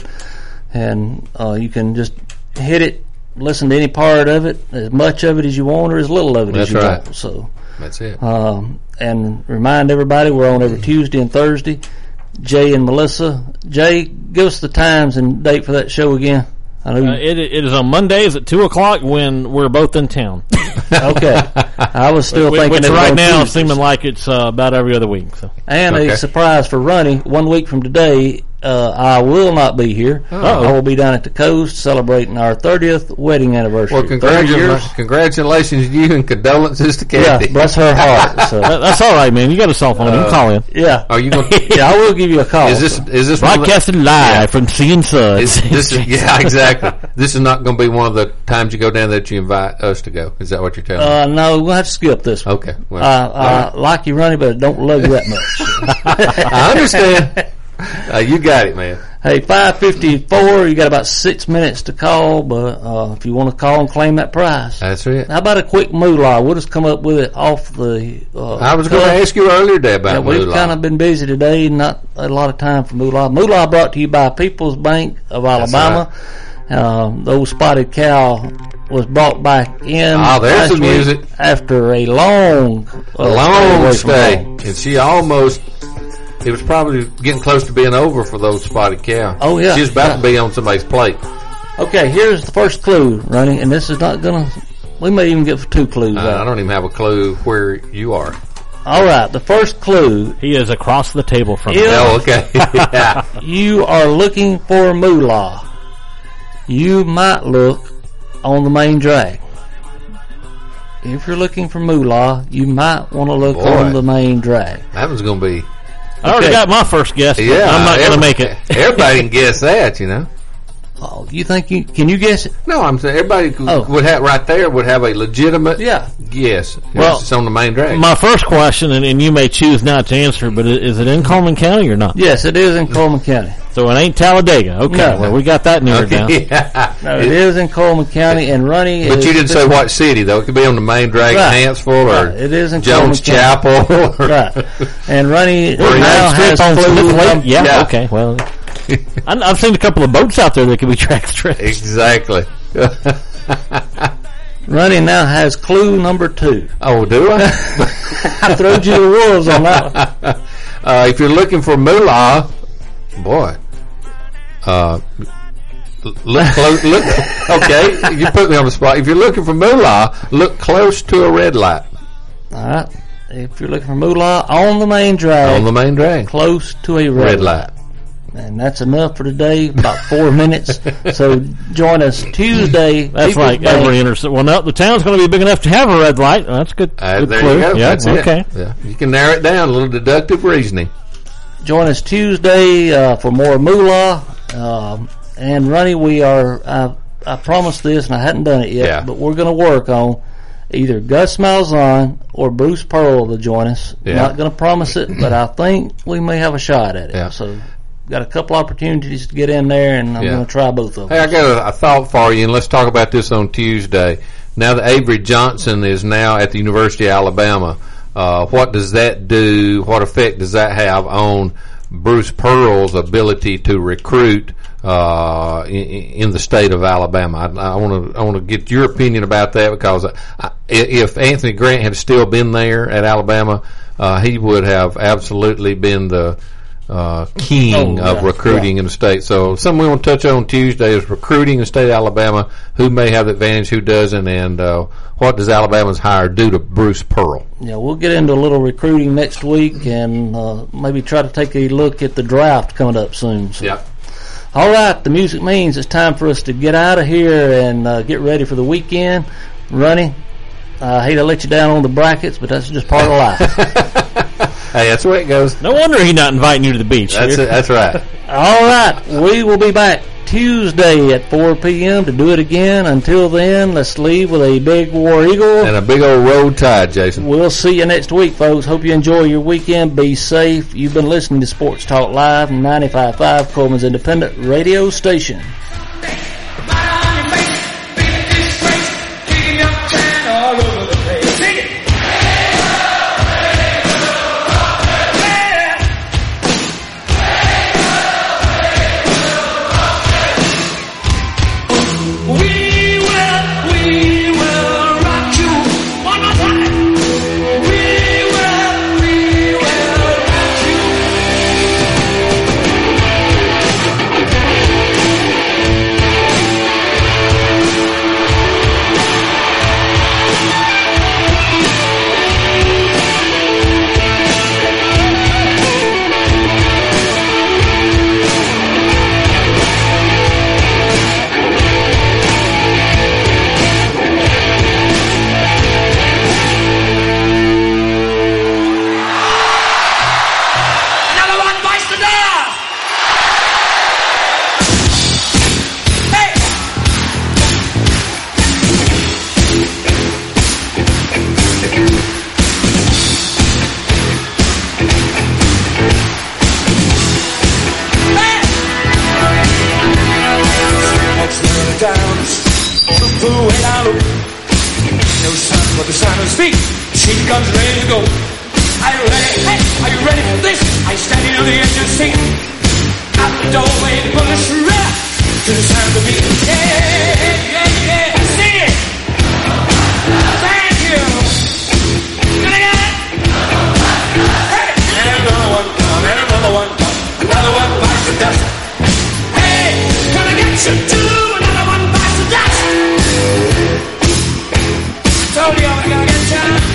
And uh, you can just hit it, listen to any part of it, as much of it as you want or as little of it That's as you right. want. So That's it. Um, and remind everybody we're on every Tuesday and Thursday. Jay and Melissa. Jay, give us the times and date for that show again. I know. Uh, it, it is on Mondays at two o'clock when we're both in town. Okay. I was still Which, thinking which it was right on now Tuesdays. seeming like it's uh, about every other week. So. And Okay. a surprise for Ronnie. One week from today, uh, I will not be here. Uh-oh. I will be down at the coast celebrating our thirtieth wedding anniversary. Well, thirty years. congratulations, congratulations to you and condolences to Kathy. Yeah, bless her heart. So. That- that's all right, man. You got a cell phone. you can call in. Yeah. Are you going? Yeah, I will give you a call. Is this is this one of the- Broadcasting live from Seeing Suds. Is, this is, yeah, exactly. This is not going to be one of the times you go down there that you invite us to go. Is that what you're telling me? Uh, no, we'll have to skip this one. Okay. Well, uh, all I like you, Ronnie, but I don't love you that much. I understand. Uh, you got it, man. Hey, five fifty-four, you got about six minutes to call, but uh, if you want to call and claim that prize. That's it. How about a quick moolah? We'll just come up with it off the... Uh, I was going to ask you earlier today about yeah, we've moolah. kind of been busy today, not a lot of time for moolah. Moolah brought to you by People's Bank of Alabama. Um, the old spotted cow was brought back in Oh, there's last the week music. after a long, A uh, long away from stay. home. And she almost... It was probably getting close to being over for those spotted cow. Oh, yeah. She was about Yeah. to be on somebody's plate. Okay, here's the first clue, Ronnie, and this is not gonna. We may even get two clues Uh, out. I don't even have a clue where you are. All right, the first clue. He is across the table from If me. Oh, okay. Yeah. you are looking for moolah, you might look on the main drag. If you're looking for moolah, you might want to look Boy. on the main drag. That was going to be... I already Okay. got my first guess. but Yeah. I'm not going to every- make it. Everybody can guess that, you know. Oh, you think you can you guess it? No, I'm saying everybody Oh. would have right there would have a legitimate Yeah. yes. Well, it's on the main drag. My first question, and, and you may choose not to answer, but i- is it in Coleman County or not? Yes, it is in Coleman County. So it ain't Talladega. Okay, No. well we got that narrowed down. yeah. No, it is in Coleman County, and Runny. But is you didn't say what city though. It could be on the main drag Right. in Hanceville or Right. It is in Jones Coleman Chapel. County. Or Right. And Runny Or now has on clue Smith Lake? num- Yeah, Yeah. okay, well. I- I've seen a couple of boats out there that can be track strips. Exactly. Runny now has clue number two. Oh, do I? I throwed you the wolves on that one. Uh, if you're looking for moolah, boy, uh, look close. Look, okay, you put me on the spot. If you're looking for moolah, look close to a red light All right. If you're looking for moolah on the main drag, on the main drag. close to a red, Red light. And that's enough for today, about four minutes. So join us Tuesday. That's People's right. Bank. Every intersection. Well, no, the town's going to be big enough to have a red light. That's good. Uh, good there clue. you go. Yeah, That's okay. it. Yeah. You can narrow it down. A little deductive reasoning. Join us Tuesday uh, for more moolah. Um, and Runny, we are, I, I promised this and I hadn't done it yet, Yeah. but we're going to work on either Gus Malzahn or Bruce Pearl to join us. Yeah. Not going to promise it, but I think we may have a shot at it. Yeah. So got a couple opportunities to get in there, and I'm Yeah. going to try both of them. Hey, I got a, a thought for you, and let's talk about this on Tuesday. Now that Avery Johnson is now at the University of Alabama, uh, what does that do? What effect does that have on Bruce Pearl's ability to recruit uh, in, in the state of Alabama? I want to I want to get your opinion about that, because I, if Anthony Grant had still been there at Alabama, uh, he would have absolutely been the uh, king Oh, of yeah, recruiting yeah. in the state. So something we want to touch on Tuesday is recruiting in the state of Alabama. Who may have the advantage, who doesn't, and uh, what does Alabama's hire do to Bruce Pearl? Yeah, we'll get into a little recruiting next week, and uh, maybe try to take a look at the draft coming up soon. So. Yeah. All right, the music means it's time for us to get out of here and uh, get ready for the weekend. Runny, I hate to let you down on the brackets, but that's just part of life. Hey, that's the way it goes. No wonder he's not inviting you to the beach. That's here. it. That's right. All right, we will be back Tuesday at four p.m. to do it again. Until then, let's leave with a big War Eagle. And a big old road tide, Jason. We'll see you next week, folks. Hope you enjoy your weekend. Be safe. You've been listening to Sports Talk Live, ninety-five point five Coleman's Independent Radio Station. Another one bites the dust. Hey! Walks through the towns, look the way I look. No sun but the sound of speak. She comes ready to go. Are you ready? Hey, are you ready for this? I stand on the edge of the seat. Out the doorway, the bullets rap to the sound of the beat. Yeah, yeah, yeah, sing it. Thank you. Gonna get it? Hey, and another one come, and another one come. Another one bites the dust. Hey, gonna get you too. Another one bites the dust. Told you I'm gonna get you.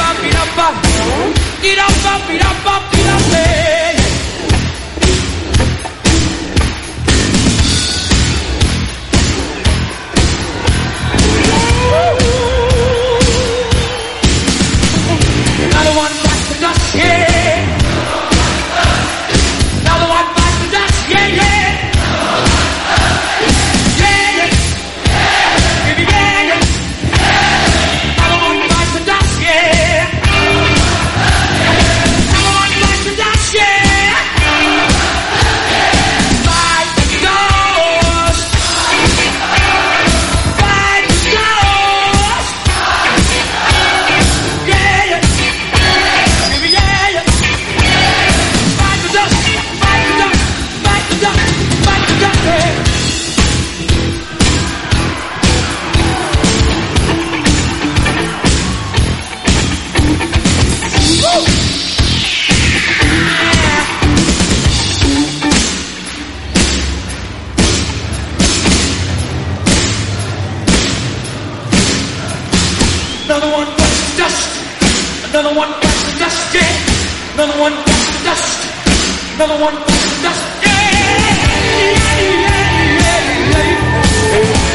Another one bites the dust. Another one bites the dust. Yeah. Another one bites the dust. Another one bites the dust. Yeah. Yeah, yeah, yeah, yeah, yeah.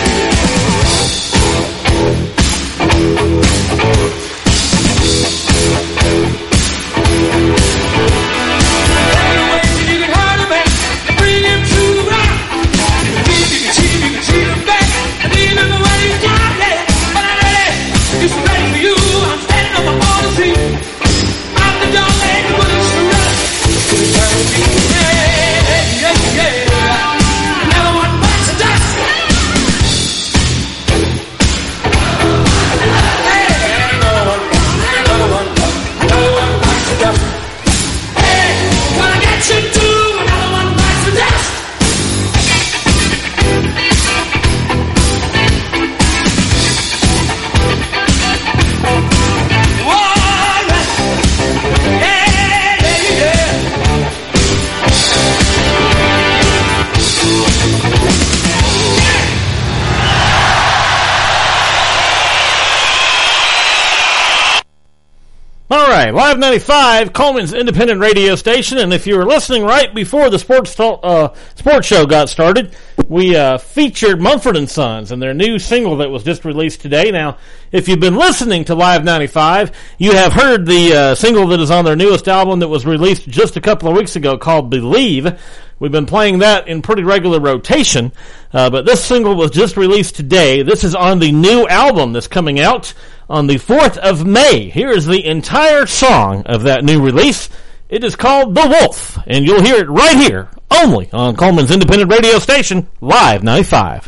Live ninety-five, Coleman's independent radio station, and if you were listening right before the sports talk, uh, sports show got started, we uh, featured Mumford and Sons and their new single that was just released today. Now, if you've been listening to Live ninety-five, you have heard the uh, single that is on their newest album that was released just a couple of weeks ago called Believe. We've been playing that in pretty regular rotation, uh, but this single was just released today. This is on the new album that's coming out on the fourth of May. Here is the entire song of that new release. It is called The Wolf, and you'll hear it right here, only on Coleman's independent radio station, Live ninety-five.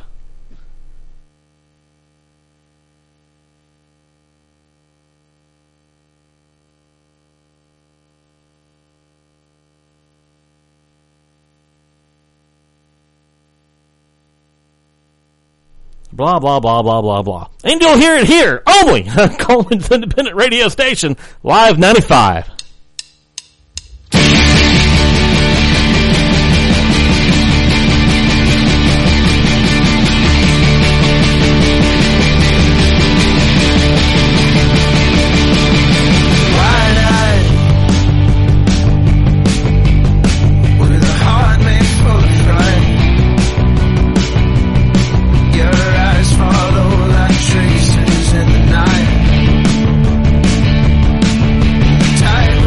Blah, blah, blah, blah, blah, blah. And you'll hear it here, only on Coleman's independent radio station, Live ninety-five. Traces in the night. Tight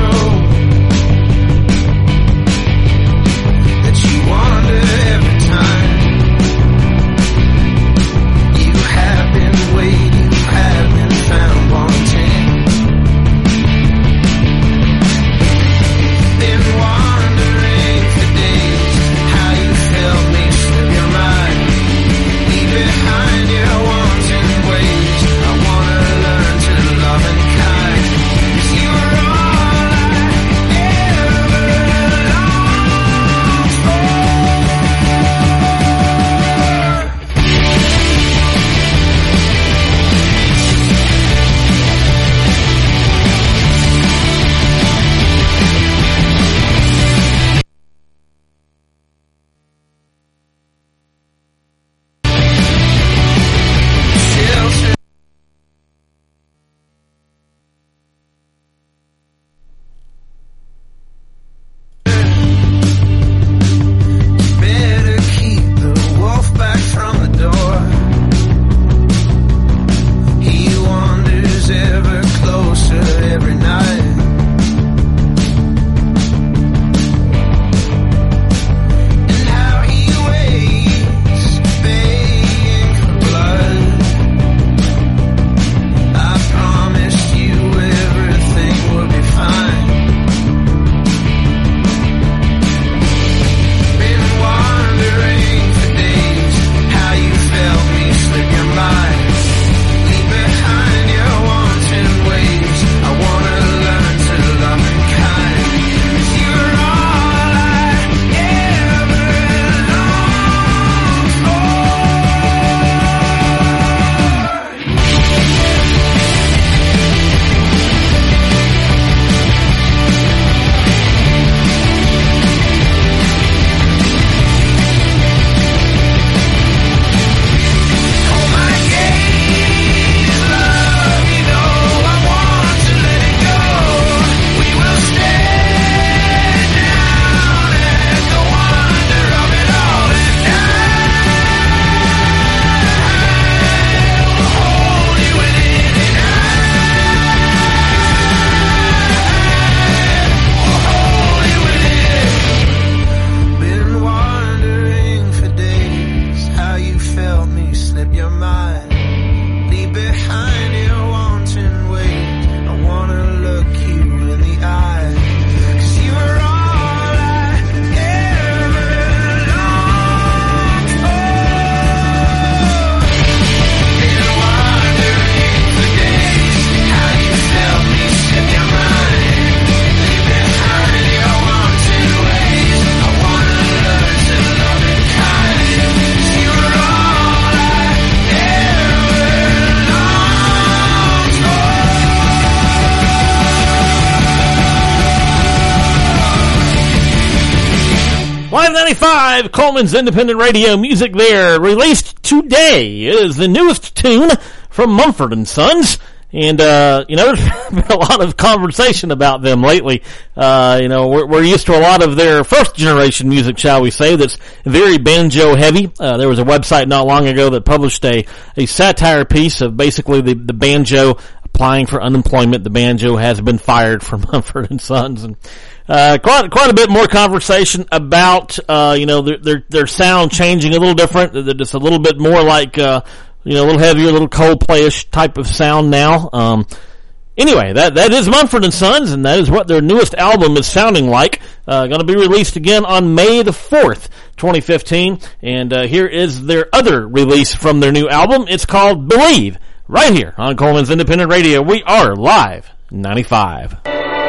ninety-five, Coleman's Independent Radio music there. Released today is the newest tune from Mumford and Sons. And, uh, you know, there's been a lot of conversation about them lately. Uh, you know, we're, we're used to a lot of their first generation music, shall we say, that's very banjo heavy. Uh, there was a website not long ago that published a, a satire piece of basically the, the banjo applying for unemployment. The banjo has been fired from Mumford and Sons. And, uh, quite, quite a bit more conversation about, uh, you know, their, their, their sound changing a little different. They're just a little bit more like, uh, you know, a little heavier, a little Coldplay-ish type of sound now. Um, anyway, that, that is Mumford and Sons, and that is what their newest album is sounding like. Uh, gonna be released again on May the fourth, twenty fifteen. And, uh, here is their other release from their new album. It's called Believe, right here on Coleman's Independent Radio. We are live ninety-five.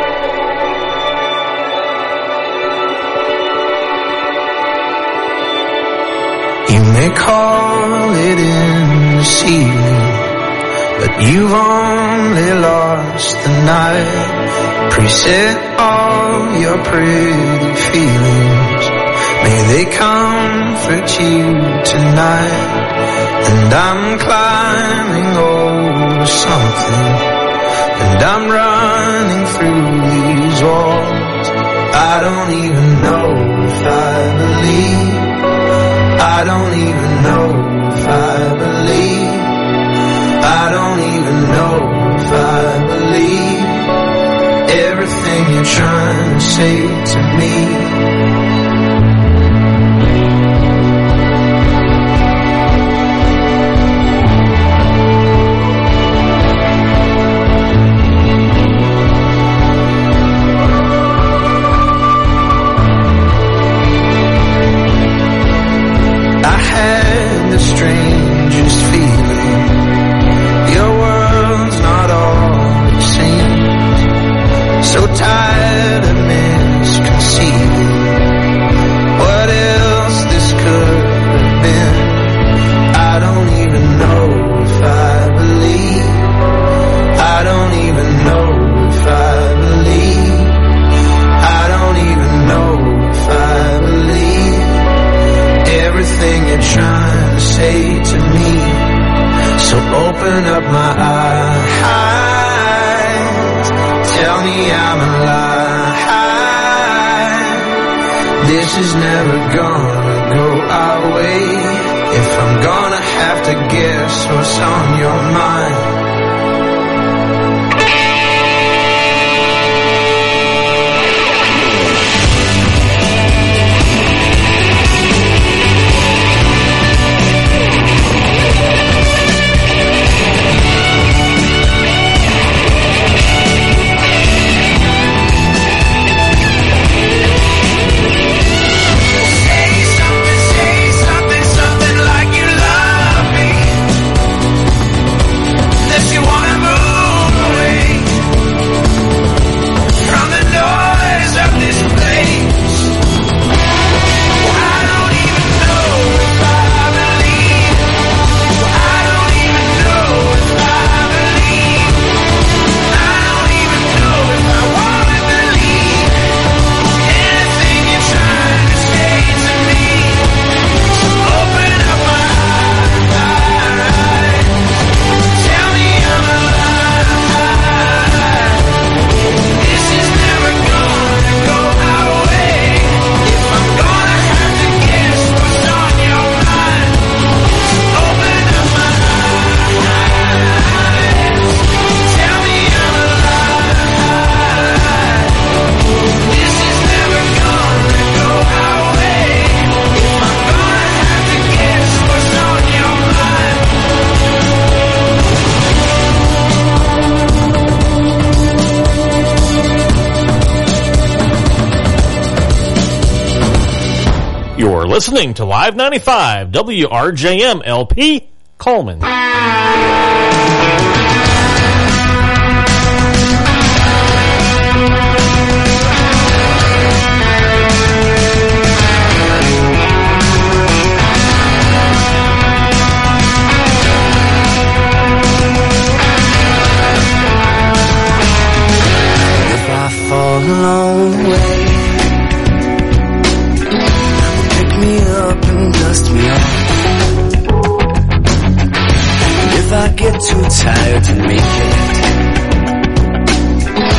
You may call it in the ceiling, but you've only lost the night. Preset all your pretty feelings, may they comfort you tonight. And I'm climbing over something, and I'm running through these walls. I don't even know if I believe, I don't even know if I believe, I don't even know if I believe everything you're trying to say to me. Strangest feeling, your world's not all it seems. So tired of misconceiving what else this could have been. I don't even know if I believe, I don't even know if I believe, I don't even know if I believe everything you're trying to say to me. So open up my eyes, tell me I'm alive. This is never gonna go our way. If I'm gonna have to guess what's on your mind. Listening to Live ninety-five, W R J M L P, Coleman. If I fall along the way, get too tired to make it.